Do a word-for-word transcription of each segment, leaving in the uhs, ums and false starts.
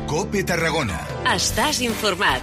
COPE Tarragona. Estàs informat.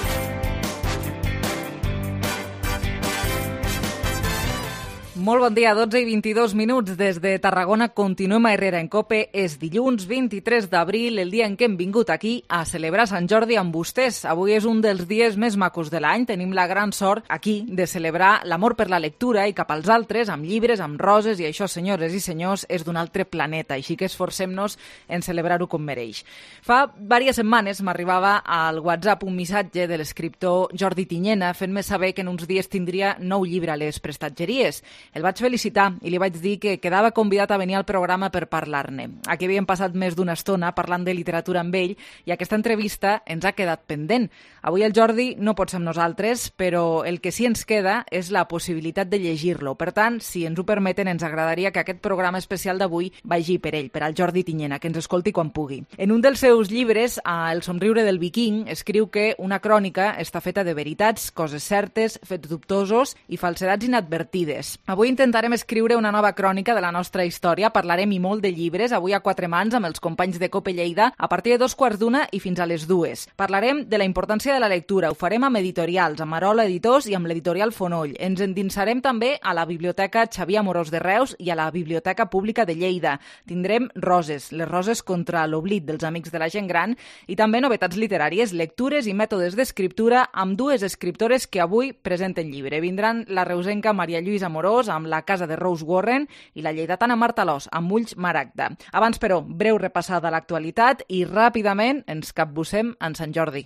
Molt bon dia, dotze i vint-i-dos minuts des de Tarragona. Continuem a Herrera en COPE. És dilluns vint-i-tres d'abril, el dia en què hem vingut aquí a celebrar Sant Jordi amb vostès. Avui és un dels dies més macos de l'any. Tenim la gran sort aquí de celebrar l'amor per la lectura i cap als altres, amb llibres, amb roses, i això, senyores i senyors, és d'un altre planeta. Així que esforcem-nos en celebrar-ho com mereix. Fa diverses setmanes m'arribava al WhatsApp un missatge de l'escriptor Jordi Tiñena fent-me saber que en uns dies tindria nou llibre a les prestatgeries. El vaig felicitar i li vaig dir que quedava convidat a venir al programa per parlar-ne. Aquí havíem passat més d'una estona parlant de literatura amb ell i aquesta entrevista ens ha quedat pendent. Avui el Jordi no pot ser amb nosaltres, però el que sí ens queda és la possibilitat de llegir-lo. Per tant, si ens ho permeten, ens agradaria que aquest programa especial d'avui vagi per ell, per al Jordi Tiñena, que ens escolti quan pugui. En un dels seus llibres, a El somriure del viking, escriu que una crònica està feta de veritats, coses certes, fets dubtosos i falsedats inadvertides. Avui intentarem escriure una nova crònica de la nostra història. Parlarem i molt de llibres, avui a quatre mans amb els companys de COPE Lleida, a partir de dos quarts d'una i fins a les dues. Parlarem de la importància de la lectura, ho farem amb editorials, amb Arola Editors i amb l'editorial Fonoll. Ens endinsarem també a la Biblioteca Xavier Amorós de Reus i a la Biblioteca Pública de Lleida. Tindrem roses, les roses contra l'oblit dels amics de la gent gran, i també novetats literàries, lectures i mètodes d'escriptura amb dues escriptores que avui presenten llibre. Vindran la reusenca Maria Lluïsa Amorós amb La casa de Rose Warren i la lleidatana Marta Los amb Ulls Maragda. Abans, però, breu repassada a l'actualitat i ràpidament ens capbussem en Sant Jordi.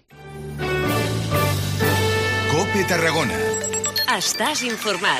COPE Tarragona. Estàs informat.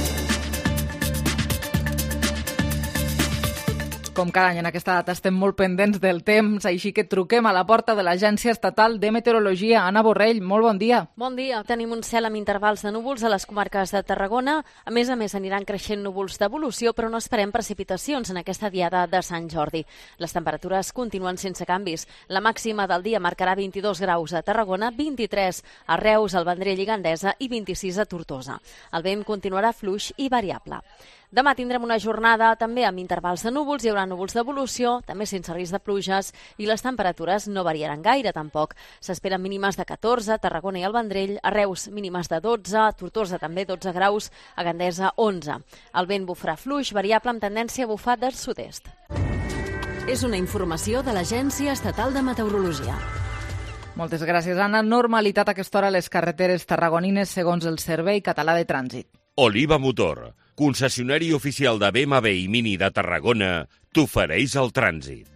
Com cada any en aquesta data estem molt pendents del temps, així que truquem a la porta de l'Agència Estatal de Meteorologia. Anna Borrell, molt bon dia. Bon dia. Tenim un cel amb intervals de núvols a les comarques de Tarragona. A més a més, aniran creixent núvols d'evolució, però no esperem precipitacions en aquesta diada de Sant Jordi. Les temperatures continuen sense canvis. La màxima del dia marcarà vint-i-dos graus a Tarragona, vint-i-tres a Reus, al Vendrell i Gandesa i vint-i-sis a Tortosa. El vent continuarà fluix i variable. Demà tindrem una jornada també amb intervals de núvols, hi haurà núvols d'evolució, també sense risc de pluges, i les temperatures no variaran gaire tampoc. S'esperen mínimes de catorze a Tarragona i al Vendrell, a Reus mínimes de dotze, a Tortosa també dotze graus, a Gandesa onze. El vent bufarà fluix, variable amb tendència a bufar del sud-est. És una informació de l'Agència Estatal de Meteorologia. Moltes gràcies, Anna. Normalitat a aquesta hora a les carreteres tarragonines segons el Servei Català de Trànsit. Oliva Motor, concessionari oficial de B M W i Mini de Tarragona, t'ofereix el trànsit.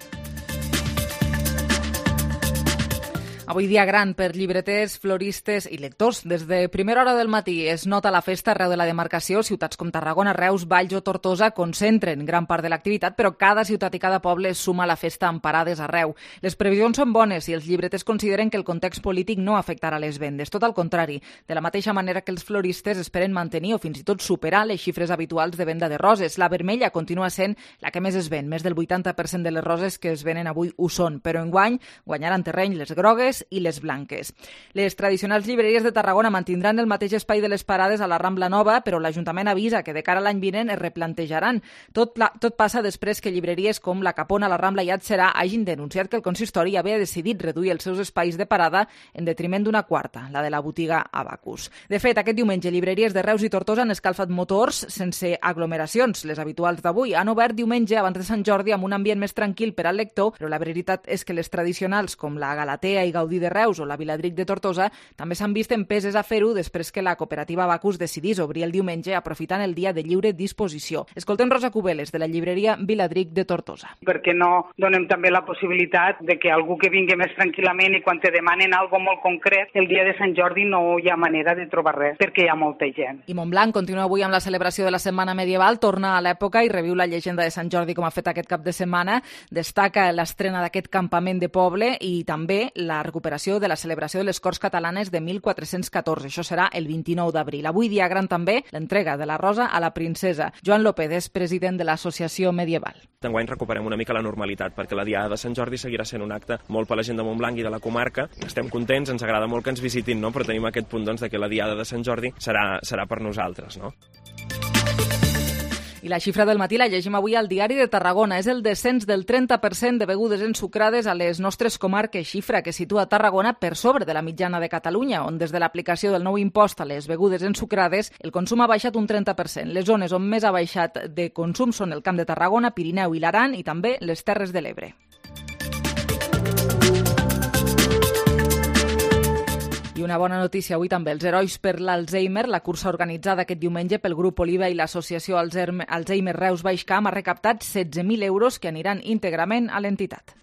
Avui dia gran per llibreters, floristes i lectors. Des de primera hora del matí es nota la festa arreu de la demarcació. Ciutats com Tarragona, Reus, Valls o Tortosa concentren gran part de l'activitat, però cada ciutat i cada poble suma la festa amb parades arreu. Les previsions són bones i els llibreters consideren que el context polític no afectarà les vendes. Tot al contrari, de la mateixa manera que els floristes esperen mantenir o fins i tot superar les xifres habituals de venda de roses. La vermella continua sent la que més es ven. Més del vuitanta per cent de les roses que es venen avui ho són, però enguany guanyaran terreny les grogues i les blanques. Les tradicionals llibreries de Tarragona mantindran el mateix espai de les parades a la Rambla Nova, però l'Ajuntament avisa que de cara a l'any vinent es replantejaran. Tot, tot passa després que llibreries com la Capona, la Rambla i Adserà hagin denunciat que el consistori havia decidit reduir els seus espais de parada en detriment d'una quarta, la de la botiga Abacus. De fet, aquest diumenge llibreries de Reus i Tortosa han escalfat motors sense aglomeracions, les habituals d'avui. Han obert diumenge abans de Sant Jordi amb un ambient més tranquil per al lector, però la veritat és que les tradicionals com la Galatea i Gaudí de Reus o la Viladric de Tortosa també s'han vist empeses a fer-ho després que la cooperativa Abacus decidís obrir el diumenge aprofitant el dia de lliure disposició. Escoltem Rosa Cubeles, de la llibreria Viladric de Tortosa. Per què no donem també la possibilitat de que algú que vingui més tranquil·lament i quan te demanen algo molt concret, el dia de Sant Jordi no hi ha manera de trobar res, perquè hi ha molta gent. I Montblanc continua avui amb la celebració de la Setmana Medieval, torna a l'època i reviu la llegenda de Sant Jordi com ha fet aquest cap de setmana. Destaca l'estrena d'aquest campament de poble i també la recuperació de la celebració de les Corts Catalanes de mil quatre-cents catorze. Això serà el vint-i-nou d'abril. Avui dia gran també l'entrega de la rosa a la princesa. Joan López és president de l'Associació Medieval. Enguany recuperem una mica la normalitat, perquè la Diada de Sant Jordi seguirà sent un acte molt per la gent de Montblanc i de la comarca. Estem contents, ens agrada molt que ens visitin, no? Però tenim aquest punt doncs, de que la Diada de Sant Jordi serà, serà per nosaltres, no? I la xifra del matí la llegim avui al Diari de Tarragona. És el descens del trenta per cent de begudes ensucrades a les nostres comarques, xifra que situa Tarragona per sobre de la mitjana de Catalunya, on des de l'aplicació del nou impost a les begudes ensucrades el consum ha baixat un trenta per cent. Les zones on més ha baixat de consum són el Camp de Tarragona, Pirineu i l'Aran i també les Terres de l'Ebre. I una bona notícia avui també, els herois per l'Alzheimer, la cursa organitzada aquest diumenge pel grup Oliva i l'associació Alzheimer Reus Baix Camp ha recaptat setze mil euros que aniran íntegrament a l'entitat.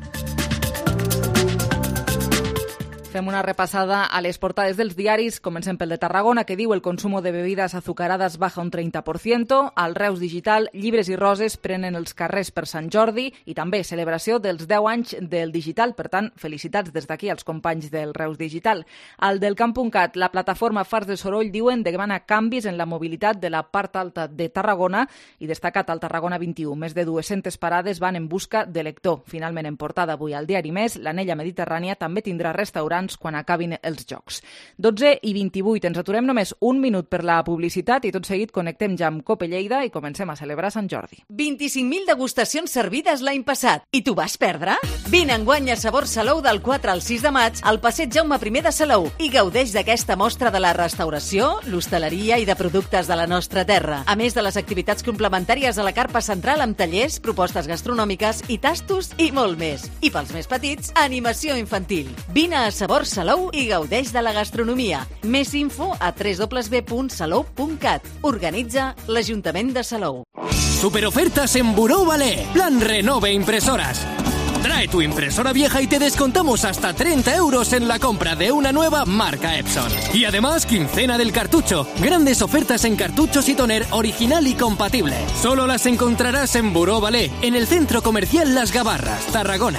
Fem una repassada a les portades dels diaris. Comencem pel de Tarragona, que diu el consumo de bebidas azucaradas baja un treinta por ciento. Al Reus Digital, llibres i roses prenen els carrers per Sant Jordi i també celebració dels deu anys del digital. Per tant, felicitats des d'aquí als companys del Reus Digital. Al del Camp.cat, la plataforma Fars de Soroll diuen demana canvis en la mobilitat de la part alta de Tarragona i destacat al Tarragona vint-i-u. Més de dues-centes parades van en busca de lector. Finalment, en portada avui al Diari Més, l'Anella Mediterrània també tindrà restaurants quan acabin els Jocs. dotze i vint-i-vuit. Ens aturem només un minut per la publicitat i tot seguit connectem ja amb Cope Lleida i comencem a celebrar Sant Jordi. vint-i-cinc mil degustacions servides l'any passat. I t'ho vas perdre? Vine enguany a Sabor Salou del quatre al sis de maig al passeig Jaume primer de Salou i gaudeix d'aquesta mostra de la restauració, l'hostaleria i de productes de la nostra terra. A més de les activitats complementàries a la carpa central amb tallers, propostes gastronòmiques i tastos i molt més. I pels més petits, animació infantil. Vine a Sabor Salou i gaudeix de la gastronomia. Més info a w w w punt salou punt cat. Organitza l'Ajuntament de Salou. Superofertas en Buró Balé. Plan Renove Impresoras. Trae tu impresora vieja y te descontamos hasta treinta euros en la compra de una nueva marca Epson. Y además, quincena del cartucho. Grandes ofertas en cartuchos y toner original y compatible. Solo las encontrarás en Buró Balé, en el Centro Comercial Las Gavarras, Tarragona.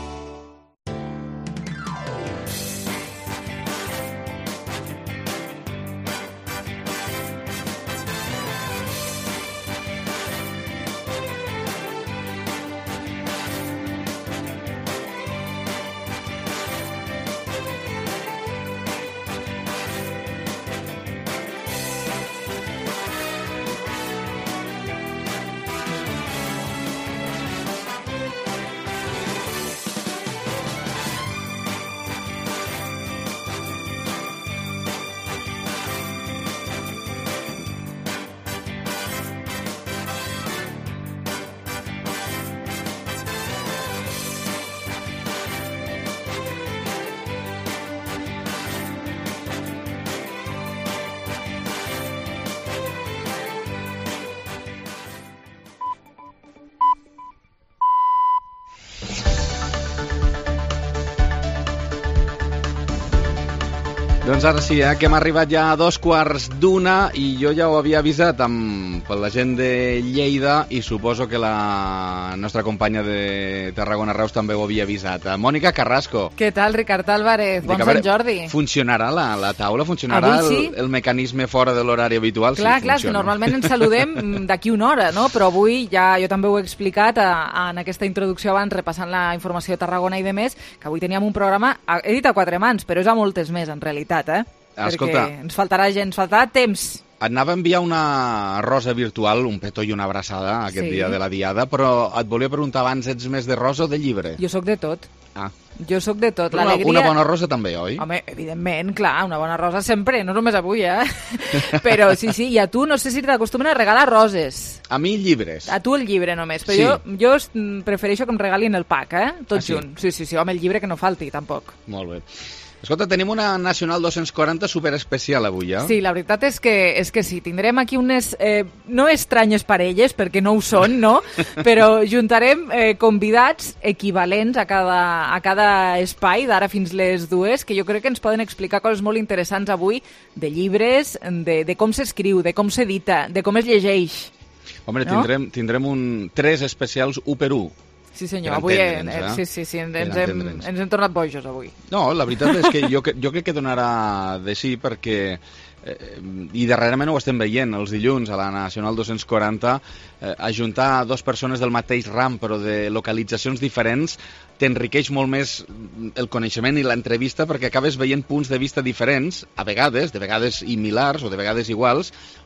Doncs ara sí, eh, que hem arribat ja a dos quarts d'una i jo ja ho havia avisat amb per la gent de Lleida i suposo que la nostra companya de Tarragona Reus també ho havia avisat. Mònica Carrasco. Què tal, Ricard Álvarez? Bon Sant Jordi. Funcionarà la, la taula? Funcionarà sí. el, el mecanisme fora de l'horari habitual? Clar, sí, clar, és que normalment ens saludem d'aquí una hora, no? Però avui ja jo també ho he explicat a, a, en aquesta introducció abans, repassant la informació de Tarragona i de més, que avui teníem un programa, he dit a quatre mans, però és a moltes més, en realitat, eh? Escolta, perquè ens faltarà gent, ens faltarà temps. Et anava a enviar una rosa virtual, un petó i una abraçada aquest sí. dia de la diada, però et volia preguntar abans, ets més de rosa o de llibre? Jo sóc de tot. Ah. Jo sóc de tot. Una, una bona rosa també, oi? Home, evidentment, clar, una bona rosa sempre, no només avui, eh? Però sí, sí, i a tu no sé si t'acostumen a regalar roses. A mi llibres. A tu el llibre només, però sí. jo, jo prefereixo que em regalin el pack, eh? Tot ah, sí? junt. Sí, sí, sí, home, el llibre que no falti, tampoc. Molt bé. Escolta, tenim una Nacional dos-cents quaranta superespecial avui, eh? Sí, la veritat és que, és que sí. Tindrem aquí unes, eh, no estranyes parelles, perquè no ho són, no? Però juntarem eh, convidats equivalents a cada, a cada espai, d'ara fins les dues, que jo crec que ens poden explicar coses molt interessants avui de llibres, de, de com s'escriu, de com s'edita, de com es llegeix. Home, no? tindrem, tindrem un, tres especials u per u. Sí senyor, avui en, eh? sí, sí, sí, ens, ens, hem, ens hem tornat bojos avui. No, la veritat és que jo, jo crec que donarà de sí perquè, eh, i darrerament ho estem veient, els dilluns a la Nacional dos-cents quaranta, eh, ajuntar dues persones del mateix ram però de localitzacions diferents t'enriqueix molt més el coneixement i l'entrevista perquè acabes veient punts de vista diferents, a vegades, de vegades similars o de vegades iguals,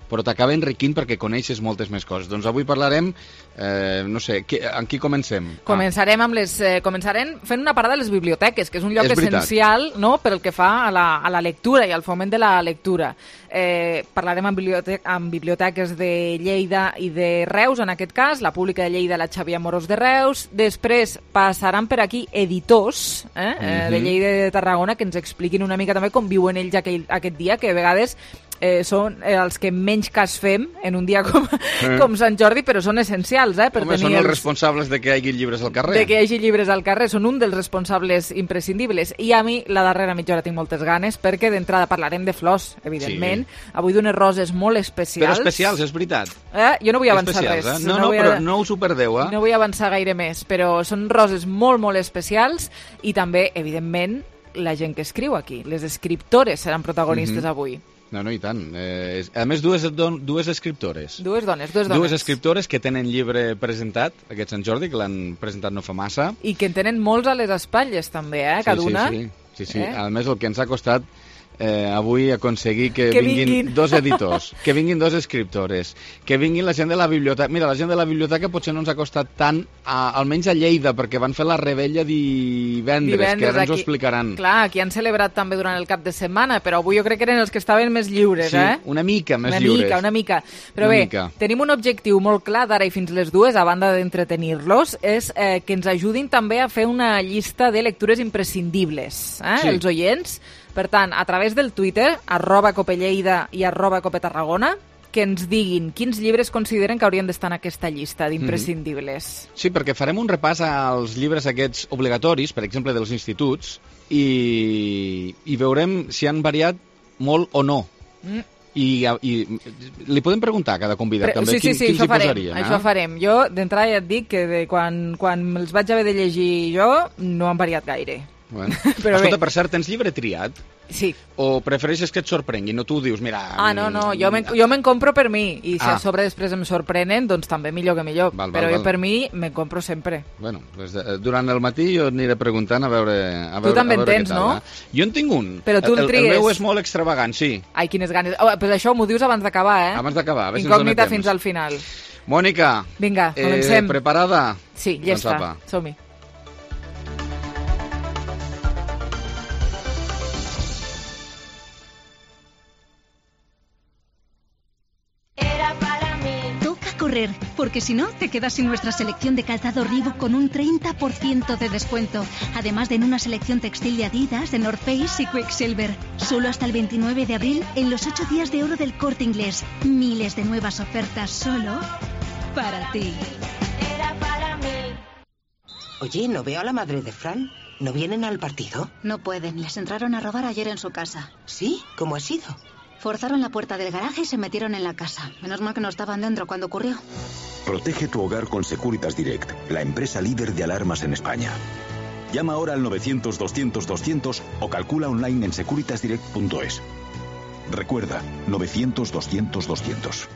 però t'acaba enriquint perquè coneixes moltes més coses. Doncs avui parlarem, eh, no sé, que, amb qui comencem? Començarem amb les, eh, començarem fent una parada a les biblioteques, que és un lloc és essencial, no?, pel que fa a la, a la lectura i al foment de la lectura. Eh, parlarem amb, bibliotec amb biblioteques de Lleida i de Reus, en aquest cas, la Pública de Lleida, la Xavier Amorós de Reus. Després passaran per aquí editors eh, mm-hmm. de Lleida i de Tarragona que ens expliquin una mica també com viuen ells aquell, aquest dia, que a vegades Eh, són eh, els que menys cas fem en un dia com, eh. com Sant Jordi, però són essencials, eh? Per Home, tenir són els, els responsables de que hi hagi llibres al carrer. De que hi hagi llibres al carrer, són un dels responsables imprescindibles. I a mi, la darrera mitja hora tinc moltes ganes, perquè d'entrada parlarem de flors, evidentment. Sí. Avui d'unes roses molt especials. Però especials, és veritat. Eh? Jo no vull avançar especials, res. Eh? No, no, no vull... però no us ho perdeu, eh? No vull avançar gaire més, però són roses molt, molt especials i també, evidentment, la gent que escriu aquí. Les escriptores seran protagonistes mm-hmm. avui. No, no, i tant. Eh, a més, dues, dues escriptores. Dues dones, dues dones. Dues escriptores que tenen llibre presentat, aquest Sant Jordi, que l'han presentat no fa massa. I que en tenen molts a les espatlles, també, eh, cada sí, una. Sí, sí, sí, sí. Eh? A més, el que ens ha costat eh, avui aconseguir que, que vinguin, vinguin dos editors, que vinguin dos escriptores, que vinguin la gent de la biblioteca. Mira, la gent de la biblioteca potser no ens ha costat tant, a, almenys a Lleida, perquè van fer la rebella divendres, divendres que ara ens ho explicaran. Clar, aquí han celebrat també durant el cap de setmana, però avui jo crec que eren els que estaven més lliures, sí, eh? una mica més una lliures. Una mica, una mica. Però una bé, mica. Tenim un objectiu molt clar d'ara i fins les dues, a banda d'entretenir-los, és eh, que ens ajudin també a fer una llista de lectures imprescindibles, eh? Sí. Els oients. Per tant, a través del Twitter, arroba copelleida i arroba copetarragona, que ens diguin quins llibres consideren que haurien d'estar en aquesta llista d'imprescindibles. Mm. Sí, perquè farem un repàs als llibres aquests obligatoris, per exemple, dels instituts, i, i veurem si han variat molt o no. Mm. I, i li podem preguntar a cada convidat Però, també sí, sí, quin, sí, quins hi farem, posarien. Això eh? farem. Jo, d'entrada, ja et dic que de quan, quan els vaig haver de llegir jo, no han variat gaire. Bueno. Però escolta, bé. Per cert, tens llibre triat? Sí. O prefereixes que et sorprenguin? No, tu ho dius, mira... Ah, no, no, jo me'n jo me'n compro per mi, i si ah. a sobre després em sorprenen, doncs també millor que millor. Val, val, Però val. jo per mi me'n compro sempre. Bueno, pues, durant el matí jo aniré preguntant a veure... A veure tu també a veure en tens, tal, no? Eh? Jo en tinc un. Però tu el, el tries. El meu és molt extravagant, sí. Ai, quines ganes. Oh, però això m'ho dius abans d'acabar, eh? Abans d'acabar, a veure si ens dona Incògnita temps. fins al final. Mònica. Vinga, comencem. Eh, preparada? Sí, llesta. Doncs som-hi. Correr, porque si no, te quedas sin nuestra selección de calzado Reebok con un treinta por ciento de descuento. Además de en una selección textil de Adidas, de North Face y Quicksilver. Solo hasta el veintinueve de abril, en los ocho días de oro del Corte Inglés. Miles de nuevas ofertas solo para ti. Era para mí. Oye, ¿no veo a la madre de Fran? ¿No vienen al partido? No pueden, les entraron a robar ayer en su casa. ¿Sí? ¿Cómo ha sido? Forzaron la puerta del garaje y se metieron en la casa. Menos mal que no estaban dentro cuando ocurrió. Protege tu hogar con Securitas Direct, la empresa líder de alarmas en España. Llama ahora al novecientos doscientos doscientos o calcula online en securitas direct punto es. Recuerda, novecientos doscientos doscientos.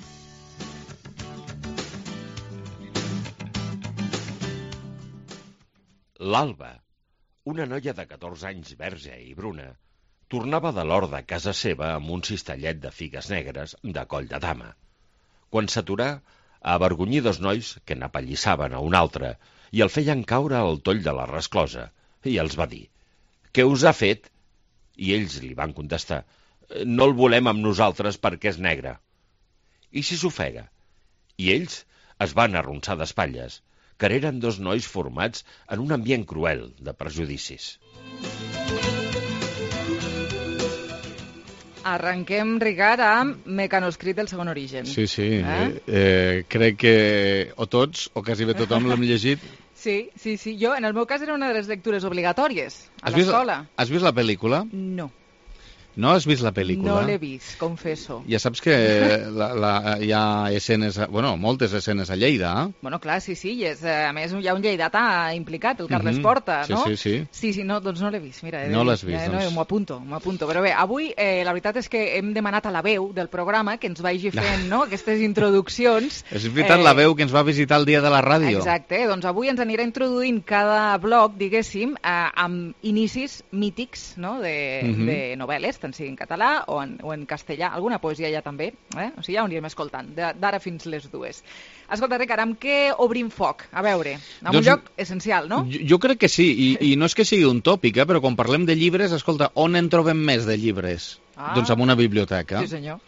L'Alba, una noia de catorze anys verge i bruna, tornava de l'hort de casa seva amb un cistellet de figues negres de coll de dama. Quan s'aturà, a avergonyir dos nois que n'apallissaven a un altre i el feien caure al toll de la resclosa, i els va dir: «Què us ha fet?» I ells li van contestar: «No el volem amb nosaltres perquè és negre». «I si s'ofega?» I ells es van arronsar d'espatlles, que eren dos nois formats en un ambient cruel de prejudicis. Arrenquem, Ricard, amb Mecanoscrit del segon origen. Sí, sí. Eh? Eh, eh, crec que o tots, o quasi bé tothom l'hem llegit. Sí, sí, sí. Jo, en el meu cas, era una de les lectures obligatòries a has l'escola. Vist, has vist la pel·lícula? No. No has vist la pel·lícula? No l'he vist, confesso. Ja saps que la, la, hi ha escenes, bueno, moltes escenes a Lleida, eh? Bueno, clar, sí, sí, i és, a més hi ha un lleidatà implicat, el Carles Mm-hmm. Porta, Sí, no? sí, sí. Sí, sí, no, doncs no l'he vist, mira. he de No dir. l'has vist, Eh, no, doncs. m'ho apunto, m'ho apunto. Però bé, avui eh, la veritat és que hem demanat a la veu del programa que ens vagi fent no, aquestes introduccions. És veritat, eh... la veu que ens va visitar el dia de la ràdio. Exacte, doncs avui ens anirà introduint cada bloc, diguéssim, eh, amb inicis mítics no, de, Mhm. de novel·les, tant sigui en català o en, o en castellà. Alguna poesia ja també, eh? O sigui, ja ho anirem escoltant, d'ara fins les dues. Escolta, Ricard, amb què obrim foc? A veure, en doncs, un lloc essencial, no? Jo, jo crec que sí, i, i no és que sigui un tòpic, eh? Però quan parlem de llibres, escolta, on en trobem més de llibres? Ah. Doncs en una biblioteca. Sí, senyor.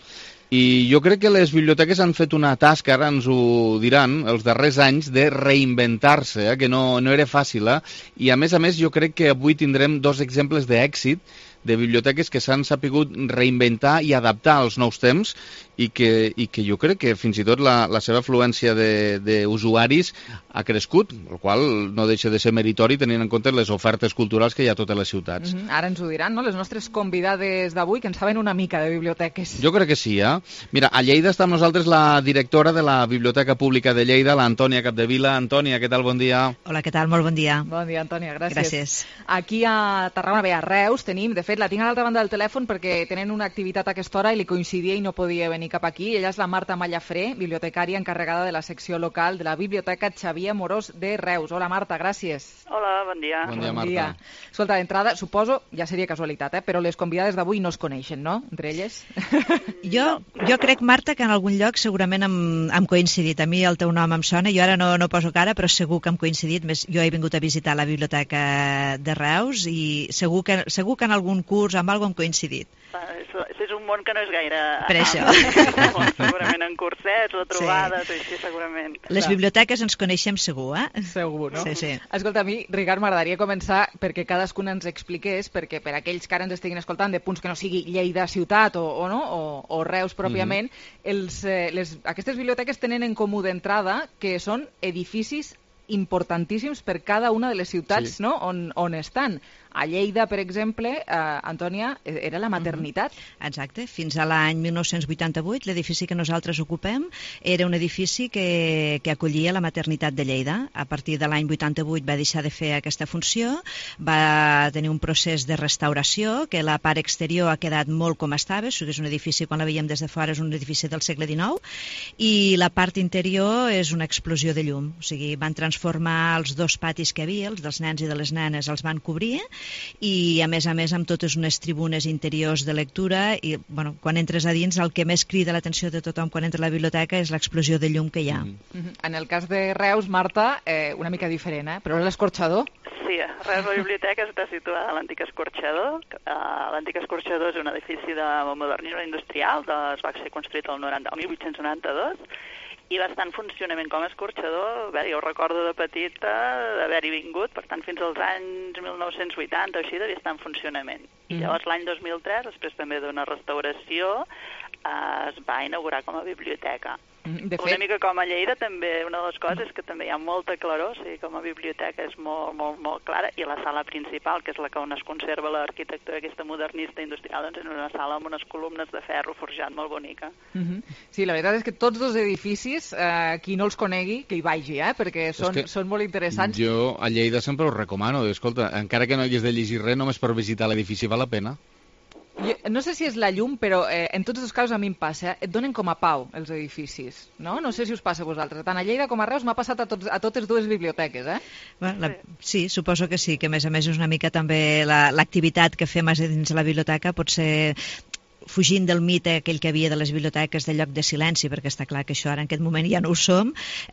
I jo crec que les biblioteques han fet una tasca, ara ens ho diran, els darrers anys, de reinventar-se, eh? Que no, no era fàcil. Eh? I a més a més jo crec que avui tindrem dos exemples d'èxit de biblioteques que s'han sapigut reinventar i adaptar als nous temps i que, i que jo crec que fins i tot la, la seva afluència d'usuaris ha crescut, el qual no deixa de ser meritori tenint en compte les ofertes culturals que hi ha a totes les ciutats. Mm-hmm. Ara ens ho diran, no?, les nostres convidades d'avui, que en saben una mica de biblioteques. Jo crec que sí, eh? Mira, a Lleida està amb nosaltres la directora de la Biblioteca Pública de Lleida, l'Antònia Capdevila. Antònia, què tal? Bon dia. Hola, què tal? Molt bon dia. Bon dia, Antònia, gràcies. Gràcies. Aquí a Tarragona, bé, a Reus, tenim, de fet, la tinc a l'altra banda del telèfon perquè tenen una activitat a aquesta hora i li coincidia i no podia venir cap aquí. Ella és la Marta Mallafré, bibliotecària encarregada de la secció local de la Biblioteca Xavier Amorós de Reus. Hola, Marta, gràcies. Hola, bon dia. Bon dia, Marta. Bon dia. Escolta, d'entrada, suposo, ja seria casualitat, eh, però les convidades d'avui no es coneixen, no?, entre elles? Jo, jo crec, Marta, que en algun lloc segurament hem, hem coincidit. A mi el teu nom em sona, jo ara no, no poso cara, però segur que hem coincidit. Més, jo he vingut a visitar la Biblioteca de Reus i segur que, segur que en algun curs amb alguna cosa hem coincidit. És, és un món que no és gaire... Per això. Segurament en cursets o trobades, sí. Així segurament. Les biblioteques ens coneixem segur, eh? Segur, no? Sí, sí. Escolta, a mi, Ricard, m'agradaria començar perquè cadascun ens expliqués, perquè per aquells que ara ens estiguin escoltant de punts que no sigui Lleida ciutat o, o, no? o, o Reus pròpiament, mm-hmm. els, eh, les, aquestes biblioteques tenen en comú d'entrada que són edificis importantíssims per cada una de les ciutats, sí. no? on, on estan. A Lleida, per exemple, eh, Antònia, era la maternitat. Mm-hmm. Exacte. Fins a l'any mil nou-cents vuitanta-vuit, l'edifici que nosaltres ocupem era un edifici que, que acollia la maternitat de Lleida. A partir de l'any vuitanta-vuit va deixar de fer aquesta funció, va tenir un procés de restauració, que la part exterior ha quedat molt com estava, o sigui, és un edifici, quan la veiem des de fora, és un edifici del segle dinou, i la part interior és una explosió de llum. O sigui, van transformar els dos patis que hi havia, els dels nens i de les nenes, els van cobrir, i a més a més amb totes unes tribunes interiors de lectura i bueno, quan entres a dins el que més crida l'atenció de tothom quan entra a la biblioteca és l'explosió de llum que hi ha. Mm-hmm. En el cas de Reus, Marta, eh, una mica diferent, eh? Però l'escorxador? Sí, a Reus la biblioteca està situada a l'antic escorxador. Uh, l'antic escorxador és un edifici de modernisme industrial, de, es va ser construït el, noranta, el mil vuit-cents noranta-dos i va estar en funcionament com a escorxador. Bé, jo recordo de petita d'haver-hi vingut, per tant, fins als anys mil nou-cents vuitanta o així devia estar en funcionament. I llavors l'any dos mil tres, després també d'una restauració, eh, es va inaugurar com a biblioteca. De fet... Una mica com a Lleida també, una de les coses és que també hi ha molta claror, o sigui, com a biblioteca és molt, molt, molt clara, i la sala principal, que és la que on es conserva l'arquitectura aquesta modernista industrial, doncs és una sala amb unes columnes de ferro forjat molt bonica. Mm-hmm. Sí, la veritat és que tots dos edificis, eh, qui no els conegui, que hi vagi, eh, perquè són, són molt interessants. Jo a Lleida sempre us recomano, escolta, encara que no hagués de llegir res, només per visitar l'edifici val la pena. Jo, no sé si és la llum, però eh, en tots els casos a mi em passa, et donen com a pau els edificis, no? No sé si us passa a vosaltres. Tant a Lleida com a Reus m'ha passat a, tots, a totes dues biblioteques, eh? Bueno, la, sí, suposo que sí, que a més a més és una mica també l'activitat la, que fem a dins la biblioteca pot ser fugint del mite aquell que havia de les biblioteques de lloc de silenci, perquè està clar que això ara en aquest moment ja no ho som,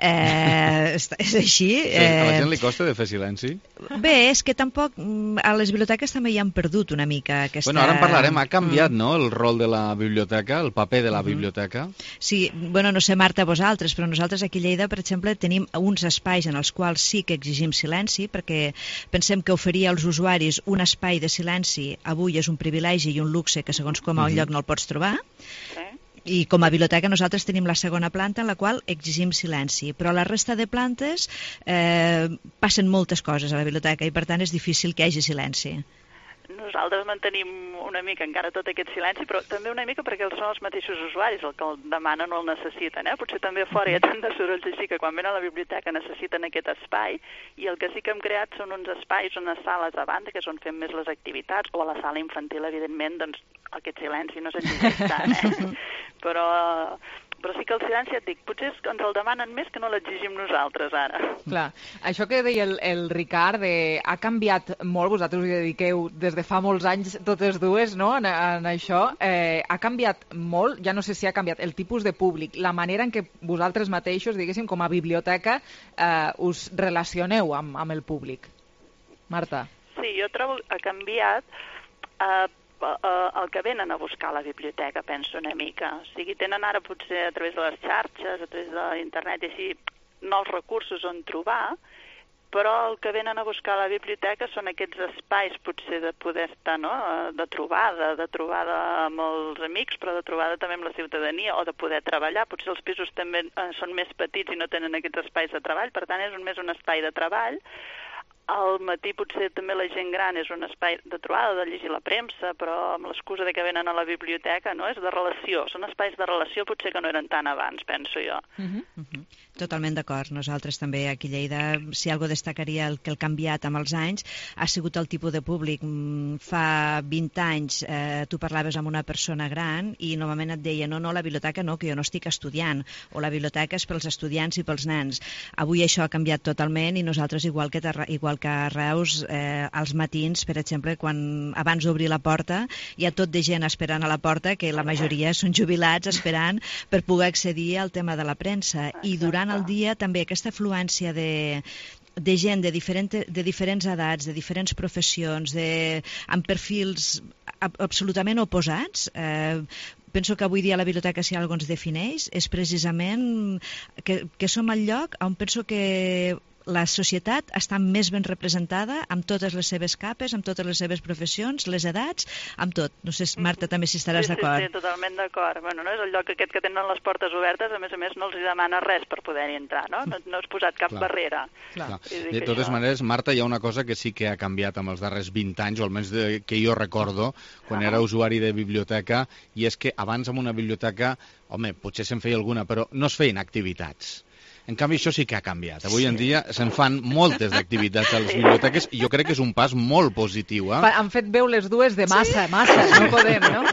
eh, és així. Sí, a la gent li costa de fer silenci? Bé, és que tampoc a les biblioteques també hi han perdut una mica aquesta... Bueno, ara en parlarem, ha canviat, mm. no?, el rol de la biblioteca, el paper de la mm-hmm. biblioteca. Sí, bueno, no sé, Marta, vosaltres, però nosaltres aquí a Lleida, per exemple, tenim uns espais en els quals sí que exigim silenci, perquè pensem que oferir als usuaris un espai de silenci avui és un privilegi i un luxe que segons com a un lloc no el pots trobar. Sí. I com a biblioteca nosaltres tenim la segona planta en la qual exigim silenci, però a la resta de plantes eh, passen moltes coses a la biblioteca i per tant és difícil que hi hagi silenci. Nosaltres mantenim una mica encara tot aquest silenci, però també una mica perquè són els mateixos usuaris el que el demanen o el necessiten. Eh? Potser també a fora hi ha tant de sorolls així que quan venen a la biblioteca necessiten aquest espai, i el que sí que hem creat són uns espais, unes sales a banda, que és on fem més les activitats, o a la sala infantil, evidentment, doncs aquest silenci no s'exigeix tant, eh? Però Però sí que el silenci, et dic, potser és que ens el demanen més que no l'exigim nosaltres ara. Clar, això que deia el, el Ricard, de, ha canviat molt, vosaltres us hi dediqueu des de fa molts anys, totes dues, no?, en, en això, eh, ha canviat molt, ja no sé si ha canviat el tipus de públic, la manera en què vosaltres mateixos, diguéssim, com a biblioteca, eh, us relacioneu amb, amb el públic. Marta. Sí, jo trobo que ha canviat eh, el que venen a buscar a la biblioteca, penso una mica. O sigui, tenen ara potser a través de les xarxes, a través de l'internet i així, nous recursos on trobar, però el que venen a buscar a la biblioteca són aquests espais potser de poder estar, no?, de trobada, de trobada amb els amics, però de trobada també amb la ciutadania, o de poder treballar. Potser els pisos també són més petits i no tenen aquests espais de treball, per tant és més un espai de treball. Al matí potser també la gent gran és un espai de trobada, de llegir la premsa, però amb l'excusa de que venen a la biblioteca, no? És de relació, són espais de relació potser que no eren tant abans, penso jo. Uh-huh. Uh-huh. Totalment d'acord. Nosaltres també aquí a Lleida, si algo destacaria el que el canviat amb els anys ha sigut el tipus de públic. Fa vint anys eh, tu parlaves amb una persona gran i normalment et deia no, no, la biblioteca no, que jo no estic estudiant, o la biblioteca és pels estudiants i pels nens. Avui això ha canviat totalment i nosaltres, igual que, igual que a Reus, eh, als matins, per exemple, quan abans d'obrir la porta, hi ha tot de gent esperant a la porta, que la majoria són jubilats esperant per poder accedir al tema de la premsa. I durant el dia també aquesta afluència de, de gent de, diferent, de diferents edats, de diferents professions, de, amb perfils absolutament oposats. Eh, penso que avui dia la biblioteca, si alguna cosa ens defineix, és precisament que, que som al lloc on penso que la societat està més ben representada amb totes les seves capes, amb totes les seves professions, les edats, amb tot. No sé, Marta, també si estaràs sí, d'acord. Sí, sí, totalment d'acord. Bueno, no és el lloc aquest que tenen les portes obertes, a més a més no els demana res per poder entrar, no? No, no has posat cap Clar. barrera. Clar. De totes maneres, Marta, hi ha una cosa que sí que ha canviat amb els darrers vint anys, o almenys de, que jo recordo, quan ah. era usuari de biblioteca, i és que abans en una biblioteca, home, potser se'n feia alguna, però no es feien activitats. En canvi, això sí que ha canviat. Avui en dia se'n fan moltes d'activitats a les biblioteques i jo crec que és un pas molt positiu. Eh? Han fet veu les dues de massa, sí? massa, no podem, no?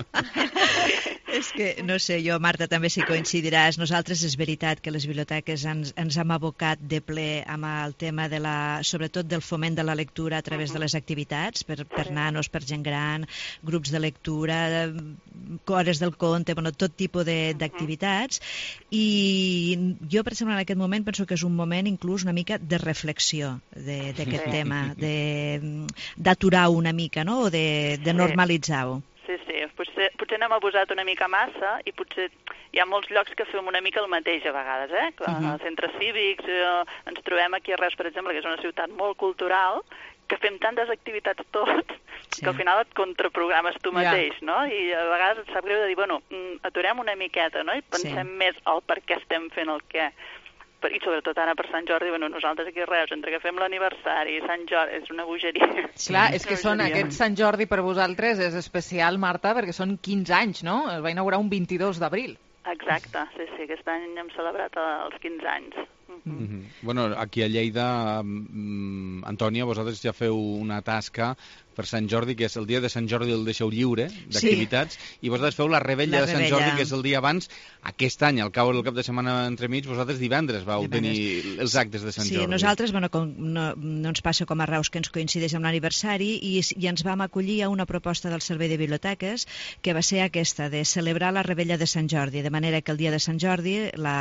És que, no sé, jo, Marta, també si coincidiràs, nosaltres és veritat que les biblioteques ens, ens hem abocat de ple amb el tema, de la, sobretot del foment de la lectura a través de les activitats, per, per nanos, per gent gran, grups de lectura, hores del conte, bueno, tot tipus d'activitats. I jo, per exemple, en aquest moment penso que és un moment inclús una mica de reflexió d'aquest sí. tema, d'aturar una mica, no?, o de, de normalitzar-ho. Sí, sí, potser, potser n'hem abusat una mica massa i potser hi ha molts llocs que fem una mica el mateix a vegades, eh? Que uh-huh. als centres cívics eh, ens trobem aquí a Reus, per exemple, que és una ciutat molt cultural, que fem tantes activitats tots sí. que al final et contraprogrames tu mateix, yeah. no? I a vegades et sap greu de dir, bueno, aturem una miqueta, no? I pensem sí. més el per què estem fent el què. I sobretot ara per Sant Jordi, bueno, nosaltres aquí a Reus, entre que fem l'aniversari, Sant Jordi, és una bogeria. Sí. Clar, és que són aquest Sant Jordi per vosaltres és especial, Marta, perquè són quinze anys, no? Es va inaugurar un vint-i-dos d'abril. Exacte, sí, sí, aquest any hem celebrat els quinze anys. Mm-hmm. Mm-hmm. Bueno, aquí a Lleida, mm, Antònia, vosaltres ja feu una tasca per Sant Jordi, que és el dia de Sant Jordi el deixeu lliure d'activitats, sí. i vosaltres feu la rebella la de Sant rebella. Jordi, que és el dia abans. Aquest any, al cabo del cap de setmana entremig, vosaltres divendres vau divendres. tenir els actes de Sant sí, Jordi. Sí, nosaltres, bueno, com no, no ens passa com a Reus, que ens coincideix amb l'aniversari, i, i ens vam acollir a una proposta del Servei de Biblioteques, que va ser aquesta, de celebrar la rebella de Sant Jordi, de manera que el dia de Sant Jordi,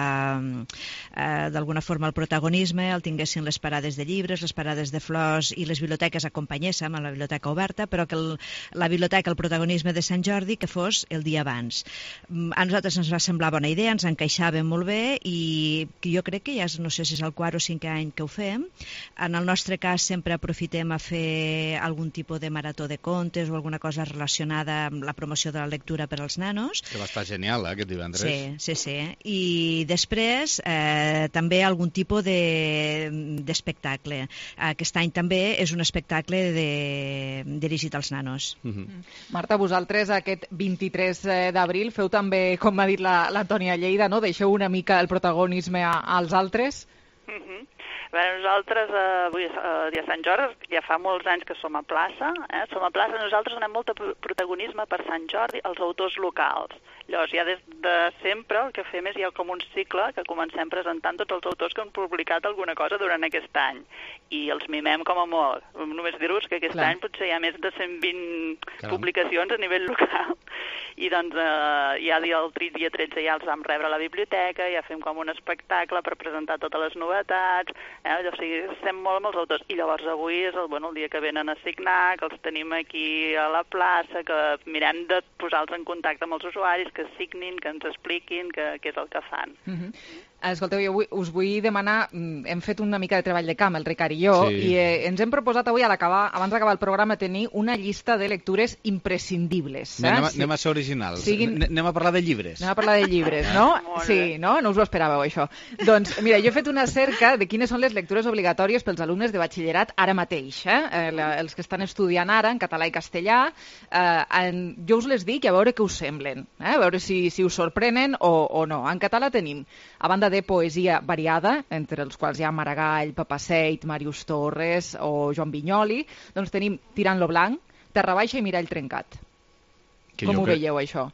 eh, d'alguna forma el protagonisme el tinguessin les parades de llibres, les parades de flors, i les biblioteques acompanyéssim a la biblioteca oberta, però que el, la biblioteca, el protagonisme de Sant Jordi, que fos el dia abans. A nosaltres ens va semblar bona idea, ens encaixava molt bé, i jo crec que ja no sé si és el quart o cinquè any que ho fem. En el nostre cas sempre aprofitem a fer algun tipus de marató de contes o alguna cosa relacionada amb la promoció de la lectura per als nanos. Que va estar genial, eh, aquest divendres. Sí, sí, sí. I després eh, també algun tipus d'espectacle. De, Aquest any també és un espectacle de dirigit als nanos. Mm-hmm. Marta, vosaltres aquest vint-i-tres d'abril feu també, com ha dit l'Antònia Lleida, no? Deixeu una mica el protagonisme a, als altres? Uh-huh. Bé, nosaltres eh, avui, eh, dia Sant Jordi, ja fa molts anys que som a plaça, eh? som a plaça, nosaltres donem molt de protagonisme per Sant Jordi als autors locals. Llavors, ja des de sempre el que fem és ja com un cicle que comencem presentant tots els autors que han publicat alguna cosa durant aquest any. I els mimem com a molt. Només dir-vos que aquest Clar. any potser hi ha més de cent vint Caram. publicacions a nivell local. I doncs eh, ja el dia tretze ja els vam rebre a la biblioteca, ja fem com un espectacle per presentar totes les novetats, eh? O sigui, estem molt amb els autors. I llavors avui és el, bueno, el dia que venen a signar, que els tenim aquí a la plaça, que mirem de posar-los en contacte amb els usuaris, que signin, que ens expliquin què és el que fan. Uh-huh. Escolteu, jo vull, us vull demanar, hem fet una mica de treball de camp, el Ricard i jo, sí. i eh, ens hem proposat avui, a l'acabar, abans d'acabar el programa, tenir una llista de lectures imprescindibles. Eh? Anem, a, anem a ser originals. Siguin... Anem a parlar de llibres. Anem a parlar de llibres, no? Sí, no? No us ho esperàveu, això. Doncs, mira, jo he fet una cerca de quines són les lectures obligatòries pels alumnes de batxillerat ara mateix, eh? eh els que estan estudiant ara, en català i castellà. Eh, en, jo us les dic i a veure què us semblen, eh? A veure si, si us sorprenen o, o no. En català tenim, a banda de poesia variada, entre els quals hi ha Maragall, Papaseit, Màrius Torres o Joan Vinyoli, doncs tenim Tirant lo blanc, Terra baixa i Mirall trencat. Que Com ho crec... veieu, això?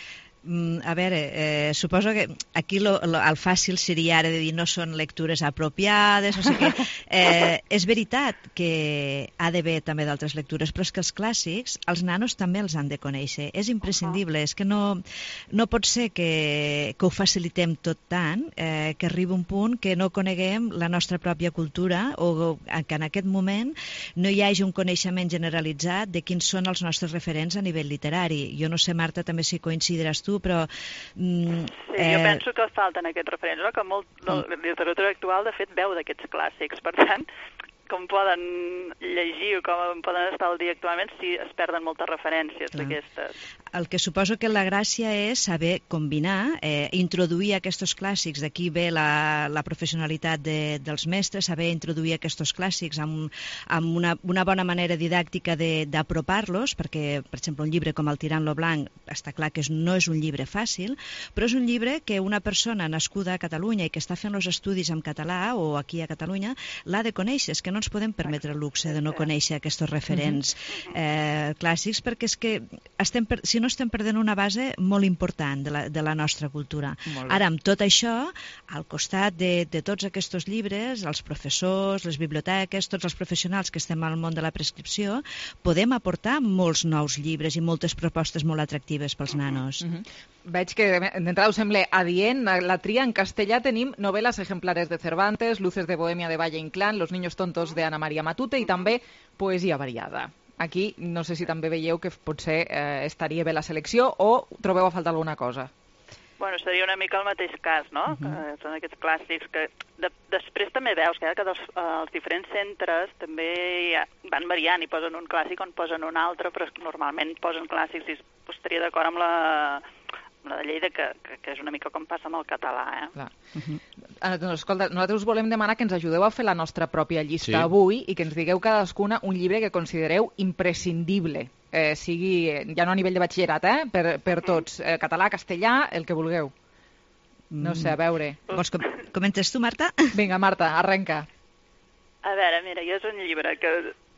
A veure, eh, suposo que aquí lo, lo, el fàcil seria ara de dir no són lectures apropiades, o sigui que eh, és veritat que ha d'haver també d'altres lectures, però és que els clàssics, els nanos també els han de conèixer, és imprescindible, és que no, no pot ser que, que ho facilitem tot tant, eh, que arribi un punt que no coneguem la nostra pròpia cultura o que en aquest moment no hi hagi un coneixement generalitzat de quins són els nostres referents a nivell literari. Jo no sé, Marta, també si coincidiràs tu, però... Mm, sí, eh... jo penso que falten aquests referents, no? Que molt, la literatura actual, de fet, veu d'aquests clàssics. Per tant, com poden llegir o com poden estar al dia actualment si es perden moltes referències d'aquestes. El que suposo que la gràcia és saber combinar, eh, introduir aquests clàssics, d'aquí ve la, la professionalitat de, dels mestres, saber introduir aquests clàssics amb, amb una, una bona manera didàctica d'apropar-los, perquè, per exemple, un llibre com el Tirant lo blanc, està clar que és, no és un llibre fàcil, però és un llibre que una persona nascuda a Catalunya i que està fent els estudis en català o aquí a Catalunya l'ha de conèixer. És que no ens podem permetre el luxe de no conèixer aquests referents eh, clàssics, perquè és que estem per, si no estem perdent una base molt important de la, de la nostra cultura. Ara, amb tot això, al costat de, de tots aquests llibres, els professors, les biblioteques, tots els professionals que estem al món de la prescripció, podem aportar molts nous llibres i moltes propostes molt atractives pels nanos. Uh-huh. Veig que d'entrada us sembla adient. La tria en castellà tenim novel·les ejemplares de Cervantes, Luces de Bohemia de Valle Inclán, Los niños tontos de Ana María Matute i també poesia variada. Aquí no sé si també veieu que potser eh, estaria bé la selecció o trobeu a faltar alguna cosa. Bueno, seria una mica el mateix cas, no? Uh-huh. Que són aquests clàssics que de, després també veus que, eh, que dels, els diferents centres també ja van variant i posen un clàssic on posen un altre, però normalment posen clàssics i estaria d'acord amb la... la de Lleida, que, que, que és una mica com passa amb el català, eh? Clar. Uh-huh. uh, escolta, nosaltres us volem demanar que ens ajudeu a fer la nostra pròpia llista sí. avui i que ens digueu cadascuna un llibre que considereu imprescindible, eh, sigui, ja no a nivell de batxillerat, eh? Per, per tots, eh, català, castellà, el que vulgueu. No sé, a veure. Vols com comentes tu, Marta? Vinga, Marta, arrenca. A veure, mira, jo és un llibre que...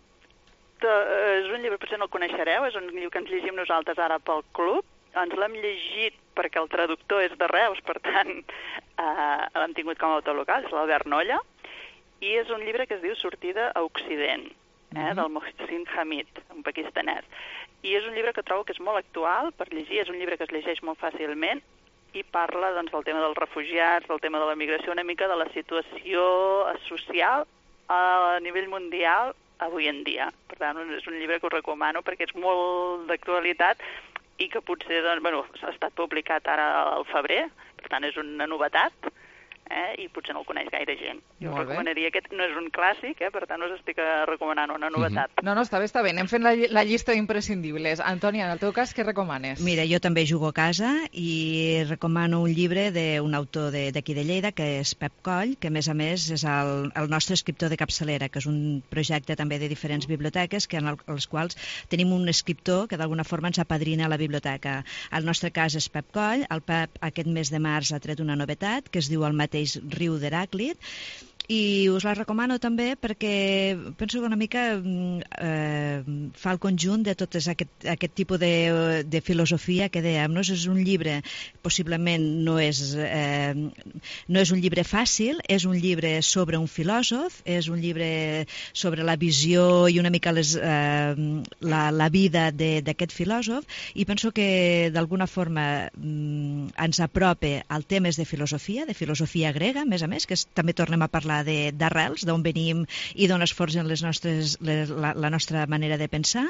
És un llibre, potser no el coneixereu, és un llibre que ens llegim nosaltres ara pel club. Ens l'hem llegit perquè el traductor és de Reus, per tant eh, l'hem tingut com a autor local, és l'Albert Nolla, i és un llibre que es diu Sortida a Occident, eh, uh-huh. del Mohsin Hamid, un pakistanès. I és un llibre que trobo que és molt actual per llegir, és un llibre que es llegeix molt fàcilment i parla doncs, del tema dels refugiats, del tema de la migració, una mica de la situació social a nivell mundial avui en dia. Per tant, és un llibre que us recomano perquè és molt d'actualitat i que potser doncs, bueno, ha estat publicat ara al febrer, per tant és una novetat, eh, i potser no el coneix gaire gent. Jo recomanaria, aquest no és un clàssic, eh, per tant us estic recomanant una novetat. Mm-hmm. No, no, està bé, està bé, anem fent la, la llista d'imprescindibles. Antònia, en el teu cas, què recomanes? Mira, jo també jugo a casa i recomano un llibre d'un autor d'aquí de, de Lleida, que és Pep Coll, que a més a més és el, el nostre escriptor de capçalera, que és un projecte també de diferents biblioteques, que en el, els quals tenim un escriptor que d'alguna forma ens apadrina a la biblioteca. El nostre cas és Pep Coll, el Pep aquest mes de març ha tret una novetat, que es diu El mateix riu d'Heràclit, i us la recomano també perquè penso que una mica eh, fa el conjunt de tot aquest, aquest tipus de, de filosofia que dèiem, no? És un llibre, possiblement no és, eh, no és un llibre fàcil, és un llibre sobre un filòsof, és un llibre sobre la visió i una mica les, eh, la, la vida d'aquest filòsof, i penso que d'alguna forma mm, ens apropa al temes de filosofia, de filosofia grega, a més a més, que és, també tornem a parlar d'arrels, d'on venim i d'on es forgen les nostres, les, la, la nostra manera de pensar,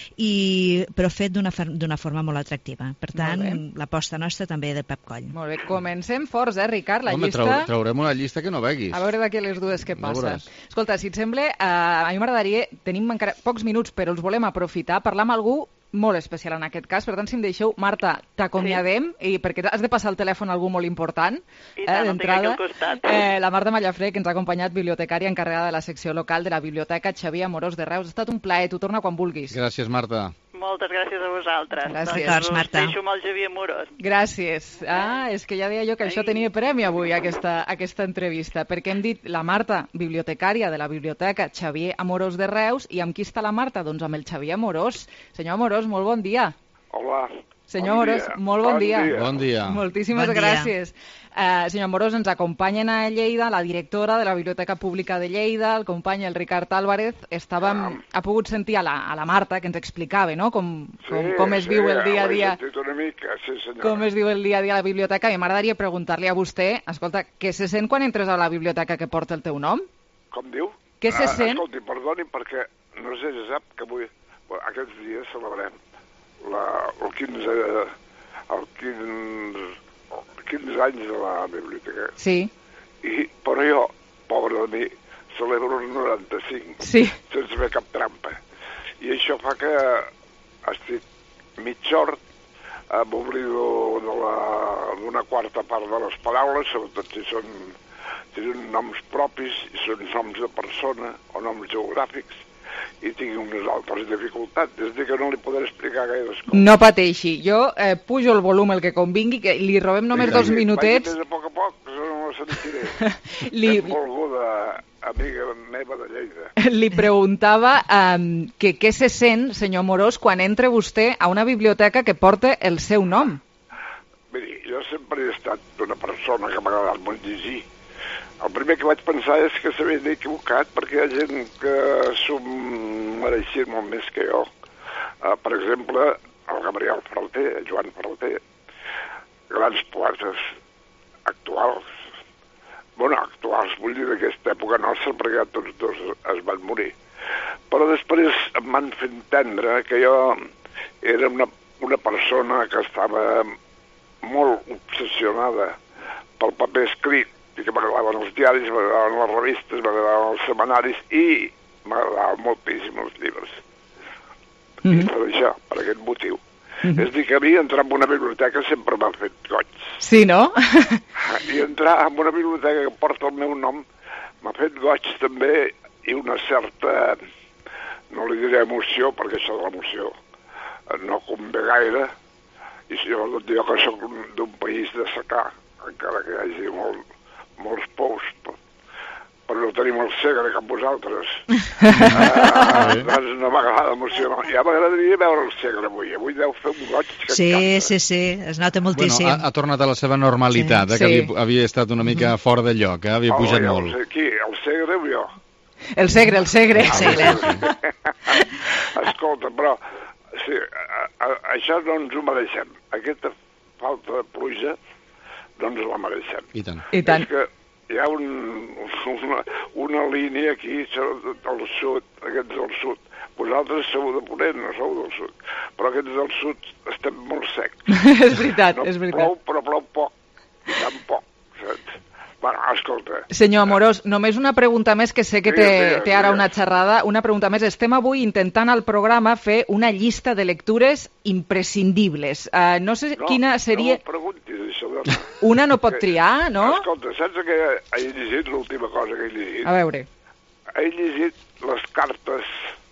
i, però fet d'una forma molt atractiva. Per tant, l'aposta nostra també de Pep Coll. Molt bé, comencem forts, eh, Ricard? La Home, llista... trau, traurem una llista que no veguis. A veure d'aquí les dues què passa. No Escolta, si et sembla, eh, a mi m'agradaria, tenim encara pocs minuts, però els volem aprofitar, parlar amb algú molt especial en aquest cas. Per tant, si em deixeu, Marta, t'acomiadem, sí. i perquè has de passar el telèfon a algú molt important. I tant, eh, no tinc aquí al costat. Eh, la Marta Mallafré, que ens ha acompanyat, bibliotecària encarregada de la secció local de la Biblioteca Xavier Amorós de Reus. Ha estat un plaer, tu torna quan vulguis. Gràcies, Marta. Moltes gràcies a vosaltres. Gràcies, doncs Marta. Us deixo amb el Xavier Amorós. Gràcies. Ah, és que ja deia jo que això tenia premi avui, aquesta, aquesta entrevista, perquè hem dit la Marta, bibliotecària de la Biblioteca Xavier Amorós de Reus, i amb qui està la Marta? Doncs amb el Xavier Amorós. Senyor Amorós, molt bon dia. Hola. Senyor bon Amorós, dia. molt bon, bon dia. dia. Bon dia. Moltíssimes bon gràcies. Uh, senyor Amorós, ens acompanyen a Lleida la directora de la Biblioteca Pública de Lleida, el company el Ricard Álvarez. Estàvem, ah. ha pogut sentir a la, a la Marta, que ens explicava, no?, com, sí, com, com es sí, viu el dia a dia. Una mica, sí, com es viu el dia a dia a la biblioteca. I m'agradaria preguntar-li a vostè, escolta, què se sent quan entres a la biblioteca que porta el teu nom? Com diu? Què se ah, sent? Escolti, perdoni, perquè no sé si sap que avui, aquests dies celebrem la, el quinze... el quinze, quinze anys de la biblioteca. Sí. I, però jo, pobre de mi, celebro el noranta-cinc. Sí. Sense fer cap trampa. I això fa que estic mig sort, eh, m'oblido d'una quarta part de les paraules, sobretot si són, si són noms propis, si són noms de persona o noms geogràfics, i tinc unes altres dificultats, és dir, que no li podré explicar gaires coses. No pateixi, jo eh, pujo el volum el que convingui, que li robem només sí, dos sí, minutets. Vagi més a poc a poc, que no ho sentiré. li... És volguda amiga meva de Lleida. Li preguntava um, que què se sent, senyor Amorós, quan entra vostè a una biblioteca que porta el seu nom. Miri, jo sempre he estat una persona que m'ha agradat molt llegir. El primer que vaig pensar és que s'havia equivocat, perquè hi ha gent que s'ho mereixia molt més que jo. Uh, per exemple, el Gabriel Ferrer, el Joan Ferrer, grans poetes actuals. Bueno, actuals, vull dir d'aquesta època nostra, perquè tots dos es van morir. Però després em van fer entendre que jo era una, una persona que estava molt obsessionada pel paper escrit, i que m'agradaven els diaris, m'agradaven les revistes, m'agradaven els setmanaris i m'agradaven moltíssim els llibres. Mm -hmm. I per això, per aquest motiu. Mm -hmm. És dir, que a mi entrar en una biblioteca sempre m'ha fet goig. Sí, no? I entrar en una biblioteca que porta el meu nom m'ha fet goig també, i una certa, no li diré emoció, perquè això de l'emoció no convé gaire, i jo, jo que soc d'un país de secà, encara que hi hagi molt molts pous, però no tenim el Segre com vosaltres. uh, doncs no m'agrada emocionar. Ja m'agradaria veure el Segre avui. Avui deu fer un goig que sí, encanta. Sí, sí, es nota moltíssim. Bueno, ha, ha tornat a la seva normalitat, sí. eh, que sí. havia, havia estat una mica mm-hmm. fora de lloc, eh, havia oh, pujat ja, molt. Aquí, el Segre o jo? El Segre, el Segre. El Segre. Escolta, però sí, a, a, això no ens ho mereixem. Aquesta falta de pluja no ens la mereixem. I tant. I tant. És que hi ha un, una, una línia aquí al sud, aquests del sud. Vosaltres sou de Ponent, no sou del sud, però aquests del sud estem molt secs. És veritat, no és veritat. Plou, però plou poc, tan poc, saps? Bueno, escolta. Senyor Amorós, només una pregunta més, que sé que té, digues, digues, té ara digues. una xerrada. Una pregunta més. Estem avui intentant al programa fer una llista de lectures imprescindibles. Uh, no sé no, quina seria... No m'ho preguntis, això de... Una no pot triar, no? Escolta, saps que he llegit l'última cosa que he llegit? A veure. He llegit les cartes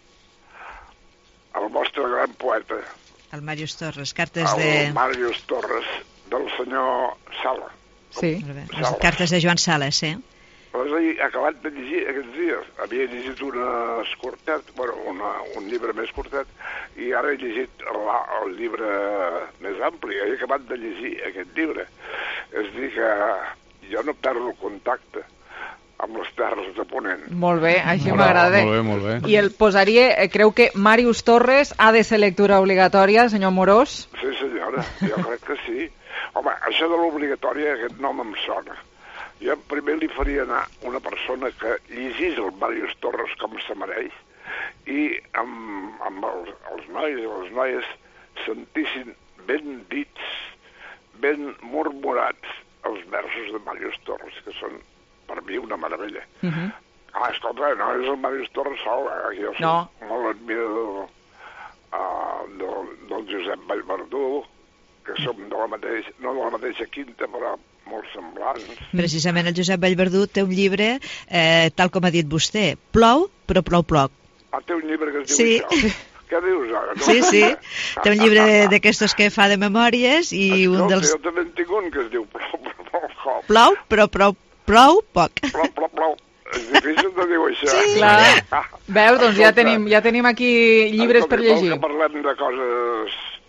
al vostre gran poeta. El Màrius Torres, cartes el de... El Màrius Torres, del senyor Sala. Sí. Les cartes de Joan Sales, sí. Aleshores he acabat de llegir aquests dies. Havia llegit una curtet, bueno, una, un llibre més curtet, i ara he llegit el, el llibre més ampli. He acabat de llegir aquest llibre. És a dir que jo no perdo el contacte amb les terres de Ponent. Molt bé, així m'agrada. Molt bé, molt bé. I el posaria, eh, creu que Màrius Torres ha de ser lectura obligatòria, senyor Morós? Sí, senyora, jo crec que sí. Home, això de l'obligatòria, aquest nom em sona. Jo primer li faria anar una persona que llegís el Màrius Torres com se mereix i amb, amb els, els nois i les noies sentissin ben dits, ben murmurats els versos de Màrius Torres, que són per mi una meravella. Uh -huh. Ah, escolta, no és el Màrius Torres sol, eh? Jo soc no. molt admirador uh, del, del Josep Vallverdú, que som de la mateixa, no de la mateixa quinta, però molt semblants. Precisament el Josep Vallverdú té un llibre, eh, tal com ha dit vostè, Plou, però plou ploc. Ah, té un llibre que es diu sí. això? Què dius ara? No? Sí, sí, té un llibre d'aquestos que fa de memòries i Escolta, un dels... jo també en tinc un que es diu Plou, però plou poc. Plou, però plou, plou poc. Plou, plou, plou. És difícil de dir això. Sí, clar. Ah. Veus, doncs ja tenim, ja tenim aquí llibres per llegir. Vol que parlem de coses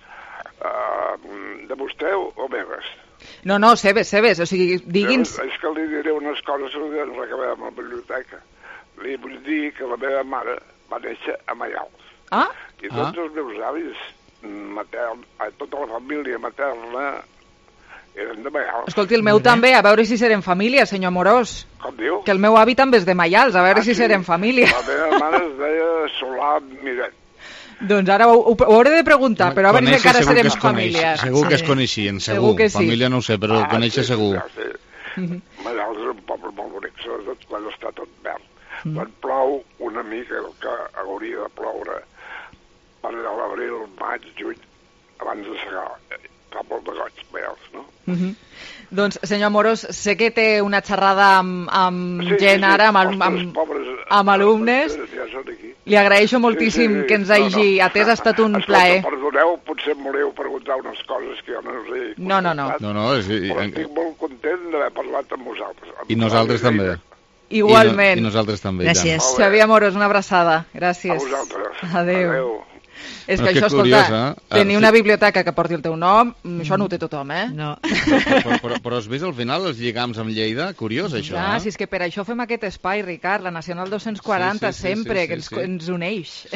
uh, de vostè o meves? No, no, seves, seves, o sigui, digui'ns... És que li diré unes coses que ens acabem a la biblioteca. Li vull dir que la meva mare va néixer a Maials. Ah? I tots ah. els meus avis materns, tota la família materna eren de Maials. Escolti, el meu també, a veure si serem família, senyor Morós. Com diu? Que el meu avi també és de Maials, a veure ah, si sí? serem família. La meva mare es deia Solà Miret. Doncs ara ho, ho, ho hauré de preguntar, però a veure si encara serem família. Segur sí. que es coneixien, segur. segur que sí. Família no ho sé, però ah, conèixer sí, segur. Sí, sí. Mm -hmm. Maials és un poble molt bonic, sobretot quan està tot verd. Mm. Quan plou una mica, el que hauria de ploure per l'abril, maig, juny, abans de segar. Fa molt de goig, Maials, no? Mm -hmm. Doncs, senyor Morós, sé que té una xerrada amb, amb sí, gent sí, ara, amb, amb, amb, pobres, amb alumnes. Ja són aquí. Li agraeixo moltíssim sí, sí, sí. que ens hagi no, no. atès, ha estat un Escolta, plaer. Perdoneu, potser em voleu preguntar unes coses que jo no us he No, no, no. no, no és... Però estic molt content d'haver parlat amb vosaltres. Amb I nosaltres també. Igualment. I, no, I nosaltres també. Gràcies. Ja. Xavier Morós, una abraçada. Gràcies. A vosaltres. Adéu. Adéu. És no, que això, curiós, escolta, eh? tenir una biblioteca que porti el teu nom, mm. això no ho té tothom, eh? No. Però, però, però has vist al final els lligams amb Lleida? Curiós, això, Clar, eh? si és que per això fem aquest espai, Ricard, la Nacional dos-cents quaranta, sí, sí, sí, sempre, sí, sí, que ens, sí. ens uneix.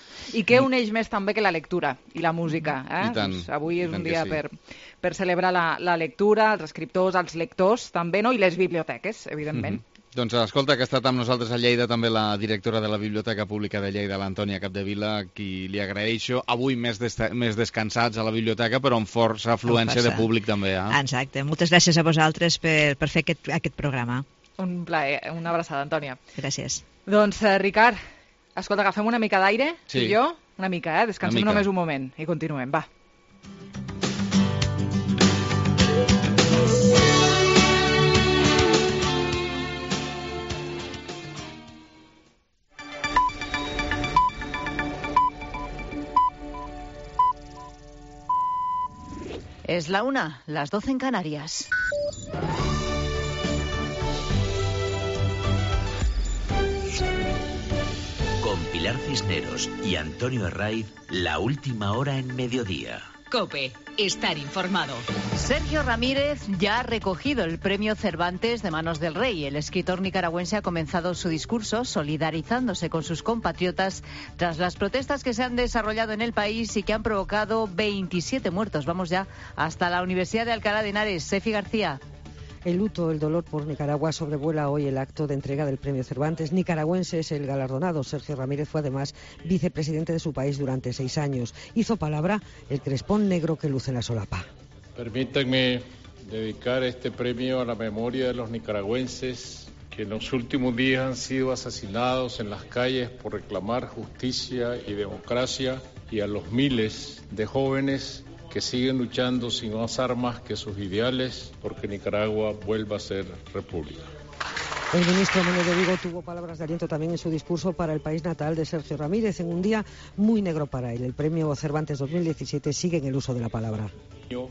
I què uneix més també que la lectura i la música, eh? I tant, doncs avui és i tant un dia sí. per, per celebrar la, la lectura, els escriptors, els lectors, també, no? I les biblioteques, evidentment. Mm-hmm. Doncs escolta, que ha estat amb nosaltres a Lleida també la directora de la Biblioteca Pública de Lleida, l'Antònia Capdevila, qui li agraeixo. Avui més, més descansats a la biblioteca, però amb força afluència de públic també. Eh? Exacte. Moltes gràcies a vosaltres per, per fer aquest, aquest programa. Un plaer, una abraçada, Antònia. Gràcies. Doncs, eh, Ricard, escolta, agafem una mica d'aire, sí. i jo, una mica, eh? Descansem mica. només un moment i continuem, va. Es la una, las doce en Canarias. Con Pilar Cisneros y Antonio Herraiz, la última hora en mediodía. COPE, estar informado. Sergio Ramírez ya ha recogido el premio Cervantes de manos del rey. El escritor nicaragüense ha comenzado su discurso solidarizándose con sus compatriotas tras las protestas que se han desarrollado en el país y que han provocado veintisiete muertos. Vamos ya hasta la Universidad de Alcalá de Henares. Sefi García. El luto, el dolor por Nicaragua sobrevuela hoy el acto de entrega del premio Cervantes. Nicaragüense es el galardonado. Sergio Ramírez fue además vicepresidente de su país durante seis años. Hizo palabra el crespón negro que luce en la solapa. Permítanme dedicar este premio a la memoria de los nicaragüenses que en los últimos días han sido asesinados en las calles por reclamar justicia y democracia, y a los miles de jóvenes que siguen luchando sin más armas que sus ideales porque Nicaragua vuelva a ser república. El ministro Manuel de Vigo tuvo palabras de aliento también en su discurso para el país natal de Sergio Ramírez, en un día muy negro para él. El premio Cervantes dos mil diecisiete sigue en el uso de la palabra.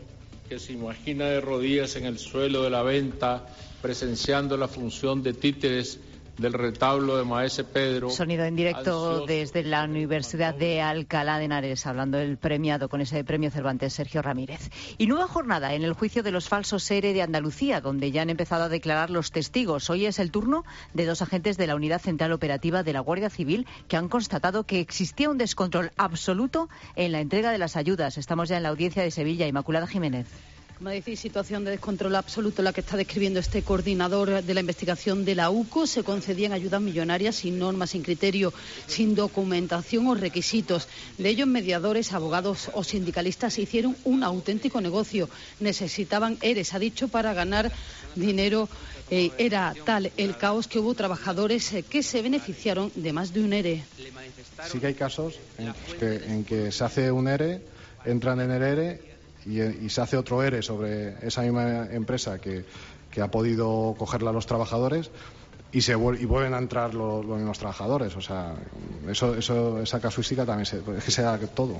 que se imagina de rodillas en el suelo de la venta, presenciando la función de títeres del retablo de Maese Pedro. Sonido en directo ansioso. Desde la Universidad de Alcalá de Henares, hablando del premiado con ese premio Cervantes, Sergio Ramírez. Y nueva jornada en el juicio de los falsos E R E de Andalucía, donde ya han empezado a declarar los testigos. Hoy es el turno de dos agentes de la Unidad Central Operativa de la Guardia Civil que han constatado que existía un descontrol absoluto en la entrega de las ayudas. Estamos ya en la audiencia de Sevilla. Inmaculada Jiménez. Como decís, situación de descontrol absoluto la que está describiendo este coordinador de la investigación de la U C O. Se concedían ayudas millonarias sin normas, sin criterio, sin documentación o requisitos. De ellos, mediadores, abogados o sindicalistas hicieron un auténtico negocio. Necesitaban E R E, se ha dicho, para ganar dinero. Eh, era tal el caos que hubo trabajadores eh, que se beneficiaron de más de un E R E. Sí que hay casos en que, en que se hace un E R E, entran en el E R E Y, y se hace otro E R E sobre esa misma empresa que, que ha podido cogerla a los trabajadores y se y vuelven a entrar los, los mismos trabajadores. O sea, eso, eso, esa casuística también se, es que se da todo.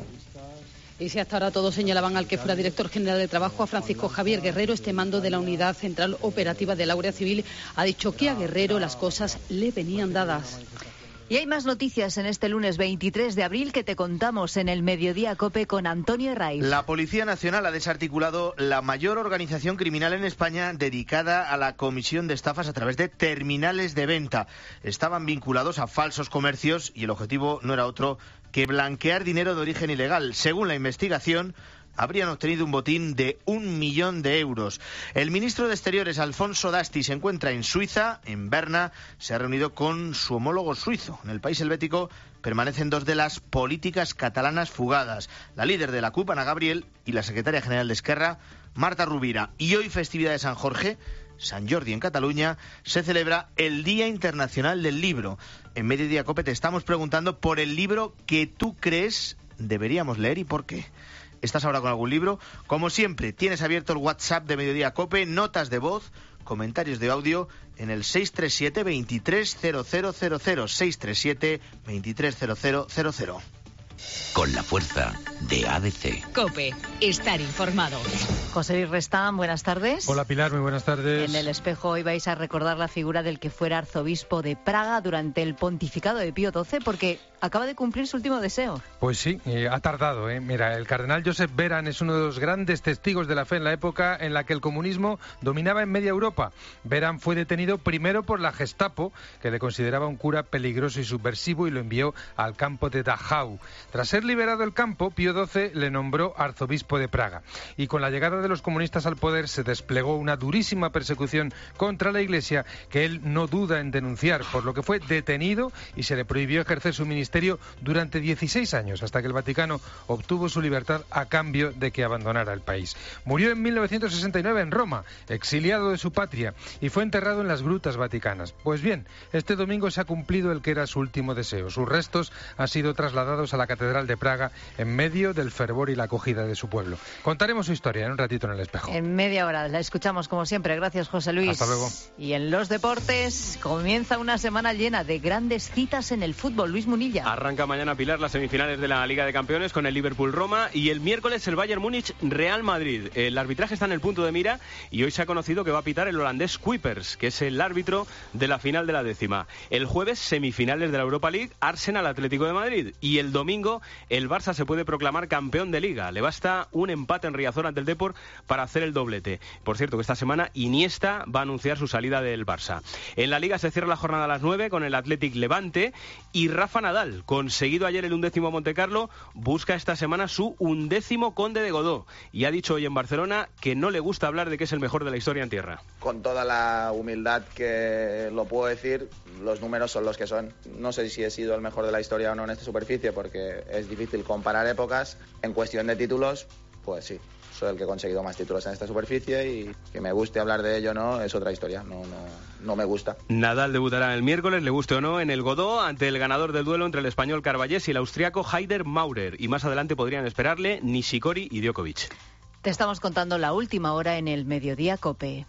Y si hasta ahora todos señalaban al que fuera director general de Trabajo, a Francisco Javier Guerrero, este mando de la Unidad Central Operativa de la Guardia Civil ha dicho que a Guerrero las cosas le venían dadas. Y hay más noticias en este lunes veintitrés de abril que te contamos en el Mediodía COPE con Antonio Herraiz. La Policía Nacional ha desarticulado la mayor organización criminal en España dedicada a la comisión de estafas a través de terminales de venta. Estaban vinculados a falsos comercios y el objetivo no era otro que blanquear dinero de origen ilegal. Según la investigación, habrían obtenido un botín de un millón de euros. El ministro de Exteriores, Alfonso Dasti, se encuentra en Suiza, en Berna. Se ha reunido con su homólogo suizo. En el país helvético permanecen dos de las políticas catalanas fugadas: la líder de la C U P, Ana Gabriel, y la secretaria general de Esquerra, Marta Rovira. Y hoy, festividad de San Jorge, San Jordi en Cataluña, se celebra el Día Internacional del Libro. En Mediodía COPE te estamos preguntando por el libro que tú crees deberíamos leer y por qué. ¿Estás ahora con algún libro? Como siempre, tienes abierto el WhatsApp de Mediodía COPE, notas de voz, comentarios de audio en el seis tres siete, veintitrés, cero cero cero cero, seis tres siete, veintitrés, cero cero cero cero. Con la fuerza de A D C. COPE, estar informado. José Luis Restán, buenas tardes. Hola Pilar, muy buenas tardes. En El Espejo hoy vais a recordar la figura del que fuera arzobispo de Praga durante el pontificado de Pío doce, porque acaba de cumplir su último deseo. Pues sí, eh, ha tardado. ¿eh? Mira, el cardenal Josep Beran es uno de los grandes testigos de la fe en la época en la que el comunismo dominaba en media Europa. Beran fue detenido primero por la Gestapo, que le consideraba un cura peligroso y subversivo, y lo envió al campo de Dachau. Tras ser liberado el campo, Pío doce le nombró arzobispo de Praga. Y con la llegada de los comunistas al poder se desplegó una durísima persecución contra la Iglesia que él no duda en denunciar, por lo que fue detenido y se le prohibió ejercer su ministerio durante dieciséis años, hasta que el Vaticano obtuvo su libertad a cambio de que abandonara el país. Murió en mil novecientos sesenta y nueve en Roma, exiliado de su patria, y fue enterrado en las grutas vaticanas. Pues bien, este domingo se ha cumplido el que era su último deseo. Sus restos han sido trasladados a la Catedral de Praga en medio del fervor y la acogida de su pueblo. Contaremos su historia en un ratito en El Espejo. En media hora la escuchamos como siempre. Gracias, José Luis. Hasta luego. Y en los deportes comienza una semana llena de grandes citas en el fútbol. Luis Munilla. Arranca mañana, Pilar, las semifinales de la Liga de Campeones con el Liverpool-Roma y el miércoles el Bayern Múnich-Real Madrid. El arbitraje está en el punto de mira y hoy se ha conocido que va a pitar el holandés Kuipers, que es el árbitro de la final de la décima. El jueves, semifinales de la Europa League, Arsenal-Atlético de Madrid. Y el domingo, el Barça se puede proclamar campeón de Liga. Le basta un empate en Riazor ante el Depor para hacer el doblete. Por cierto, que esta semana Iniesta va a anunciar su salida del Barça. En la Liga se cierra la jornada a las nueve con el Athletic Levante y Rafa Nadal, conseguido ayer el undécimo a Montecarlo, busca esta semana su undécimo Conde de Godó y ha dicho hoy en Barcelona que no le gusta hablar de que es el mejor de la historia en tierra. Con toda la humildad que lo puedo decir, los números son los que son. No sé si he sido el mejor de la historia o no en esta superficie porque es difícil comparar épocas. En cuestión de títulos, pues sí, soy el que he conseguido más títulos en esta superficie y que me guste hablar de ello o no es otra historia, no, no, no me gusta. Nadal debutará el miércoles, le guste o no, en el Godó ante el ganador del duelo entre el español Carballés y el austriaco Haider Maurer, y más adelante podrían esperarle Nishikori y Djokovic. Te estamos contando la última hora en el Mediodía COPE.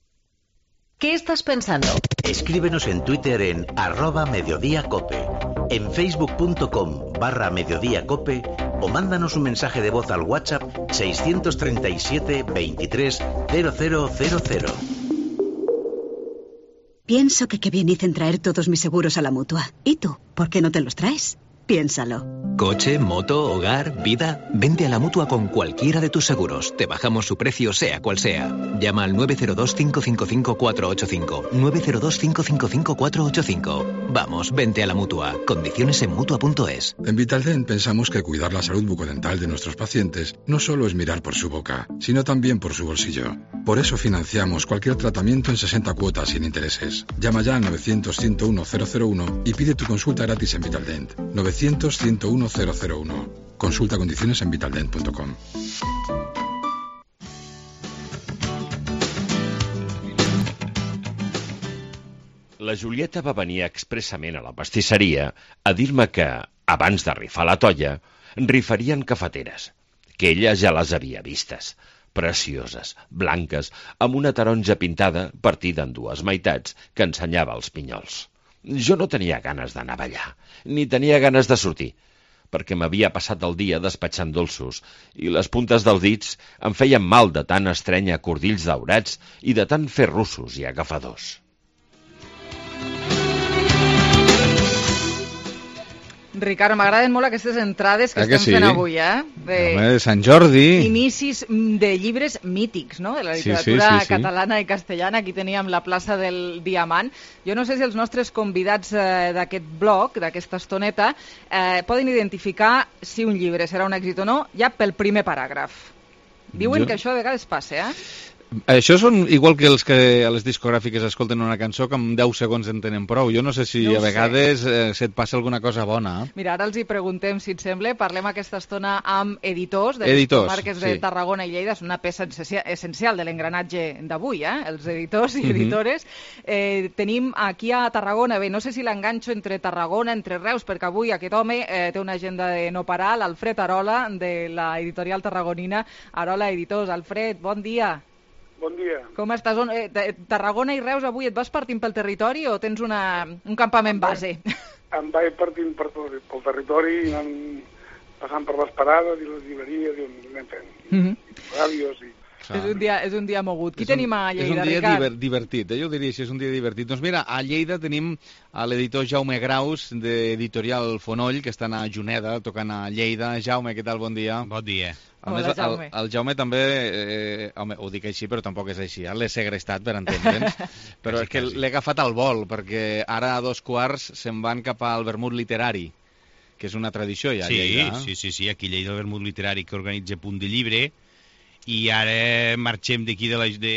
¿Qué estás pensando? Escríbenos en Twitter en arroba Mediodía Cope. en facebook.com barra mediodíacope o mándanos un mensaje de voz al WhatsApp seiscientos treinta y siete veintitrés cero cero cero cero. Pienso que qué bien hice en traer todos mis seguros a la Mutua. ¿Y tú? ¿Por qué no te los traes? Piénsalo. Coche, moto, hogar, vida. Vente a la Mutua con cualquiera de tus seguros. Te bajamos su precio sea cual sea. Llama al nueve cero dos, cinco cinco cinco, cuatro ocho cinco. nueve cero dos, cinco cinco cinco, cuatro ocho cinco. Vamos, vente a la Mutua. Condiciones en Mutua punto es. En Vitaldent pensamos que cuidar la salud bucodental de nuestros pacientes no solo es mirar por su boca, sino también por su bolsillo. Por eso financiamos cualquier tratamiento en sesenta cuotas sin intereses. Llama ya al novecientos, ciento uno, cero cero uno y pide tu consulta gratis en Vitaldent. novecientos, ciento uno, cero cero uno. Consulta condiciones en vitaldent punto com. La Julieta va venir expressament a la pastisseria a dir-me que, abans de rifar la tolla, rifarien cafeteres, que ella ja les havia vistes, precioses, blanques, amb una taronja pintada partida en dues meitats que ensenyava els pinyols. Jo no tenia ganes d'anar a ballar, ni tenia ganes de sortir, perquè m'havia passat el dia despatxant dolços i les puntes dels dits em feien mal de tant estrènyer cordills daurats i de tant fer russos i agafadors. Ricardo, m'agraden molt aquestes entrades que ah, estem que sí? fent avui, eh? De... Home, de Sant Jordi. Inicis de llibres mítics, no?, de la literatura sí, sí, sí, catalana sí. i castellana. Aquí teníem la plaça del Diamant. Jo no sé si els nostres convidats eh, d'aquest bloc, d'aquesta estoneta, eh, poden identificar si un llibre serà un èxit o no, ja pel primer paràgraf. Diuen jo... que això a vegades passa, eh? Això són igual que els que a les discogràfiques escolten una cançó que amb deu segons en tenen prou. Jo no sé si no a vegades eh, se't passa alguna cosa bona. Mira, ara els hi preguntem, si et sembla. Parlem aquesta estona amb editors de editors, les comarques de sí. Tarragona i Lleida. És una peça essencial de l'engranatge d'avui, eh? Els editors i editores. Uh-huh. eh, tenim aquí a Tarragona, bé, no sé si l'enganxo entre Tarragona, entre Reus, perquè avui aquest home eh, té una agenda de no parar, l'Alfred Arola, de la editorial tarragonina Arola Editors. Alfred, bon dia. Bon dia. Com estàs? Tarragona i Reus avui et vas partint pel territori o tens una, un campament base? Em vaig partint per tot, pel territori, anant, passant per les parades i les llibreries i on anem fent. Mm-hmm. Ràdios i... És un, dia, és un dia mogut. Qui tenim a Lleida, Ricard? És un dia Ricard? diver, divertit, eh? Jo diria que és un dia divertit. Doncs mira, a Lleida tenim a l'editor Jaume Graus, d'Editorial Fonoll, que estan a Juneda, tocant a Lleida. Jaume, què tal? Bon dia. Bon dia. A més, Hola, Jaume. El, el Jaume també, eh, home, ho dic així, però tampoc és així, eh? L'he segrestat, per entendre'ns, però és que l'he agafat al vol, perquè ara a dos quarts se'n van cap al vermut literari, que és una tradició ja a sí, Lleida. Sí, sí, sí, aquí a Lleida el vermut literari que organitza Punt de Llibre, i ara marxem d'aquí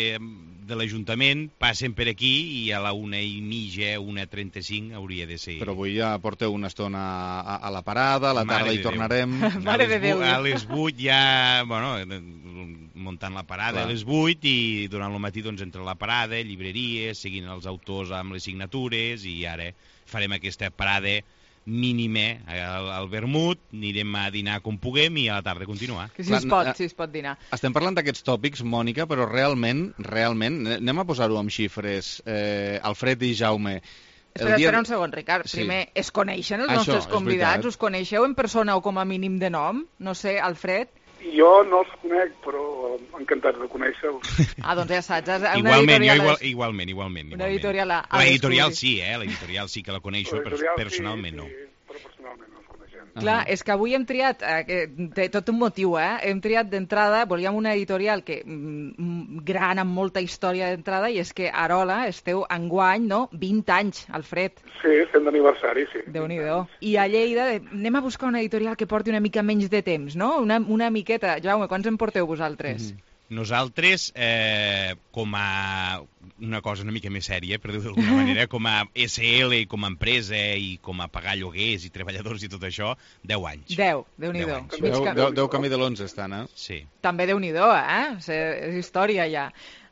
de l'Ajuntament, passen per aquí i a la una i mitja, una trenta-cinc hauria de ser. Però avui ja porteu una estona a, a la parada, a la tarda hi tornarem. Mare de Déu. A les vuit ja, bueno, muntant la parada Clar. a les vuit i durant el matí doncs entre la parada, llibreries, seguint els autors amb les signatures i ara farem aquesta parada mínime al, al vermut, anirem a dinar com puguem i a la tarda continuar. Que si es pot, si es pot dinar. Estem parlant d'aquests tòpics, Mònica, però realment, realment, anem a posar-ho amb xifres, eh, Alfred i Jaume. Espera, dia... espera un segon, Ricard. Sí. Primer, es coneixen els Això, nostres convidats? Us coneixeu en persona o com a mínim de nom? No sé, Alfred? Jo no els conec, però encantats de conèixer-los. Ah, doncs ja saps. Una igualment, editorial igual, és... igualment, igualment. Una editorial a... La editorial sí, eh? La editorial sí que la coneixo, però personalment no. Sí, però personalment no els coneixem. Clar, és que avui hem triat, eh, que té tot un motiu, eh? Hem triat d'entrada, volíem una editorial que mm, gran, amb molta història d'entrada, i és que Arola esteu enguany, no?, vint anys, Alfred. Sí, estem d'aniversari, sí. Déu-n'hi-do. I a Lleida anem a buscar una editorial que porti una mica menys de temps, no? Una, una miqueta. Jaume, quants en porteu vosaltres? Mm-hmm. Nosaltres, eh, com a una cosa una mica més sèria, per dir-ho d'alguna manera, com a S L, com a empresa i com a pagar lloguers i treballadors i tot això, deu anys. Deu, Déu-n'hi-do. Deu, deu, deu camí de l'onze estan, eh? Sí. També Déu-n'hi-do, eh? És història ja.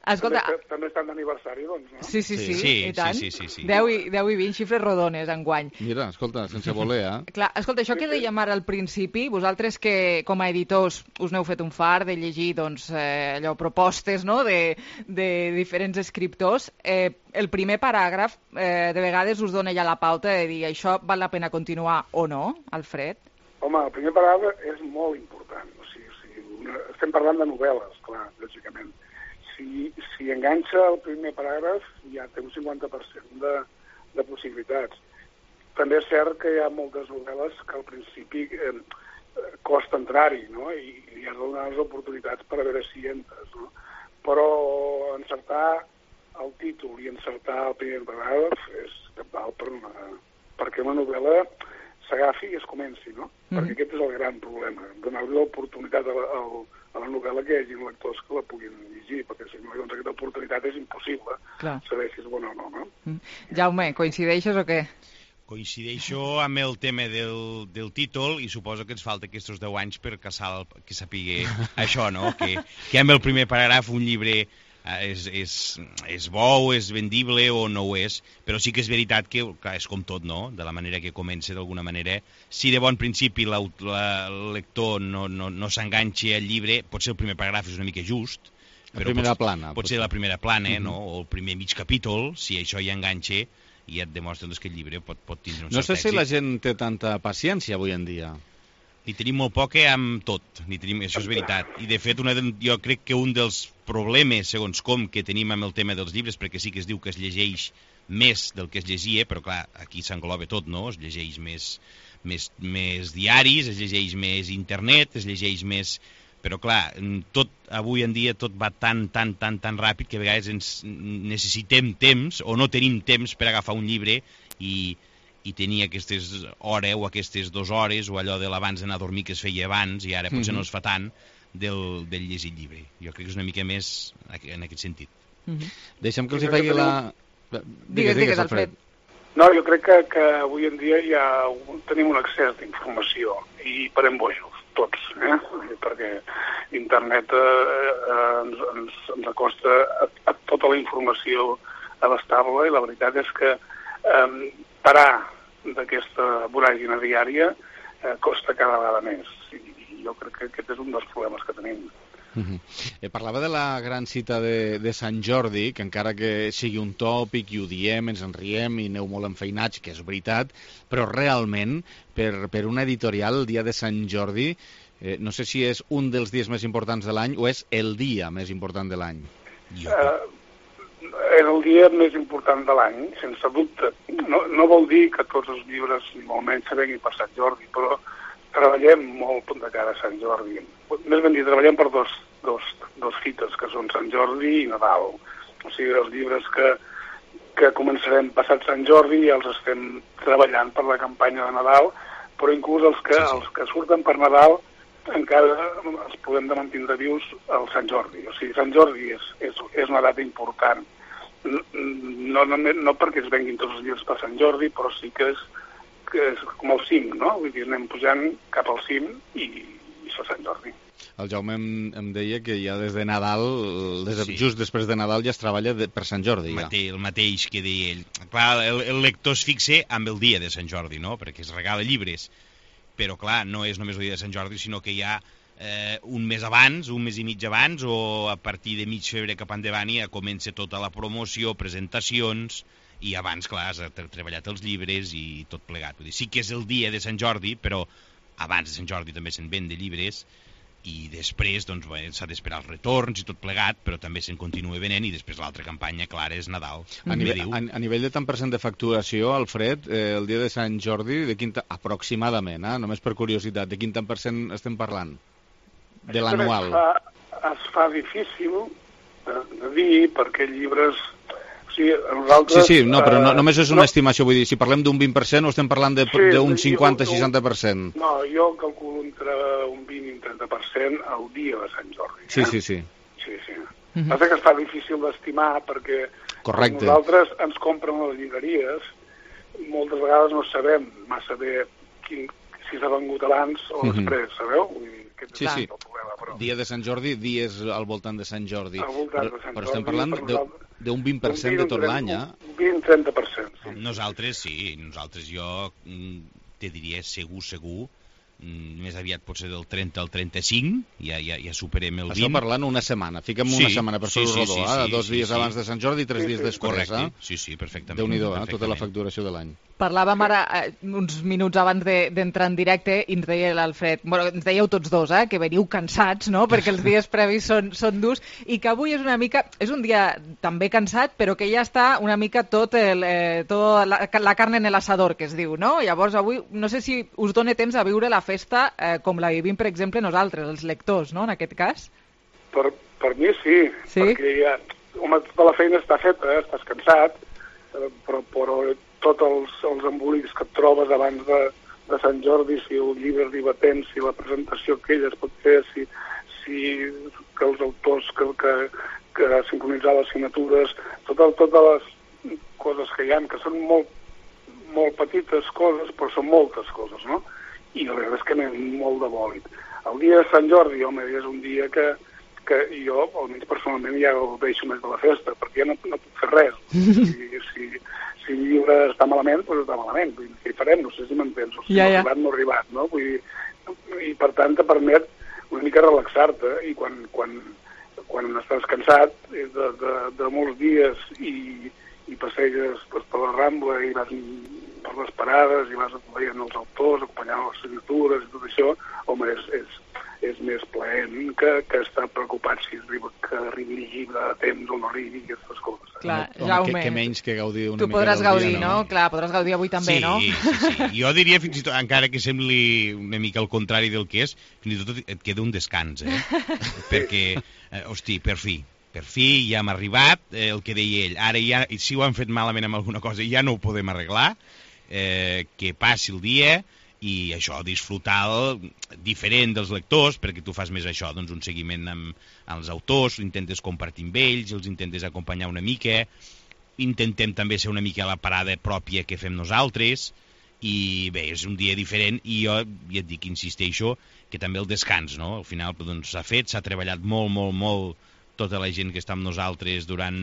Escolta... També, també estan d'aniversari, doncs, no? Sí, sí, sí, sí, i tant. Sí, sí, sí, sí. deu i vint xifres rodones enguany. Mira, escolta, sense voler, eh? Clar, escolta, això que dèiem ara al principi, vosaltres que com a editors us n'heu fet un far de llegir, doncs, eh, allò, propostes, no?, de, de diferents escriptors, eh, el primer paràgraf eh, de vegades us dona ja la pauta de dir això val la pena continuar o no, Alfred? Home, el primer paràgraf és molt important. O sigui, o sigui, una... estem parlant de novel·les, clar, lògicament. Si, si enganxa el primer paràgraf, ja té un cinquanta per cent de, de possibilitats. També és cert que hi ha moltes novel·les que al principi eh, costa entrar-hi, no? I, i has de donar les oportunitats per a veure si entres, no? Però encertar el títol i encertar el primer paràgraf és cabdal per una... perquè una novel·la s'agafi i es comenci, no? Mm. Perquè aquest és el gran problema, donar-li l'oportunitat a, a, a la novel·la que hi hagi lectors que la puguin llegir, perquè si no, doncs aquesta oportunitat és impossible. Clar. Saber si és bona o no, no? Mm. Jaume, coincideixes o què? Coincideixo amb el tema del, del títol i suposo que ens falta aquests deu anys per caçar el, que sapigui això, no? Que, que amb el primer paràgraf un llibre és, és, és bo, és vendible o no ho és, però sí que és veritat que, que és com tot, no? De la manera que comença d'alguna manera. Si de bon principi la, la, el lector no, no, no s'enganxa al llibre, potser el primer paràgraf és una mica just, però la primera pot, plana, pot ser la primera plana, uh -huh. no? O el primer mig capítol, si això hi enganxa, i et demostra doncs, que el llibre pot, pot tindre un no cert èxit. No sé si la gent té tanta paciència avui en dia. Ni tenim molt poca amb tot, ni tenim, això és veritat. I de fet, una de, jo crec que un dels problemes, segons com, que tenim amb el tema dels llibres, perquè sí que es diu que es llegeix més del que es llegia, però clar, aquí s'engloba tot, no? Es llegeix més, més, més diaris, es llegeix més internet, es llegeix més... Però clar, tot, avui en dia tot va tan, tan, tan, tan ràpid que a vegades ens necessitem temps o no tenim temps per agafar un llibre i... i tenir aquestes hores o aquestes dues hores o allò de l'abans d'anar a dormir que es feia abans i ara potser mm-hmm. no es fa tant del, del llegir el llibre. Jo crec que és una mica més en aquest sentit. Mm-hmm. Deixem que els hi faci la... Digues, digues, Alfred. No, jo crec que, que avui en dia ja tenim un accés d'informació i parem bojos, tots, eh? Perquè internet eh, ens, ens, ens acosta a, a tota la informació abastable i la veritat és que eh, parar d'aquesta voràgina diària eh, costa cada vegada més. I jo crec que aquest és un dels problemes que tenim. Uh-huh. eh, parlava de la gran cita de, de Sant Jordi, que encara que sigui un tòpic i ho diem, ens en riem i aneu molt enfeinats, que és veritat, però realment, per, per una editorial, el dia de Sant Jordi, eh, no sé si és un dels dies més importants de l'any o és el dia més important de l'any. Jo... Uh, és el dia més important de l'any, sense dubte. No, no vol dir que tots els llibres ni molt menys se venguin per Sant Jordi, però treballem molt de cara a Sant Jordi. Més ben dit, treballem per dos, dos, dos fites, que són Sant Jordi i Nadal. O sigui, els llibres que, que començarem passat Sant Jordi ja els estem treballant per la campanya de Nadal, però inclús els que, sí, sí. els que surten per Nadal encara els podem de mantindre vius al Sant Jordi. O sigui, Sant Jordi és, és, és una data important. No, no, no perquè es venguin tots els llibres per Sant Jordi, però sí que és, que és com el cim, no? Vull dir, anem pujant cap al cim i, i és Sant Jordi. El Jaume em, em deia que ja des de Nadal, des de, sí. just després de Nadal ja es treballa de, per Sant Jordi. Ja. Mate, el mateix que deia ell. Clar, el, el lector es fixa amb el dia de Sant Jordi, no? Perquè es regala llibres. Però clar, no és només el dia de Sant Jordi, sinó que hi ha eh, un mes abans, un mes i mig abans, o a partir de mig febrer cap endavant ja comença tota la promoció, presentacions, i abans, clar, has treballat els llibres i tot plegat. Vull dir, sí que és el dia de Sant Jordi, però abans de Sant Jordi també se'n ven de llibres, i després doncs, bé, s'ha d'esperar els retorns i tot plegat, però també se'n continua venent, i després l'altra campanya, clara, és Nadal. A nivell, a, a nivell de tant per cent de facturació, Alfred, eh, el dia de Sant Jordi, de quin aproximadament, eh, només per curiositat, de quin tant per cent estem parlant? De l'anual. Es fa, es fa difícil de, de dir, perquè llibres... O sigui, nosaltres, sí, sí, no, però no, només és una no, estimació, vull dir, si parlem d'un vint per cent o estem parlant d'un sí, cinquanta a seixanta per cent? No, jo calculo entre un vint i un trenta per cent el dia de Sant Jordi. Sí, eh? sí, sí. Sí, sí. Mm-hmm. Passa que es fa difícil d'estimar perquè Correcte. Nosaltres ens compren les llibreries, moltes vegades no sabem massa bé quin, si s'ha vengut abans o Mhm. després, sabeu? Vull dir, aquest Sí, és sí. el problema, però... Dia de Sant Jordi, dies al voltant de Sant Jordi. Al voltant Però, de Sant però estem Jordi, parlant per de- nosaltres- d'un vint per cent de tot l'any, eh? Un vint a trenta per cent, sí. Nosaltres sí, nosaltres jo mm, te diria segur, segur, mm, més aviat potser del trenta al trenta-cinc, ja, ja, ja superem el vint. Això parlant una setmana, fica'm Sí, una setmana per sí, fer-ho sí, rodó, sí, eh? sí, Dos sí, dies sí. abans de Sant Jordi i tres Sí, dies sí. després, Correcte, eh? sí, sí, perfectament. Déu-n'hi-do, eh? Tota perfectament. la facturació de l'any. Parlàvem ara, eh, uns minuts abans de- d'entrar en directe, i ens deia l'Alfred, bueno, ens dèieu tots dos, eh, que veniu cansats, no?, perquè els dies previs són, són durs, i que avui és una mica, és un dia també cansat, però que ja està una mica tot, el, eh, tot la, la carne en el asador, que es diu, no? Llavors avui, no sé si us dona temps a viure la festa eh, com la vivim, per exemple, nosaltres, els lectors, no?, en aquest cas. Per, per mi sí, Sí? perquè ja, home, tota la feina està feta, eh? Estàs cansat, eh, però, però tots els, els embolics que et trobes abans de, de Sant Jordi, si el llibre arriba a temps, si la presentació que ella es pot fer, si, si que els autors que, que, que sincronitzar les signatures, totes, totes les coses que hi ha, que són molt, molt petites coses, però són moltes coses, no? I la veritat és que anem molt de bòlit. El dia de Sant Jordi, home, és un dia que, que jo, almenys personalment, ja el deixo més de la festa, perquè ja no, no puc fer res. Si, si, si el llibre està malament, doncs està malament. Vull dir, què hi farem? No sé si m'entens. O sigui, Ja, no ja. ha arribat, no ha arribat, no? Vull dir, i per tant te permet una mica relaxar-te, i quan, quan, quan estàs cansat de, de, de molts dies i, i passeges doncs, per la Rambla i vas per les parades i vas veient els autors, acompanyant les signatures i tot això, home, és, és, és més plaent que, que estar preocupat si arriba, que arribi el llibre a temps o no arribi, aquestes coses. Clar, Home, Jaume, que, que menys que gaudir una tu mica podràs del gaudir, dia, no? Clar, podràs gaudir avui també, sí, no? Sí, sí. Jo diria fins i tot, encara que sembli una mica el contrari del que és, fins i tot et queda un descans, eh? Perquè, eh, hosti, per fi, per fi ja hem arribat, eh, el que deia ell, ara ja, si ho han fet malament amb alguna cosa, ja no ho podem arreglar, eh, que passi el dia i això, disfrutar el, diferent dels lectors, perquè tu fas més això, doncs un seguiment amb, amb els autors, intentes compartir amb ells, els intentes acompanyar una mica, intentem també ser una mica la parada pròpia que fem nosaltres, i bé, és un dia diferent, i jo ja et dic, insisteixo, que també el descans, no? Al final doncs, s'ha fet, s'ha treballat molt, molt, molt tota la gent que està amb nosaltres durant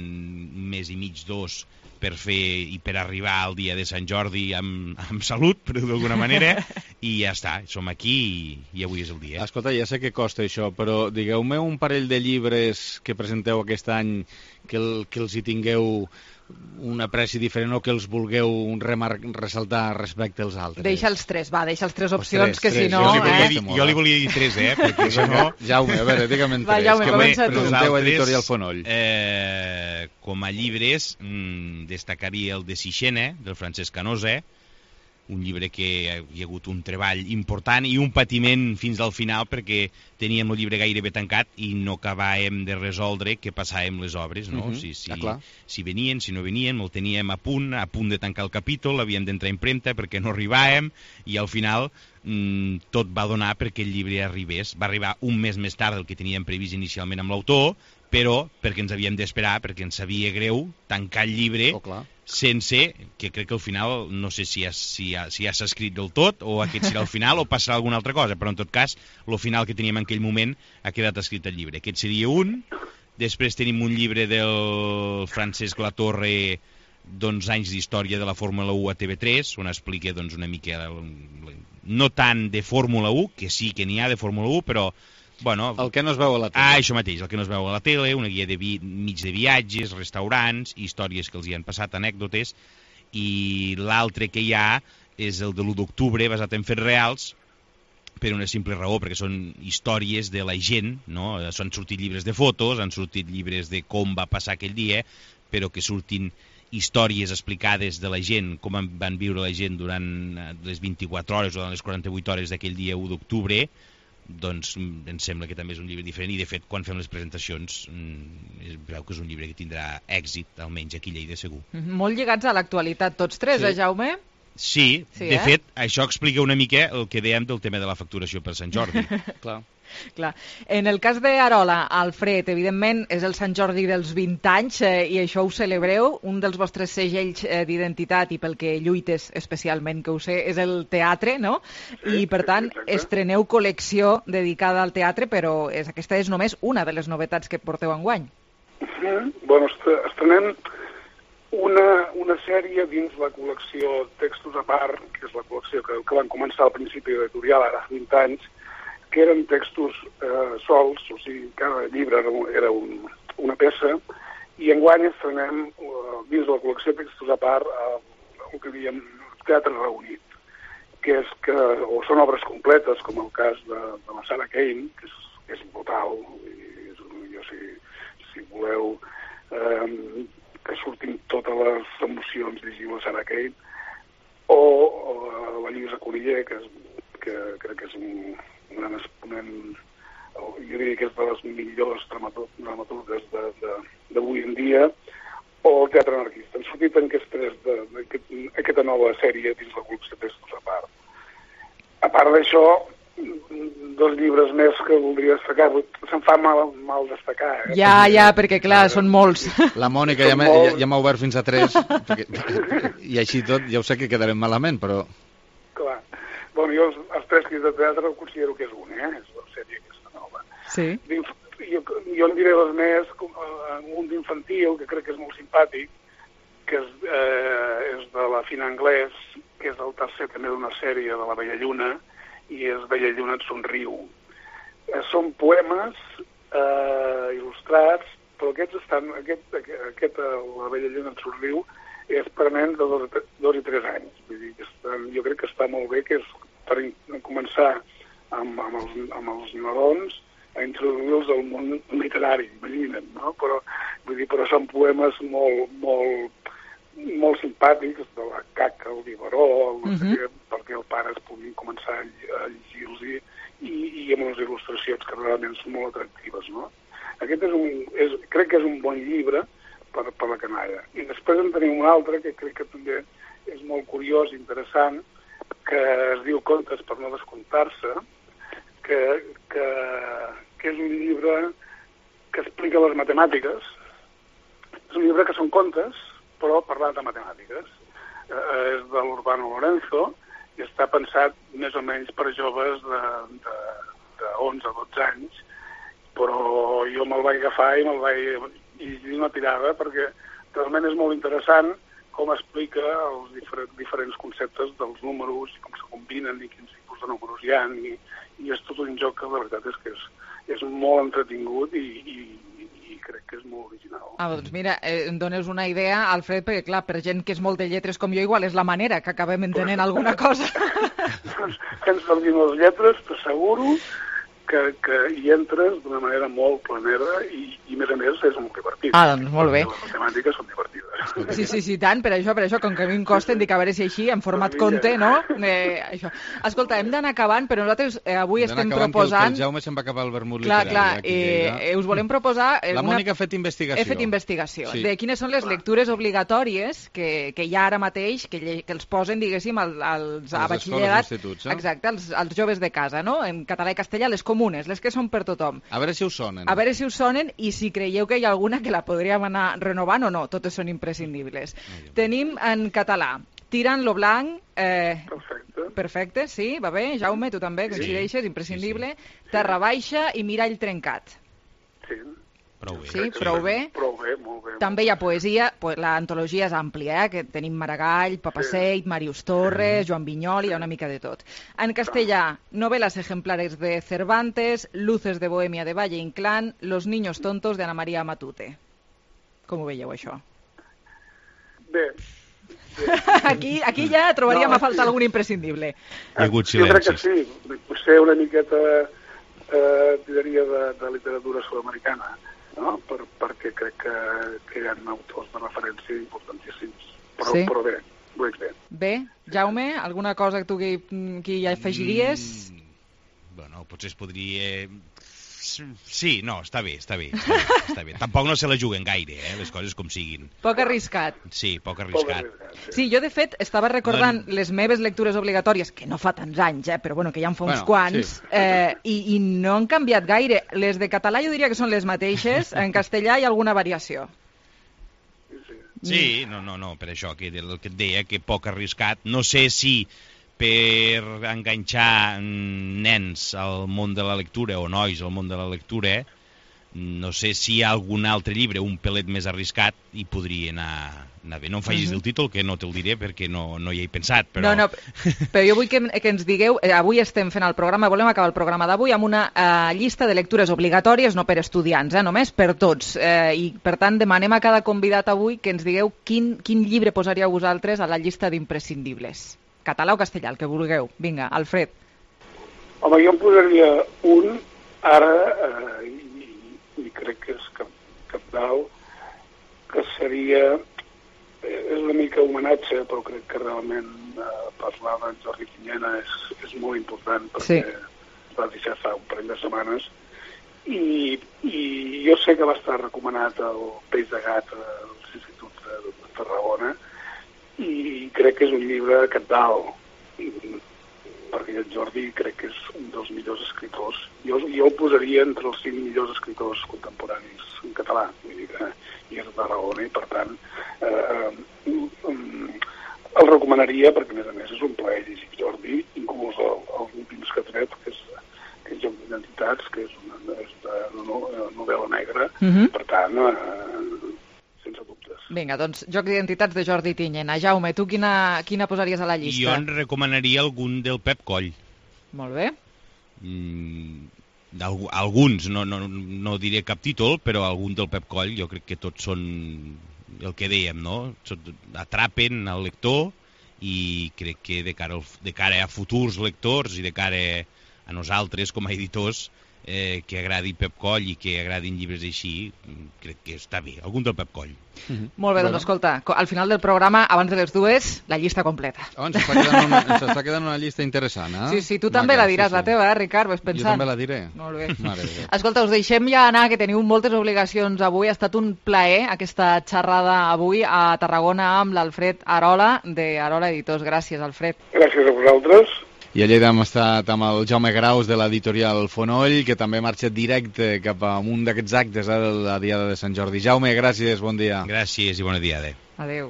un mes i mig, dos, per fer i per arribar al dia de Sant Jordi amb, amb salut, per dir-ho d'alguna manera, i ja està, som aquí i, i avui és el dia. Escolta, ja sé que costa això, però digueu-me un parell de llibres que presenteu aquest any que, el, que els hi tingueu una preci diferent o que els vulgueu remar ressaltar respecte als altres. Deixa els tres, va, deixa els tres opcions, tres, que tres. si no... Jo li volia Eh? dir, jo li volia dir tres, eh? Perquè si no... Jaume, a veure, digue'm en Va, tres. Jaume, que comença tu. presenteu Editorial Fonoll. Eh, com a llibres, mmm, destacaria el de Sixena, del Francesc Canosa, un llibre que hi ha hagut un treball important i un patiment fins al final perquè teníem el llibre gairebé tancat i no acabàvem de resoldre què passàvem les obres, no? Mhm, si, si, ah, clar. si venien, si no venien, el teníem a punt, a punt de tancar el capítol, havíem d'entrar a impremta perquè no arribàvem i al final mmm, tot va donar perquè el llibre arribés. Va arribar un mes més tard del que teníem previst inicialment amb l'autor, però perquè ens havíem d'esperar, perquè ens sabia greu tancar el llibre Oh, clar. sense, que crec que al final no sé si ja si ja, si ja s'ha escrit del tot o aquest serà el final o passarà alguna altra cosa, però en tot cas el final que teníem en aquell moment ha quedat escrit el llibre. Aquest seria un. Després tenim un llibre del Francesc Latorre d'onze anys d'història de la Fórmula u a T V tres, on explica doncs, una mica no tant de Fórmula u, que sí que n'hi ha de Fórmula u, però bueno, el que no es veu a la tele. Ah, això mateix, el que no es veu a la tele, una guia de vi, mig de viatges, restaurants, històries que els hi han passat, anècdotes, i l'altre que hi ha és el de l'u d'octubre, basat en fets reals, per una simple raó, perquè són històries de la gent, no? Han sortit llibres de fotos, han sortit llibres de com va passar aquell dia, però que surtin històries explicades de la gent, com van viure la gent durant les vint-i-quatre hores o durant les quaranta-vuit hores d'aquell dia u d'octubre, doncs em sembla que també és un llibre diferent i de fet quan fem les presentacions es veu que és un llibre que tindrà èxit almenys aquí a Lleida segur. Molt lligats a l'actualitat tots tres, Sí. eh Jaume? Sí, Sí, de eh? fet, això explica una mica el que dèiem del tema de la facturació per Sant Jordi. Clar. Clar. En el cas d'Arola, Alfred, evidentment és el Sant Jordi dels vint anys eh, i això ho celebreu. Un dels vostres segells eh, d'identitat i pel que lluites especialment, que ho sé, és el teatre, no? Sí, I per tant, exacte. estreneu col·lecció dedicada al teatre, però és, aquesta és només una de les novetats que porteu enguany. Mm-hmm. Bueno, est estrenem una, una sèrie dins la col·lecció Textos a part, que és la col·lecció que, que van començar al principi editorial, ara fa vint anys, que eren textos eh, sols, o sigui, cada llibre era, era un, una peça, i enguany estrenem eh, dins de la col·lecció Textos a part eh, el que diem teatre reunit, que és que, o són obres completes, com el cas de, de la Sarah Kane, que és, que és brutal, i és, jo si, si voleu eh, que surtin totes les emocions llegint la Sarah Kane, o, o la Lluïsa Cuniller, que, és, que crec que és un, un gran exponent, jo diria que és de les millors dramaturgues d'avui en dia, o el teatre anarquista. Han sortit en aquests tres, de, de, de, aquesta nova sèrie dins la col·lecció Textos a part. A part d'això, dos llibres més que voldria destacar, se'm fa mal, mal destacar. Eh? Ja, ja, perquè clar, són molts. La Mònica ja m'ha ja, ja m'ha obert fins a tres, perquè, i així tot ja ho sé que quedarem malament, però... Clar. Bueno, jo els, els tres crits de teatre ho considero que és un, eh? És la sèrie aquesta nova. Sí. Jo, jo en diré les més, un d'infantil, que crec que és molt simpàtic, que és, eh, és de la Fina Anglès, que és el tercer també d'una sèrie de la Bella Lluna, i és Bella Lluna et somriu. Eh, són poemes eh, il·lustrats, però aquests estan, aquest, aquest, aquest, la Bella Lluna et somriu, és per nens de dos, dos i tres anys. Vull dir, que estan, jo crec que està molt bé, que és per començar amb, amb, els, amb els nadons a introduir-los al món literari, imagina't, no? Però, vull dir, però són poemes molt, molt, molt simpàtics, de la Caca, el Biberó, el no sé què, perquè els pares puguin començar a llegir-los i, i amb unes il·lustracions que realment són molt atractives, no? Aquest és un, és, crec que és un bon llibre per, per la canalla. I després en tenim un altre que crec que també és molt curiós i interessant, que es diu Contes per no descomptar-se, que, que, que és un llibre que explica les matemàtiques. És un llibre que són contes, però parlant de matemàtiques. Eh, és de l'Urbano Lorenzo i està pensat més o menys per joves de, de, de onze a dotze anys, però jo me'l vaig agafar i me'l vaig llegir una tirada perquè realment és molt interessant com explica els difer diferents conceptes dels números, com se combinen i quins tipus de números hi ha, i, i és tot un joc que la veritat és que és, és molt entretingut i, i, i crec que és molt original. Ah, doncs mira, eh, em dones una idea, Alfred, perquè clar, per gent que és molt de lletres com jo, igual és la manera que acabem entenent alguna cosa. Sense servir les lletres, t'asseguro que, que hi entres d'una manera molt planera i, i, a més a més, és molt divertit. Ah, doncs molt bé. Les matemàtiques són divertides. Sí, sí, sí, tant, per això, per això, com que a mi em costa, em dic a veure si així, en format conte, no? Eh, això. Escolta, hem d'anar acabant, però nosaltres eh, avui estem proposant... Que el, que el Jaume se'n va acabar el vermut clar, literari. Clar, eh, eh, us volem proposar... Eh, la una... Mònica ha fet investigació. He fet investigació, sí. De quines són les lectures obligatòries que, que hi ha ara mateix, que, que els posen, diguéssim, als, als, a batxillerat... Eh? Exacte, als, als joves de casa, no? En català i castellà, les comunes, les que són per tothom. A veure si us sonen. A veure si us sonen i si creieu que hi ha alguna que la podríem anar renovant o no. Totes són imprescindibles. Tenim en català Tirant lo blanc... Eh, perfecte. Perfecte, sí, va bé. Jaume, tu també coincideixes, sí, imprescindible. Sí, sí. Terra baixa i mirall trencat. Sí. Prou bé. Sí, prou bé. Prou bé, molt bé. També hi ha poesia, pues, l'antologia és àmplia, eh? Que tenim Maragall, Papaseit, sí. Màrius Torres, Joan Vinyoli, hi ha una mica de tot. En castellà, novelas ejemplares de Cervantes, Luces de Bohemia de Valle Inclán, Los niños tontos de Ana María Matute. Com ho veieu, això? Bé. Aquí, aquí ja trobaríem no, a faltar sí. algun imprescindible. Hi ha hagut silencis. Jo crec que sí. Potser una miqueta eh, diria de, de literatura sud-americana, no? Per, perquè crec que, que hi ha autors de referència importantíssims. Però, sí. però bé, ho veig bé. Bé, Jaume, alguna cosa que tu que, que hi afegiries? Mm, bueno, potser es podria... Sí, no, està bé, està bé, està bé, està bé. Tampoc no se la juguen gaire, eh, les coses com siguin. Poc arriscat. Sí, poc arriscat. Sí, jo de fet estava recordant no... les meves lectures obligatòries, que no fa tants anys, eh, però bueno, que ja en fa uns bueno, quants, sí. eh, i, i no han canviat gaire. Les de català jo diria que són les mateixes, en castellà hi ha alguna variació. Sí, no, no, no, per això, que el que et deia, que poc arriscat. No sé si per enganxar nens al món de la lectura, o nois al món de la lectura, no sé si hi ha algun altre llibre, un pelet més arriscat, i podria anar, anar bé. No em facis uh-huh. el títol, que no te'l diré, perquè no, no hi he pensat, però... No, no, però jo vull que, que ens digueu... Eh, avui estem fent el programa, volem acabar el programa d'avui amb una eh, llista de lectures obligatòries, no per estudiants, eh, només per tots. Eh, I, per tant, demanem a cada convidat avui que ens digueu quin, quin llibre posaríeu vosaltres a la llista d'imprescindibles. Català o castellà, el que vulgueu. Vinga, Alfred. Home, jo em posaria un, ara, eh, i, i crec que és cap, capdalt, que seria, eh, és una mica homenatge, però crec que realment eh, parlar d'en Jordi Tinyena és, és molt important, perquè sí. es va deixar fa un parell de setmanes, i, i jo sé que va estar recomanat el Peix de Gat a l'Institut de, de Tarragona, i crec que és un llibre cabdal, perquè el Jordi crec que és un dels millors escriptors. Jo, jo el posaria entre els cinc millors escriptors contemporanis en català, vull dir que hi és a Tarragona, i per tant eh, eh, el recomanaria, perquè a més a més és un plaer llegir Jordi, inclús el, els últims que ha tret, que és, que és Joc d'Identitats, que és una, és una novel·la negra, uh-huh. per tant, eh, sense dubtes. Vinga, doncs Joc d'Identitats de Jordi Tinyena. Jaume, tu quina, quina posaries a la llista? Jo en recomanaria algun del Pep Coll. Molt bé. Mm, alguns, no, no, no diré cap títol, però algun del Pep Coll jo crec que tots són el que dèiem, no? Atrapen el lector i crec que de cara, al, de cara a futurs lectors i de cara a nosaltres com a editors, eh, que agradi Pep Coll i que agradin llibres així, crec que està bé. Algun del Pep Coll. Mm-hmm. Molt bé, doncs escolta, al final del programa, abans de les dues, la llista completa. Oh, ens, està quedant una, ens està quedant una llista interessant, eh? Sí, sí, tu també Maca, la diràs, sí, sí. La teva, eh, Ricard? Ves pensant. Jo també la diré. Molt bé. Mare, escolta, us deixem ja anar, que teniu moltes obligacions avui. Ha estat un plaer aquesta xerrada avui a Tarragona amb l'Alfred Arola, de Arola Editors. Gràcies, Alfred. Gràcies a vosaltres. I a Lleida hem estat amb el Jaume Graus de l'editorial Fonoll, que també marxa directe cap a un d'aquests actes eh, de la Diada de Sant Jordi. Jaume, gràcies, bon dia. Gràcies i bona diada. Adéu.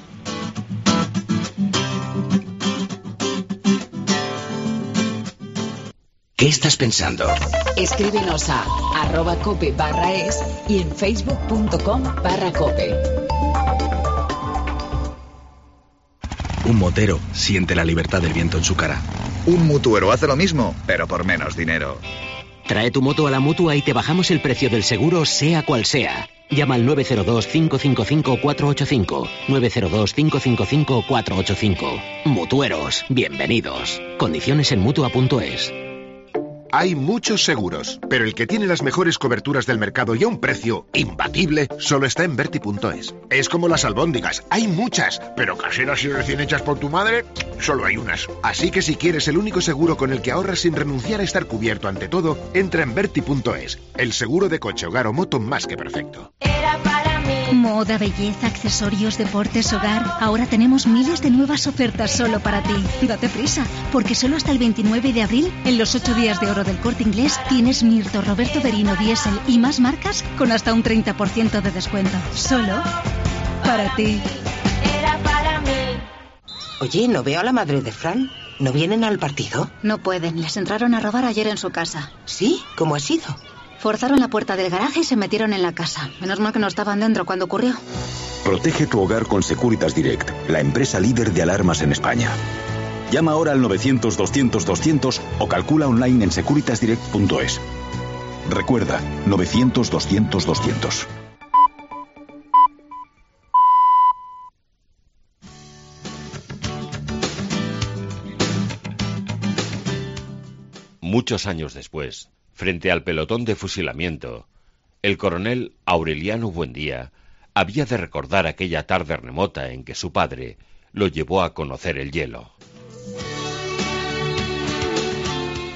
¿Qué estás pensando? Escríbenos a arroba cope barra es y en facebook punto com barra cope. Un motero siente la libertad del viento en su cara. Un mutuero hace lo mismo, pero por menos dinero. Trae tu moto a la Mutua y te bajamos el precio del seguro, sea cual sea. Llama al nueve cero dos, cinco cinco cinco, cuatro ocho cinco. nueve cero dos, cinco cinco cinco, cuatro ocho cinco. Mutueros, bienvenidos. Condiciones en mutua punto es. Hay muchos seguros, pero el que tiene las mejores coberturas del mercado y a un precio imbatible solo está en Berti punto es. Es como las albóndigas, hay muchas, pero caseras y recién hechas por tu madre, solo hay unas. Así que si quieres el único seguro con el que ahorras sin renunciar a estar cubierto ante todo, entra en Berti punto es. El seguro de coche, hogar o moto más que perfecto. Era para mí. Moda, belleza, accesorios, deportes, hogar. Ahora tenemos miles de nuevas ofertas solo para ti. Date prisa, porque solo hasta el veintinueve de abril, en los ocho días de oro del Corte Inglés, tienes Mirto, Roberto Berino, Diesel y más marcas con hasta un treinta por ciento de descuento. Solo para ti. Era para mí. Oye, ¿no veo a la madre de Fran? ¿No vienen al partido? No pueden, les entraron a robar ayer en su casa. ¿Sí? ¿Cómo ha sido? Forzaron la puerta del garaje y se metieron en la casa. Menos mal que no estaban dentro cuando ocurrió. Protege tu hogar con Securitas Direct, la empresa líder de alarmas en España. Llama ahora al novecientos, doscientos, doscientos o calcula online en securitas direct punto es. Recuerda, novecientos, doscientos, doscientos. Muchos años después, frente al pelotón de fusilamiento, el coronel Aureliano Buendía había de recordar aquella tarde remota en que su padre lo llevó a conocer el hielo.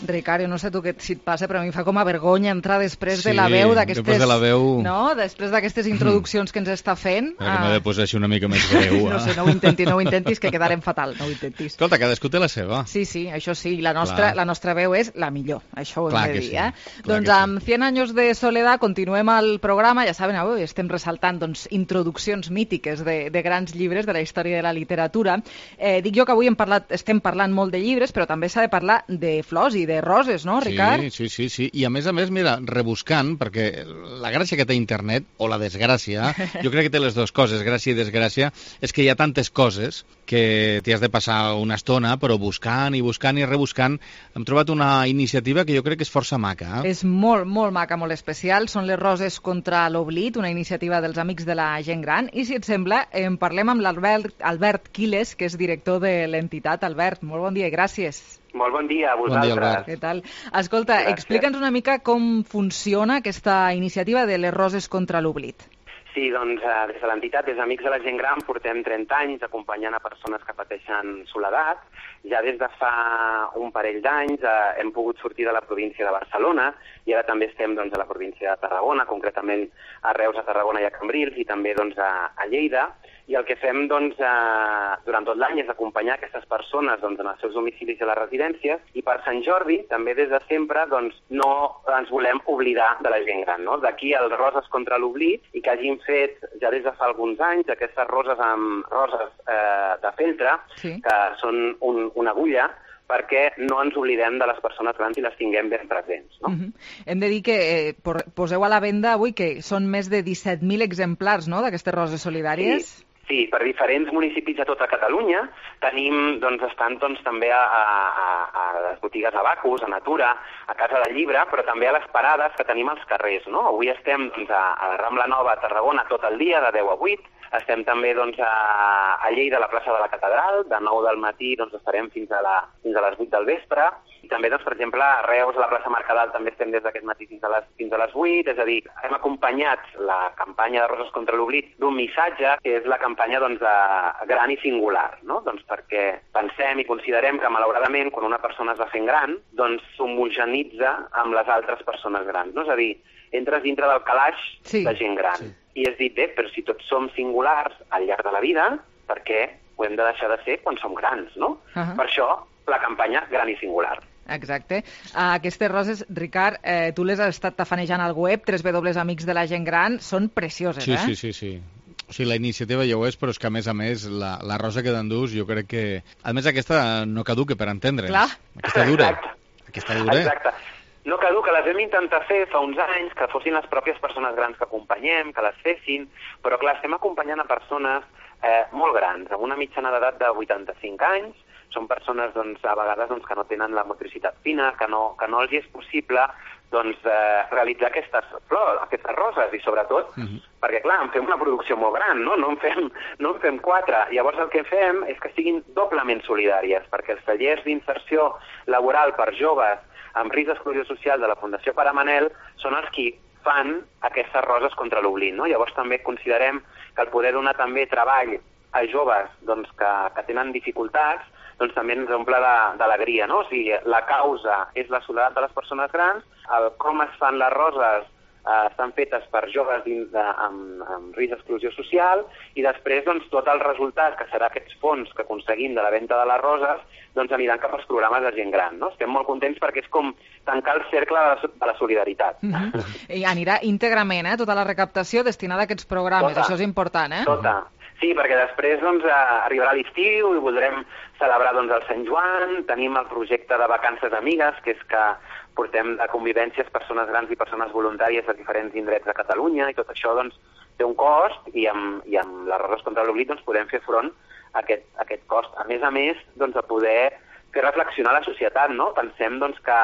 Ricard, jo no sé tu què, si et passa, però a mi fa com a vergonya entrar després Sí, de la veu d'aquestes... després de la veu... No? Després d'aquestes introduccions que ens està fent. Perquè m'he de posar així una mica més greu. No sé, no ho intentis, no ho intentis, que quedarem fatal, no ho intentis. Escolta, cadascú té la seva. Sí, sí, això sí, la nostra, la nostra veu és la millor, això ho hem Clar de que dir, sí, eh? clar Doncs que sí. amb cent anys de soledat continuem el programa, ja saben, avui estem ressaltant doncs, introduccions mítiques de, de grans llibres de la història de la literatura. Eh, dic jo que avui hem parlat, estem parlant molt de llibres, però també s'ha de parlar de flors i de roses, no, Ricard? Sí, sí, sí, sí. I a més a més, mira, rebuscant, perquè la gràcia que té internet, o la desgràcia, jo crec que té les dues coses, gràcia i desgràcia, és que hi ha tantes coses que t'hi has de passar una estona, però buscant i buscant i rebuscant, hem trobat una iniciativa que jo crec que és força maca. Eh? És molt, molt maca, molt especial. Són les roses contra l'oblit, una iniciativa dels Amics de la Gent Gran. I si et sembla, en parlem amb l'Albert Albert Quiles, que és director de l'entitat. Albert, molt bon dia i gràcies. Molt bon dia a vosaltres. Bon dia, Albert. Què tal? Escolta, Gràcies. explica'ns una mica com funciona aquesta iniciativa de les roses contra l'oblit. Sí, doncs eh, des de l'entitat, des d'Amics de la Gent Gran, portem trenta anys acompanyant a persones que pateixen soledat. Ja des de fa un parell d'anys eh, hem pogut sortir de la província de Barcelona i ara també estem doncs, a la província de Tarragona, concretament a Reus, a Tarragona i a Cambrils, i també doncs, a, a Lleida. I el que fem doncs, eh, durant tot l'any és acompanyar aquestes persones doncs, en els seus domicilis i a les residències, i per Sant Jordi, també des de sempre, doncs, no ens volem oblidar de la gent gran. No? D'aquí el Roses contra l'oblit, i que hagin fet ja des de fa alguns anys aquestes roses amb roses eh, de feltre, sí. que són un, una agulla, perquè no ens oblidem de les persones grans i les tinguem ben presents. No? Uh-huh. Hem de dir que eh, poseu a la venda avui que són més de disset mil exemplars, no?, d'aquestes roses solidàries. Sí. Sí, per diferents municipis de tota Catalunya. Tenim, doncs, estan doncs, també a, a, a les botigues a Bacus, a Natura, a Casa del Llibre, però també a les parades que tenim als carrers, no? Avui estem doncs, a, a la Rambla Nova, a Tarragona, tot el dia, de deu a vuit. Estem també doncs, a, a Lleida, a la plaça de la Catedral, de nou del matí doncs, estarem fins a, la, fins a les vuit del vespre. I també, doncs, per exemple, a Reus, a la plaça Mercadal, també estem des d'aquest matí fins a, les, fins a les vuit. És a dir, hem acompanyat la campanya de Roses contra l'oblit d'un missatge, que és la campanya doncs, de gran i singular, no? Doncs perquè pensem i considerem que, malauradament, quan una persona es va fent gran, doncs s'homogenitza amb les altres persones grans. No? És a dir, entres dintre del calaix sí. de gent gran. Sí. I has dit, bé, però si tots som singulars al llarg de la vida, per què ho hem de deixar de ser quan som grans, no? Uh-huh. Per això, la campanya Gran i Singular. Exacte. Uh, aquestes roses, Ricard, eh, tu les has estat tafanejant al web, w w w punt amics de la gent gran, són precioses, sí, eh? Sí, sí, sí. O sigui, la iniciativa ja ho és, però és que, a més a més, la, la rosa que t'endús, jo crec que... A més, aquesta no caduca, per entendre'ns. Clar. Aquesta dura. Exacte. Aquesta dura. Exacte. No caduca, les hem intentat fer fa uns anys, que fossin les pròpies persones grans que acompanyem, que les fessin, però clar, estem acompanyant a persones eh, molt grans, amb una mitjana d'edat de vuitanta-cinc anys. Són persones, doncs, a vegades, doncs, que no tenen la motricitat fina, que no, que no els és possible doncs, eh, realitzar aquestes flors, aquestes roses, i sobretot, uh-huh. perquè, clar, en fem una producció molt gran, no? No en fem, no en fem quatre. Llavors el que fem és que siguin doblement solidàries, perquè els tallers d'inserció laboral per joves amb risc d'exclusió social de la Fundació Pare Manel són els qui fan aquestes roses contra l'oblit, no? Llavors també considerem que el poder donar també treball a joves doncs, que, que tenen dificultats doncs també ens omple d'alegria, no? O sigui, la causa és la soledat de les persones grans, el com es fan les roses eh, estan fetes per joves dins de, amb, amb risc d'exclusió social, i després doncs, tot el resultat, que serà aquests fons que aconseguim de la venda de les roses, doncs aniran cap als programes de gent gran, no? Estem molt contents perquè és com tancar el cercle de la, de la solidaritat. Mm-hmm. I anirà íntegrament, eh? Tota la recaptació destinada a aquests programes, tota, això és important, eh? Tota. Sí, perquè després doncs, arribarà l'estiu i voldrem celebrar doncs, el Sant Joan, tenim el projecte de vacances amigues, que és que portem a convivències persones grans i persones voluntàries de diferents indrets de Catalunya, i tot això doncs, té un cost, i amb, i amb les roses contra l'oblit doncs, podem fer front a aquest, a aquest cost. A més a més, doncs, a poder fer reflexionar la societat, no? Pensem doncs, que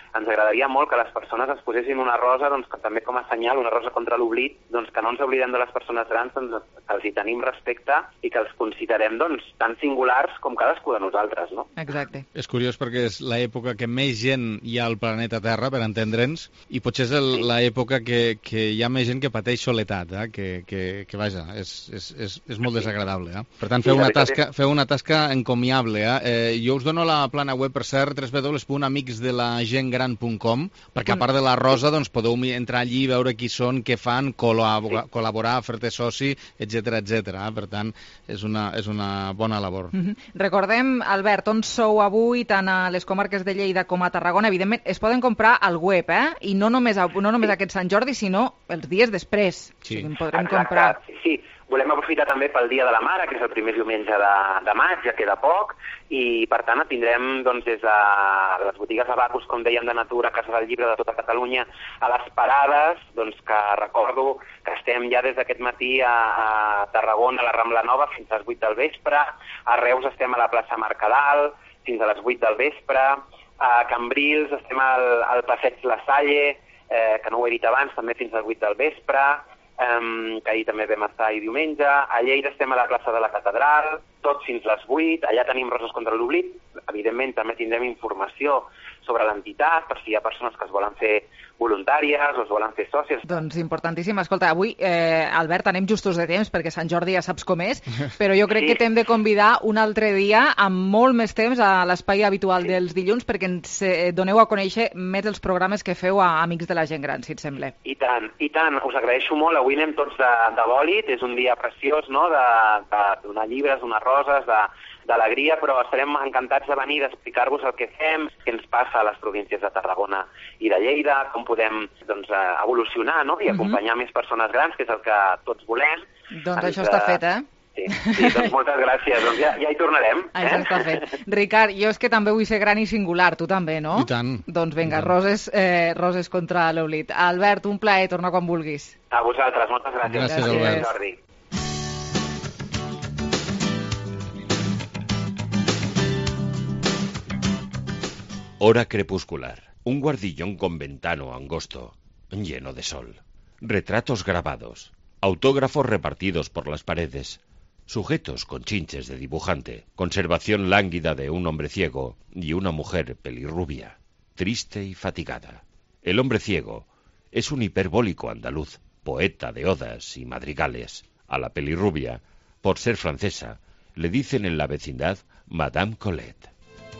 ens agradaria molt que les persones es posessin una rosa, doncs, que també com a senyal, una rosa contra l'oblit, doncs, que no ens oblidem de les persones grans, doncs, que els hi tenim respecte i que els considerem doncs, tan singulars com cadascú de nosaltres, no? Exacte. És curiós perquè és l'època que més gent hi ha al planeta Terra, per entendre'ns, i potser és el, l'època que, que hi ha més gent que pateix soledat, eh? que, que, que vaja, és, és, és, és molt desagradable. Eh? Per tant, feu una tasca, feu una tasca encomiable. Eh? Eh, jo us dono la plana web, per cert, w w w punt amics de la gent gran punt com, perquè a part de la rosa doncs, podeu entrar allí, veure qui són, què fan, col·laborar, sí. col·laborar fer-te soci, etcètera etcètera. Eh? Per tant, és una, és una bona labor. Mm-hmm. Recordem, Albert, on sou avui, tant a les comarques de Lleida com a Tarragona. Evidentment, es poden comprar al web, eh? I no només, a, no només aquest Sant Jordi, sinó els dies després. Sí. O sigui, podrem Exacte. comprar... Sí, sí. Volem aprofitar també pel Dia de la Mare, que és el primer diumenge de, de maig, ja queda poc, i per tant tindrem doncs, des de les botigues Abacus, com dèiem, de Natura, Casa del Llibre de tota Catalunya, a les parades, doncs, que recordo que estem ja des d'aquest matí a, a Tarragona, a la Rambla Nova, fins a les vuit del vespre, a Reus estem a la plaça Mercadal, fins a les vuit del vespre, a Cambrils estem al, al Passeig La Salle, eh, que no ho he dit abans, també fins a les vuit del vespre, Um, que ahir també vam estar ahir diumenge. A Lleida estem a la plaça de la Catedral, tots fins les vuit, allà tenim Roses contra l'Oblit. Evidentment també tindrem informació sobre l'entitat, per si hi ha persones que es volen fer voluntàries o es volen fer sòcies. Doncs importantíssim. Escolta, avui, eh, Albert, anem justos de temps, perquè Sant Jordi ja saps com és, però jo crec sí. que t'hem de convidar un altre dia amb molt més temps a l'espai habitual sí. dels dilluns, perquè ens eh, doneu a conèixer més els programes que feu a Amics de la Gent Gran, si et sembla. I tant, i tant. Us agraeixo molt. Avui anem tots de, de bòlit, és un dia preciós, no?, de, de donar llibres, donar roses, de d'alegria, però estarem encantats de venir, d'explicar-vos el que fem, què ens passa a les províncies de Tarragona i de Lleida, com podem doncs, evolucionar, no?, i acompanyar uh-huh. més persones grans, que és el que tots volem. Doncs això està fet, eh? Sí, sí, doncs moltes gràcies. Doncs ja, ja hi tornarem. Eh? Això està fet. Ricard, jo és que també vull ser gran i singular, tu també, no? I tant. Doncs vinga, roses, eh, roses contra l'oblit. Albert, un plaer, torna quan vulguis. A vosaltres, moltes gràcies. Gràcies, gràcies. Albert. Jordi. Hora crepuscular. Un guardillón con ventano angosto, lleno de sol. Retratos grabados. Autógrafos repartidos por las paredes. Sujetos con chinches de dibujante. Conservación lánguida de un hombre ciego y una mujer pelirrubia, triste y fatigada. El hombre ciego es un hiperbólico andaluz, poeta de odas y madrigales. A la pelirrubia, por ser francesa, le dicen en la vecindad Madame Colette.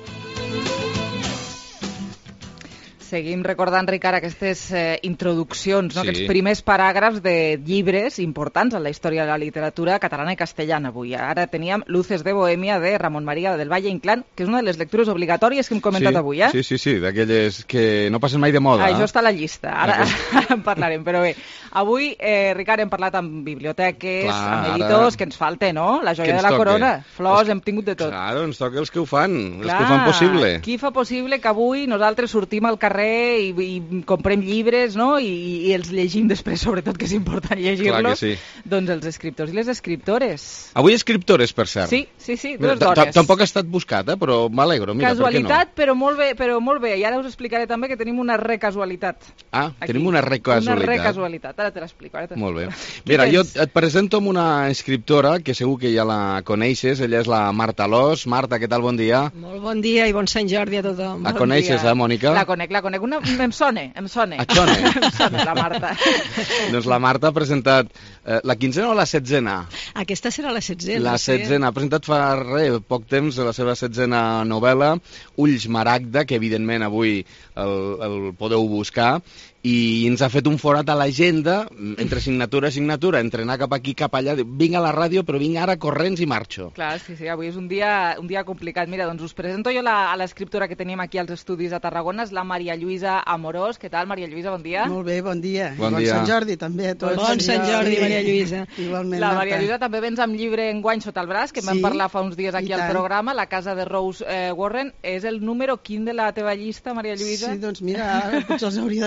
Seguim recordant, Ricard, aquestes eh, introduccions, no? Sí. Aquests primers paràgrafs de llibres importants en la història de la literatura catalana i castellana avui. Ara teníem Luces de Bohèmia de Ramon Maria del Valle Inclán, que és una de les lectures obligatòries que hem comentat sí, avui, eh? Sí, sí, sí, d'aquelles que no passen mai de moda. Ah, això eh? està a la llista, ara, ara en parlarem, però bé. Avui, eh, Ricard, hem parlat amb biblioteques, Clar, amb editors, ara... que ens falta, no? La joia Què de la toca? corona, flors, Els... hem tingut de tot. Claro, ens toca els que ho fan, Clar, els que ho fan possible. Qui fa possible que avui nosaltres sortim al carrer i, i comprem llibres, no?, I, i els llegim després, sobretot, que és important llegir-los. Sí. Doncs els escriptors i les escriptores. Avui escriptores, per cert. Sí, sí, sí, dues dones. Tampoc ha estat buscat, eh? Però m'alegro, mira, Casualitat, per què no? però molt bé, però molt bé. I ara us explicaré també que tenim una recasualitat. Ah, Aquí. tenim una recasualitat. Una recasualitat, ara te l'explico. Molt bé. Mira, jo et presento amb una escriptora que segur que ja la coneixes, ella és la Marta Alòs. Marta, què tal? Bon dia. Molt bon dia i bon Sant Jordi a tothom. La coneixes, eh, Mònica? La conec, la conec. Una, em sona, em sona. Et sona? Em sona, la Marta. Doncs la Marta ha presentat eh, la quinzena o la setzena? Aquesta serà la setzena. La setzena. Ha presentat fa res, poc temps, la seva setzena novel·la, Ulls Maragda, que evidentment avui el, el podeu buscar, i ens ha fet un forat a l'agenda, entre signatura i signatura, entre anar cap aquí cap allà, vinc a la ràdio, però vinc ara corrents i marxo. Clar, sí, sí, avui és un dia, un dia complicat. Mira, doncs us presento jo la, a l'escriptora que tenim aquí als estudis a Tarragona, és la Maria Lluïsa Amorós. Què tal, Maria Lluïsa? Bon dia. Molt bé, bon dia. Bon, bon dia. Sant Jordi, també. A tots. Bon Sant Jordi, sí. Maria Lluïsa. Igualment, la Marta. Maria Lluïsa també vens amb llibre enguany sota el braç, que en vam Sí, parlar fa uns dies aquí i al tant. programa, La casa de Rose eh, Warren. És el número quin de la teva llista, Maria Lluïsa? Sí, doncs mira, ara potser els hauria de comptar,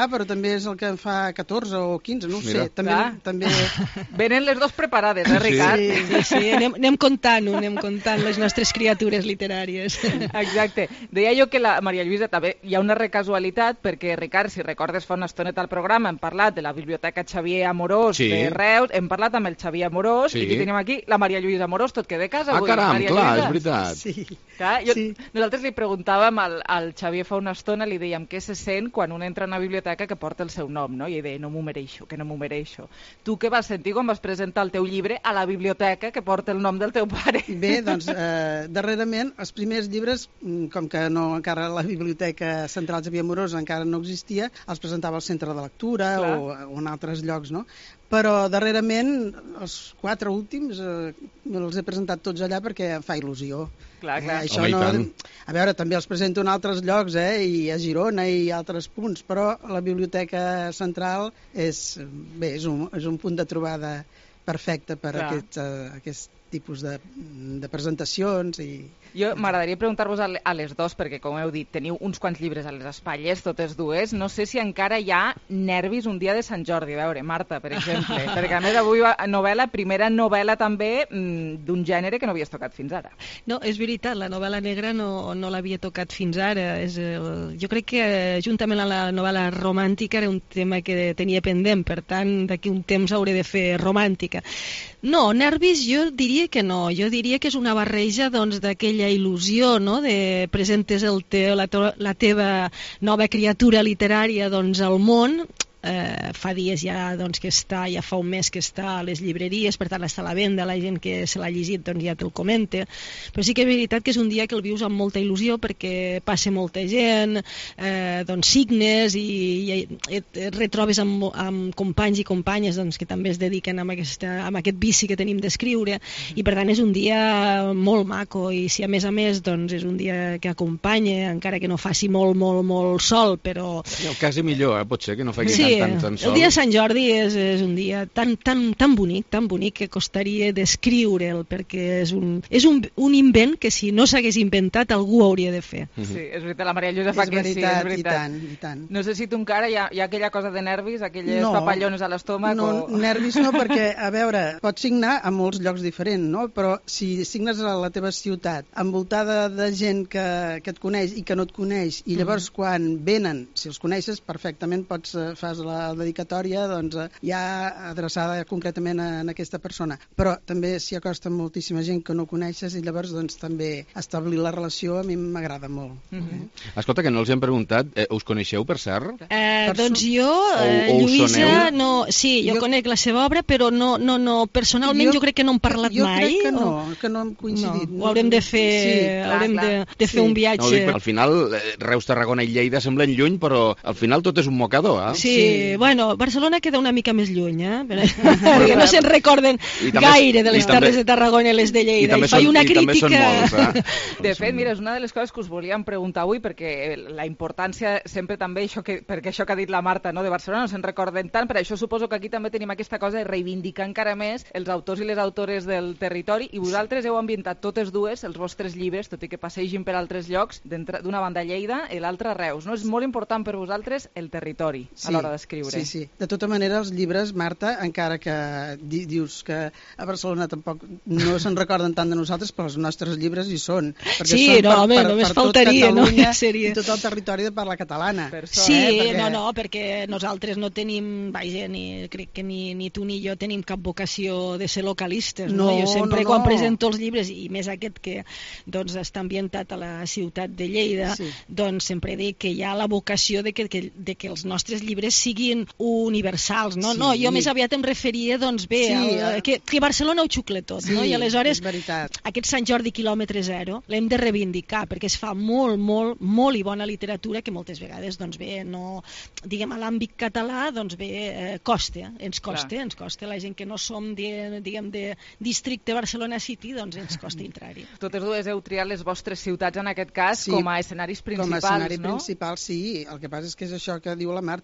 clar, però també és el que en fa catorze o quinze, no ho sé. També, també... Venen les dos preparades, eh, Ricard? Sí, sí, sí. Anem, anem comptant-ho, anem comptant les nostres criatures literàries. Exacte. Deia jo que la Maria Lluïsa també hi ha una recasualitat, perquè, Ricard, si recordes fa una estoneta al programa, hem parlat de la Biblioteca Xavier Amorós sí. de Reus, hem parlat amb el Xavier Amorós, sí. i aquí tenim aquí la Maria Lluïsa Amorós, tot que de casa ah, avui. Ah, caram, Maria clar, Lluïsa. és veritat. Sí. Clar, jo, sí. Nosaltres li preguntàvem al, al Xavier fa una estona, li dèiem què se sent quan un entra a una biblioteca que porta el seu nom, no? I ell deia, no m'ho mereixo, que no m'ho mereixo. Tu què vas sentir quan vas presentar el teu llibre a la biblioteca que porta el nom del teu pare? Bé, doncs, eh, darrerament, els primers llibres, com que no, encara la Biblioteca Central Xavier Amorós encara no existia, els presentava al Centre de Lectura o, o en altres llocs, no? Però darrerament, els quatre últims, eh, els he presentat tots allà perquè em fa il·lusió. Clar, clar. Eh, això no, a veure, també els presento en altres llocs, eh, i a Girona i altres punts, però la Biblioteca Central és, bé, és, un, és un punt de trobada perfecte per a aquest, uh, aquest tipus de, de presentacions i... Jo m'agradaria preguntar-vos a les dos, perquè, com heu dit, teniu uns quants llibres a les espatlles, totes dues. No sé si encara hi ha nervis un dia de Sant Jordi. A veure, Marta, per exemple, perquè a més avui novel·la, primera novel·la també d'un gènere que no havies tocat fins ara. No, és veritat, la novel·la negra no, no l'havia tocat fins ara. És el... Jo crec que, juntament amb la novel·la romàntica, era un tema que tenia pendent, per tant, d'aquí un temps hauré de fer romàntica. No, nervis jo diria que no. Jo diria que és una barreja doncs, d'aquella il·lusió, no?, de presentes el te, la, la teva nova criatura literària doncs, al món. Eh, fa dies ja doncs, que està, ja fa un mes que està a les llibreries, per tant està a la venda, la gent que se l'ha llegit doncs, ja te'l comenta, però sí que és veritat que és un dia que el vius amb molta il·lusió perquè passa molta gent, eh, doncs signes i, i et, et retrobes amb, amb companys i companyes doncs, que també es dediquen a, aquesta, a aquest vici que tenim d'escriure, i per tant és un dia molt maco, i si a més a més doncs, és un dia que acompanya, encara que no faci molt, molt, molt sol, però... I el quasi millor, eh? Pot ser que no faci sí. Tan, tan El dia de Sant Jordi és, és un dia tan, tan, tan bonic, tan bonic que costaria descriure'l, perquè és un, és un, un invent que si no s'hagués inventat algú hauria de fer. Sí, és veritat, la Maria Lluïsa fa que sí, és veritat. I tant, i tant. No sé si tu encara hi ha, hi ha aquella cosa de nervis, aquelles no, papallones a l'estómac no, o... nervis no, perquè, a veure, pots signar a molts llocs diferents, no? Però si signes a la teva ciutat, envoltada de gent que, que et coneix i que no et coneix, i llavors mm. quan venen, si els coneixes perfectament, pots fas la dedicatòria doncs, ja adreçada concretament a, a aquesta persona, però també s'hi acosta moltíssima gent que no coneixes i llavors doncs, també establir la relació a mi m'agrada molt. Mm-hmm. eh? Escolta, que no els hem preguntat, eh, us coneixeu per cert? Eh, doncs jo, eh, o, o Lluïsa, no, sí, jo, jo conec la seva obra, però no, no, no personalment jo, jo crec que no hem parlat jo mai. Jo crec que no, o... que no hem coincidit. No, ho haurem de fer, sí, haurem clar, de, de fer sí. un viatge. No, dic, al final, Reus, Tarragona i Lleida semblen lluny, però al final tot és un mocador, eh? Sí, sí. Bueno, Barcelona queda una mica més lluny, eh? Perquè no se'n recorden també, gaire de les Terres de Tarragona i les de Lleida. I, i faig una i crítica... Molts, eh? De fet, mira, és una de les coses que us volíem preguntar avui, perquè la importància sempre també, això que, perquè això que ha dit la Marta, no? De Barcelona no se'n recorden tant, per això suposo que aquí també tenim aquesta cosa de reivindicar encara més els autors i les autores del territori, i vosaltres heu ambientat totes dues, els vostres llibres, tot i que passegin per altres llocs, d'una banda a Lleida i l'altra a Reus, no? És molt important per vosaltres el territori sí, a l'hora d'escriure. Sí, sí. De tota manera, els llibres, Marta, encara que di dius que a Barcelona tampoc no se'n recorden tant de nosaltres, però els nostres llibres hi són. Sí, són no, per, home, per, només per faltaria, tot Catalunya, no? Seria... i tot el territori de parla catalana. Per sort, sí, eh? perquè... no, no, perquè nosaltres no tenim, vaja, ni, crec que ni, ni tu ni jo tenim cap vocació de ser localistes, no? no? Jo sempre, no, no. quan presento els llibres, i més aquest que doncs, està ambientat a la ciutat de Lleida, sí. doncs sempre dic que hi ha la vocació de que, que, de que els nostres llibres siguin universals, no? Sí. No, jo més aviat em referia, doncs bé, sí, al, que, que Barcelona ho xucla tot, sí, no? I aleshores aquest Sant Jordi quilòmetre zero l'hem de reivindicar, perquè es fa molt, molt, molt i bona literatura que moltes vegades, doncs bé, no, diguem, a l'àmbit català, doncs bé, eh, costa, ens costa, Clar. ens costa, la gent que no som, de, diguem, de districte Barcelona City, doncs ens costa entrar-hi. Totes dues heu triat les vostres ciutats, en aquest cas, sí, com a escenaris principals, com a escenaris no? principals, sí, el que passa és que és això que diu la Marta, no? Que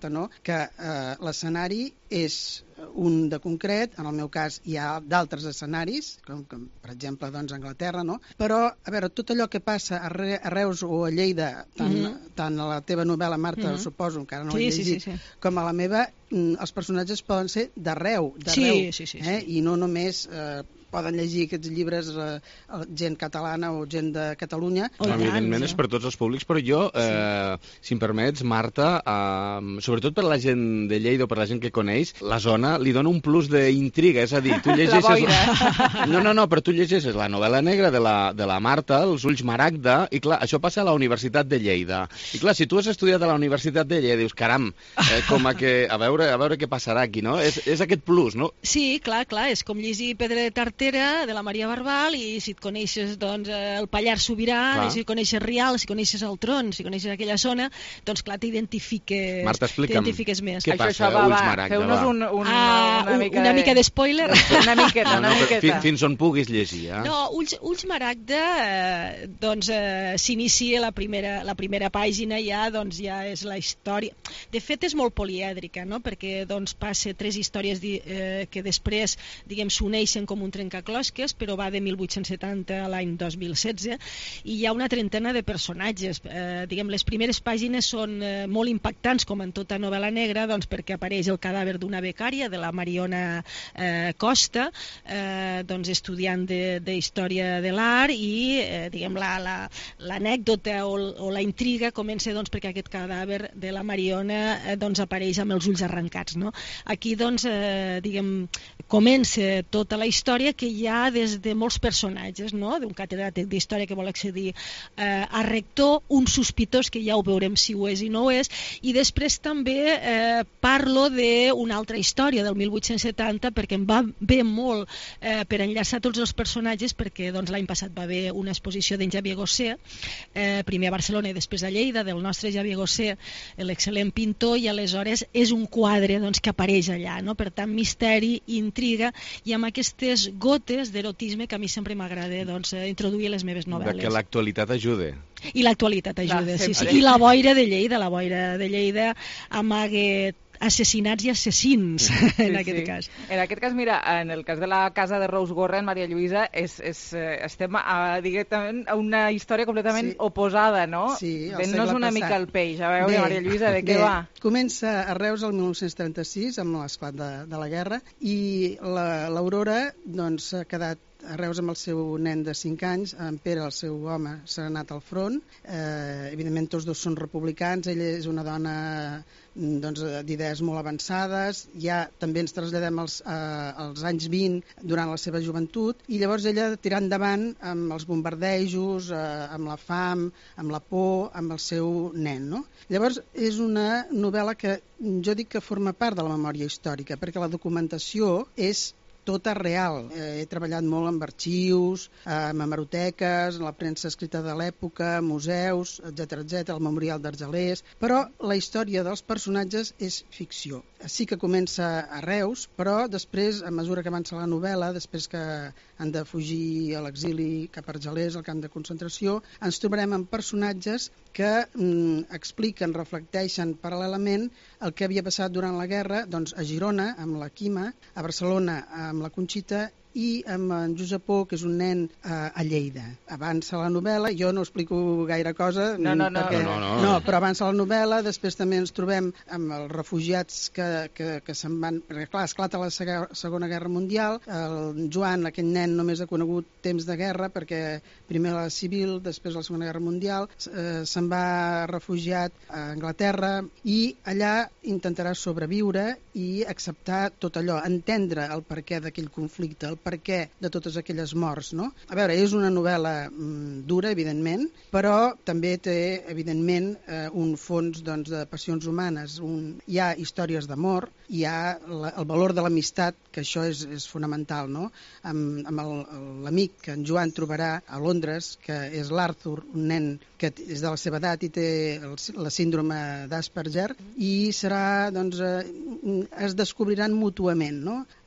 que eh, l'escenari és un de concret, en el meu cas hi ha d'altres escenaris, com, com per exemple doncs, Anglaterra, no? Però, a veure, tot allò que passa a, Re a Reus o a Lleida, tant, mm -hmm. tant a la teva novel·la, Marta, mm -hmm. suposo, encara no ho sí, he llegit, sí, sí, sí. com a la meva, els personatges poden ser d'arreu, d'arreu, sí, sí, sí, sí. Eh? I no només... Eh, poden llegir aquests llibres eh, gent catalana o gent de Catalunya. Oh, evidentment és per tots els públics, però jo, eh, sí. si em permets, Marta, eh, sobretot per la gent de Lleida o per la gent que coneix, la zona li dona un plus d'intriga, és a dir, tu llegeixes... La no, no, no, però tu llegeixes la novel·la negra de la, de la Marta, Els ulls maragda, i clar, això passa a la Universitat de Lleida. I clar, si tu has estudiat a la Universitat de Lleida, dius, caram, eh, com a que, a veure, a veure què passarà aquí, no? És, és aquest plus, no? Sí, clar, clar, és com llegir Pedra de Tartà de la Maria Barbal, i si et coneixes doncs, el Pallars Sobirà, clar. Si coneixes Rial, si coneixes el Tron, si coneixes aquella zona, doncs clar, t'identifiques Marta, explica'm més. Què passa, això, va, Ulls Maragda, feu-nos un, un, ah, una mica, una mica d'espoiler. Una miqueta, una no, no, miqueta. Fins, fins on puguis llegir, eh? No, Ulls, Ulls Maragda, eh, doncs eh, s'inicia la primera, la primera pàgina ja, doncs ja és la història. De fet, és molt polièdrica, no?, perquè doncs passa tres històries eh, que després, diguem, s'uneixen com un trencaclosques, però va de mil vuit-cents setanta a l'any dos mil setze, i hi ha una trentena de personatges. Eh, diguem, les primeres pàgines són eh, molt impactants, com en tota novel·la negra, doncs perquè apareix el cadàver d'una becària, de la Mariona eh, Costa, eh, doncs estudiant de, de Història de l'Art, i eh, diguem, l'anècdota la, la, o, o la intriga comença doncs, perquè aquest cadàver de la Mariona eh, doncs, apareix amb els ulls arrencats. No? Aquí doncs, eh, diguem, comença tota la història, que hi ha des de molts personatges, no? D'un catedràtic d'història que vol accedir eh, a rector, un sospitós que ja ho veurem si ho és i no ho és, i després també eh, parlo d'una altra història del mil vuit-cents setanta, perquè em va bé molt eh, per enllaçar tots els personatges, perquè doncs, l'any passat va haver una exposició d'en Xavier Gosser, eh, primer a Barcelona i després a Lleida, del nostre Xavier Gosser, l'excel·lent pintor, i aleshores és un quadre doncs, que apareix allà, no? Per tant, misteri, intriga, i amb aquestes gotes d'erotisme que a mi sempre m'agrada doncs, introduir a les meves novel·les. Que l'actualitat ajude. I l'actualitat ajuda, sí, sí. I la boira de Lleida, la boira de Lleida amaga assassinats i assassins, sí, en aquest sí. cas. En aquest cas, mira, en el cas de la casa de Rose Gorren, Maria Lluïsa, és, és, estem a, directament a una història completament sí. oposada, no? Sí, Ven-nos una mica el peix, a veure, bé, Maria Lluïsa, de què bé. va? Comença a Reus el mil nou-cents trenta-sis, amb l'esclat de, de la guerra, i l'Aurora doncs, ha quedat a Reus amb el seu nen de cinc anys, en Pere, el seu home, s'ha anat al front. Eh, evidentment, tots dos són republicans, ella és una dona doncs, d'idees molt avançades, ja també ens traslladem als, eh, als anys vint durant la seva joventut, i llavors ella tirà endavant amb els bombardejos, eh, amb la fam, amb la por, amb el seu nen. No? Llavors és una novel·la que jo dic que forma part de la memòria històrica, perquè la documentació és tota real. Eh, he treballat molt amb arxius, amb hemeroteques, en la premsa escrita de l'època, museus, etcètera, etcètera, el Memorial d'Argelers, però la història dels personatges és ficció. Sí que comença a Reus, però després, a mesura que avança la novel·la, després que han de fugir a l'exili cap a Argelers, al camp de concentració, ens trobarem amb personatges que mm, expliquen, reflecteixen paral·lelament el que havia passat durant la guerra doncs, a Girona, amb la Quima, a Barcelona, amb la Conxita, i amb en Josepó, que és un nen eh, a Lleida. Avança la novel·la, jo no explico gaire cosa, no, no, no. perquè, no, no, no. no, però avança la novel·la, després també ens trobem amb els refugiats que, que, que se'n van, perquè clar, esclata la Segona Guerra Mundial, el Joan, aquell nen, només ha conegut temps de guerra, perquè primer la civil, després la Segona Guerra Mundial, eh, se'n va refugiat a Anglaterra, i allà intentarà sobreviure i acceptar tot allò, entendre el perquè d'aquell conflicte, el per què de totes aquelles morts, no? A veure, és una novel·la mm, dura, evidentment, però també té, evidentment, eh, un fons doncs, de passions humanes. Un, hi ha històries d'amor, hi ha la, el valor de l'amistat, que això és, és fonamental, no? Amb, amb l'amic que en Joan trobarà a Londres, que és l'Arthur, un nen que és de la seva edat i té el, la síndrome d'Asperger, i serà, doncs, eh, es descobriran mútuament, no?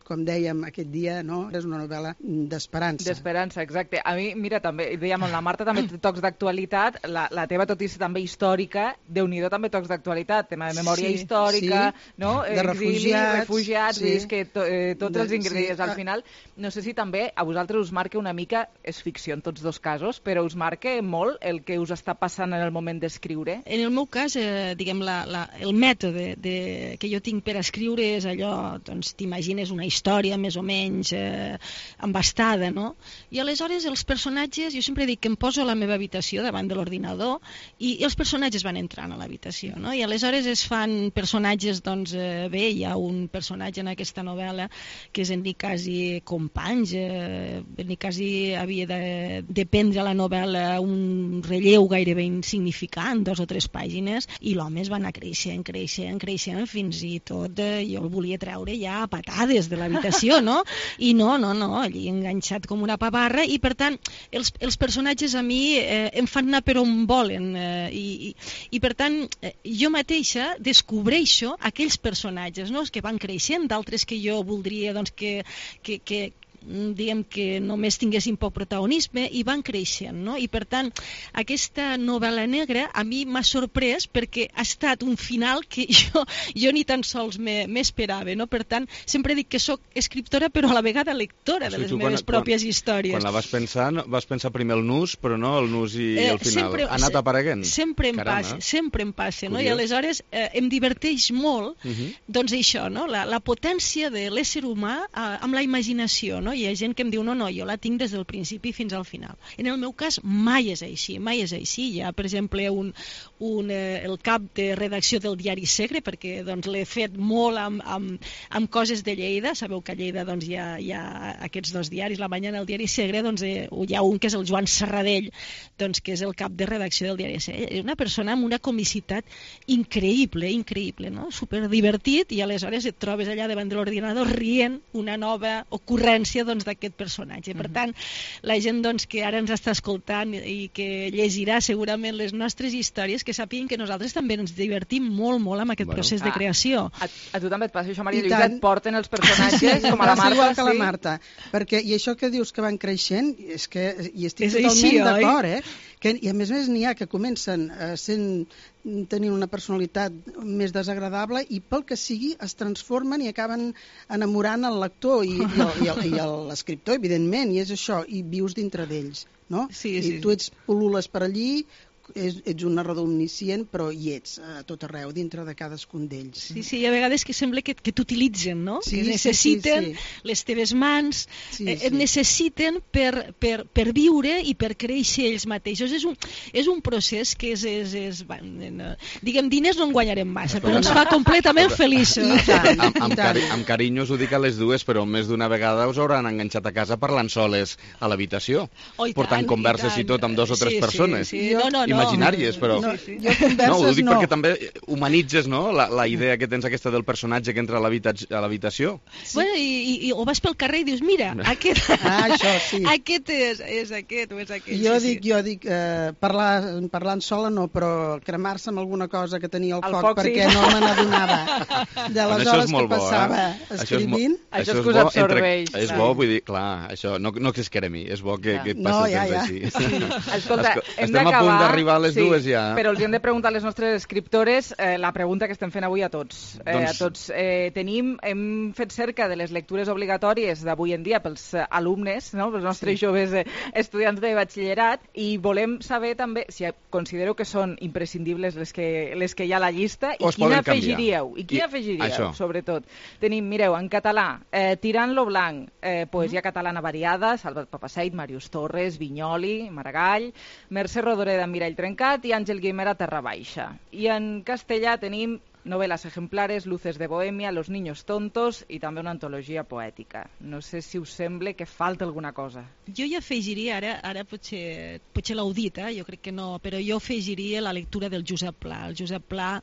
com dèiem aquest dia, no? És una novel·la d'esperança. D'esperança, exacte. A mi, mira, també, dèiem, la Marta també té tocs d'actualitat, la, la teva, tot i ser també històrica, Déu-n'hi-do també tocs d'actualitat, tema de memòria sí, històrica, sí. no? De Exili, refugiats. refugiats, sí. És que to, eh, tots de, els ingredients, sí. al final, no sé si també a vosaltres us marca una mica, és ficció en tots dos casos, però us marca molt el que us està passant en el moment d'escriure? En el meu cas, eh, diguem, la, la, el mètode de, que jo tinc per escriure és allò, doncs t'imagines una història més o menys eh, embastada, no? I aleshores els personatges, jo sempre dic que em poso a la meva habitació davant de l'ordinador i, i els personatges van entrant a l'habitació, no? I aleshores es fan personatges, doncs eh, bé, hi ha un personatge en aquesta novel·la que és en Nicasi Companys, eh, en Nicasi havia de, de prendre a la novel·la un relleu gairebé insignificant, dos o tres pàgines, i l'home es va anar creixent, creixent, creixent, fins i tot eh, jo el volia treure ja a patades de l'habitació, no? I no, no, no, allí enganxat com una pavarra, i per tant els, els personatges a mi eh, em fan anar per on volen, eh, i, i, i per tant eh, jo mateixa descobreixo aquells personatges, no?, que van creixent, d'altres que jo voldria doncs, que, que, que diguem que només tinguessin poc protagonisme i van creixent, no? I per tant aquesta novel·la negra a mi m'ha sorprès perquè ha estat un final que jo, jo ni tan sols m'esperava, no? Per tant sempre dic que sóc escriptora però a la vegada lectora de les tu, meves quan, pròpies quan, històries. Quan la vas pensar, vas pensar primer el nus, però no el nus i eh, el final. Sempre, ha anat apareguent? Sempre em Caramba. passa, sempre em passa, no? Curiós. I aleshores eh, em diverteix molt, uh -huh. doncs això, no? La, la potència de l'ésser humà eh, amb la imaginació, no? Hi ha gent que em diu, no, no, jo la tinc des del principi fins al final. En el meu cas mai és així, mai és així. Hi ha, per exemple, un, un, eh, el cap de redacció del diari Segre, perquè doncs, l'he fet molt amb, amb, amb coses de Lleida. Sabeu que a Lleida doncs, hi, ha, hi ha aquests dos diaris, la Mañana i el diari Segre, doncs, eh, hi ha un que és el Joan Serradell, doncs, que és el cap de redacció del diari Segre. És una persona amb una comicitat increïble, increïble, no? Superdivertit, i aleshores et trobes allà davant de l'ordinador rient una nova ocurrència doncs, d'aquest personatge. Per tant, la gent doncs, que ara ens està escoltant i que llegirà segurament les nostres històries, que sàpiguen que nosaltres també ens divertim molt, molt amb aquest bueno. procés de creació. A, a tu també et passa això, Maria Lluïsa, et porten els personatges sí, com a la Marta. Igual que sí? la Marta, perquè, i això que dius que van creixent, és que hi estic és totalment així, d'acord, eh? Que, i a més a més n'hi ha que comencen eh, sent tenint una personalitat més desagradable i pel que sigui es transformen i acaben enamorant el lector i, i l'escriptor, evidentment, i és això, i vius dintre d'ells, no? Sí, I sí. tu ets pul·lules per allí, ets, ets un narrador omniscient, però hi ets a tot arreu, dintre de cadascun d'ells. Sí, sí, i a vegades que sembla que, que t'utilitzen, no? Sí, que necessiten sí, sí, sí. les teves mans, sí, eh, sí. et necessiten per, per, per viure i per créixer ells mateixos. És un, és un procés que és... és, és bueno, diguem, diners no en guanyarem massa, però ens fa completament feliços. Amb, amb, cari amb carinyo us ho dic a les dues, però més d'una vegada us hauran enganxat a casa parlant soles a l'habitació, oh, i portant tant, converses i, i tot amb dos o tres sí, persones. Sí, sí. No, no, no. Imaginàries, però... No, sí, sí. Jo converses no, ho dic no. perquè també humanitzes, no?, la, la idea que tens aquesta del personatge que entra a l'habitació. Sí. Bueno, i, i, i o vas pel carrer i dius, mira, aquest, ah, això, sí. aquest és, és aquest o és aquest. Jo sí, dic, sí. jo dic eh, parlar, parlant sola no, però cremar-se amb alguna cosa que tenia al el foc, foc perquè sí. no me n'adonava de les hores que passava bo, eh? escrivint. Això és que us absorbeix. Entre... És bo, vull dir, clar, això no, no que es cremi, és bo que, que et passi no, el ja, temps ja. així. Sí. Escolta, hem estem a punt d'arribar a les sí, dues ja. Però els hem de preguntar a les nostres escriptores eh, la pregunta que estem fent avui a tots. Eh, doncs... a tots eh, tenim, hem fet cerca de les lectures obligatòries d'avui en dia pels eh, alumnes, no? Pels nostres sí. joves eh, estudiants de batxillerat, i volem saber també si considereu que són imprescindibles les que, les que hi ha a la llista i quina afegiríeu. I quina I... afegiríeu, Això. sobretot. Tenim, mireu, en català, eh, Tirant lo blanc, eh, poesia mm. catalana variada, Salvat Papasseit, Màrius Torres, Vinyoli, Maragall, Mercè Rodoreda, Mirall Trencat i Àngel Guimer a Terra Baixa. I en castellà tenim novelas ejemplares, Luces de Bohemia, Los niños tontos i també una antologia poètica. No sé si us sembla que falta alguna cosa. Jo hi afegiria, ara, ara potser, potser l'heu dit, eh? Jo crec que no, però jo afegiria la lectura del Josep Pla. El Josep Pla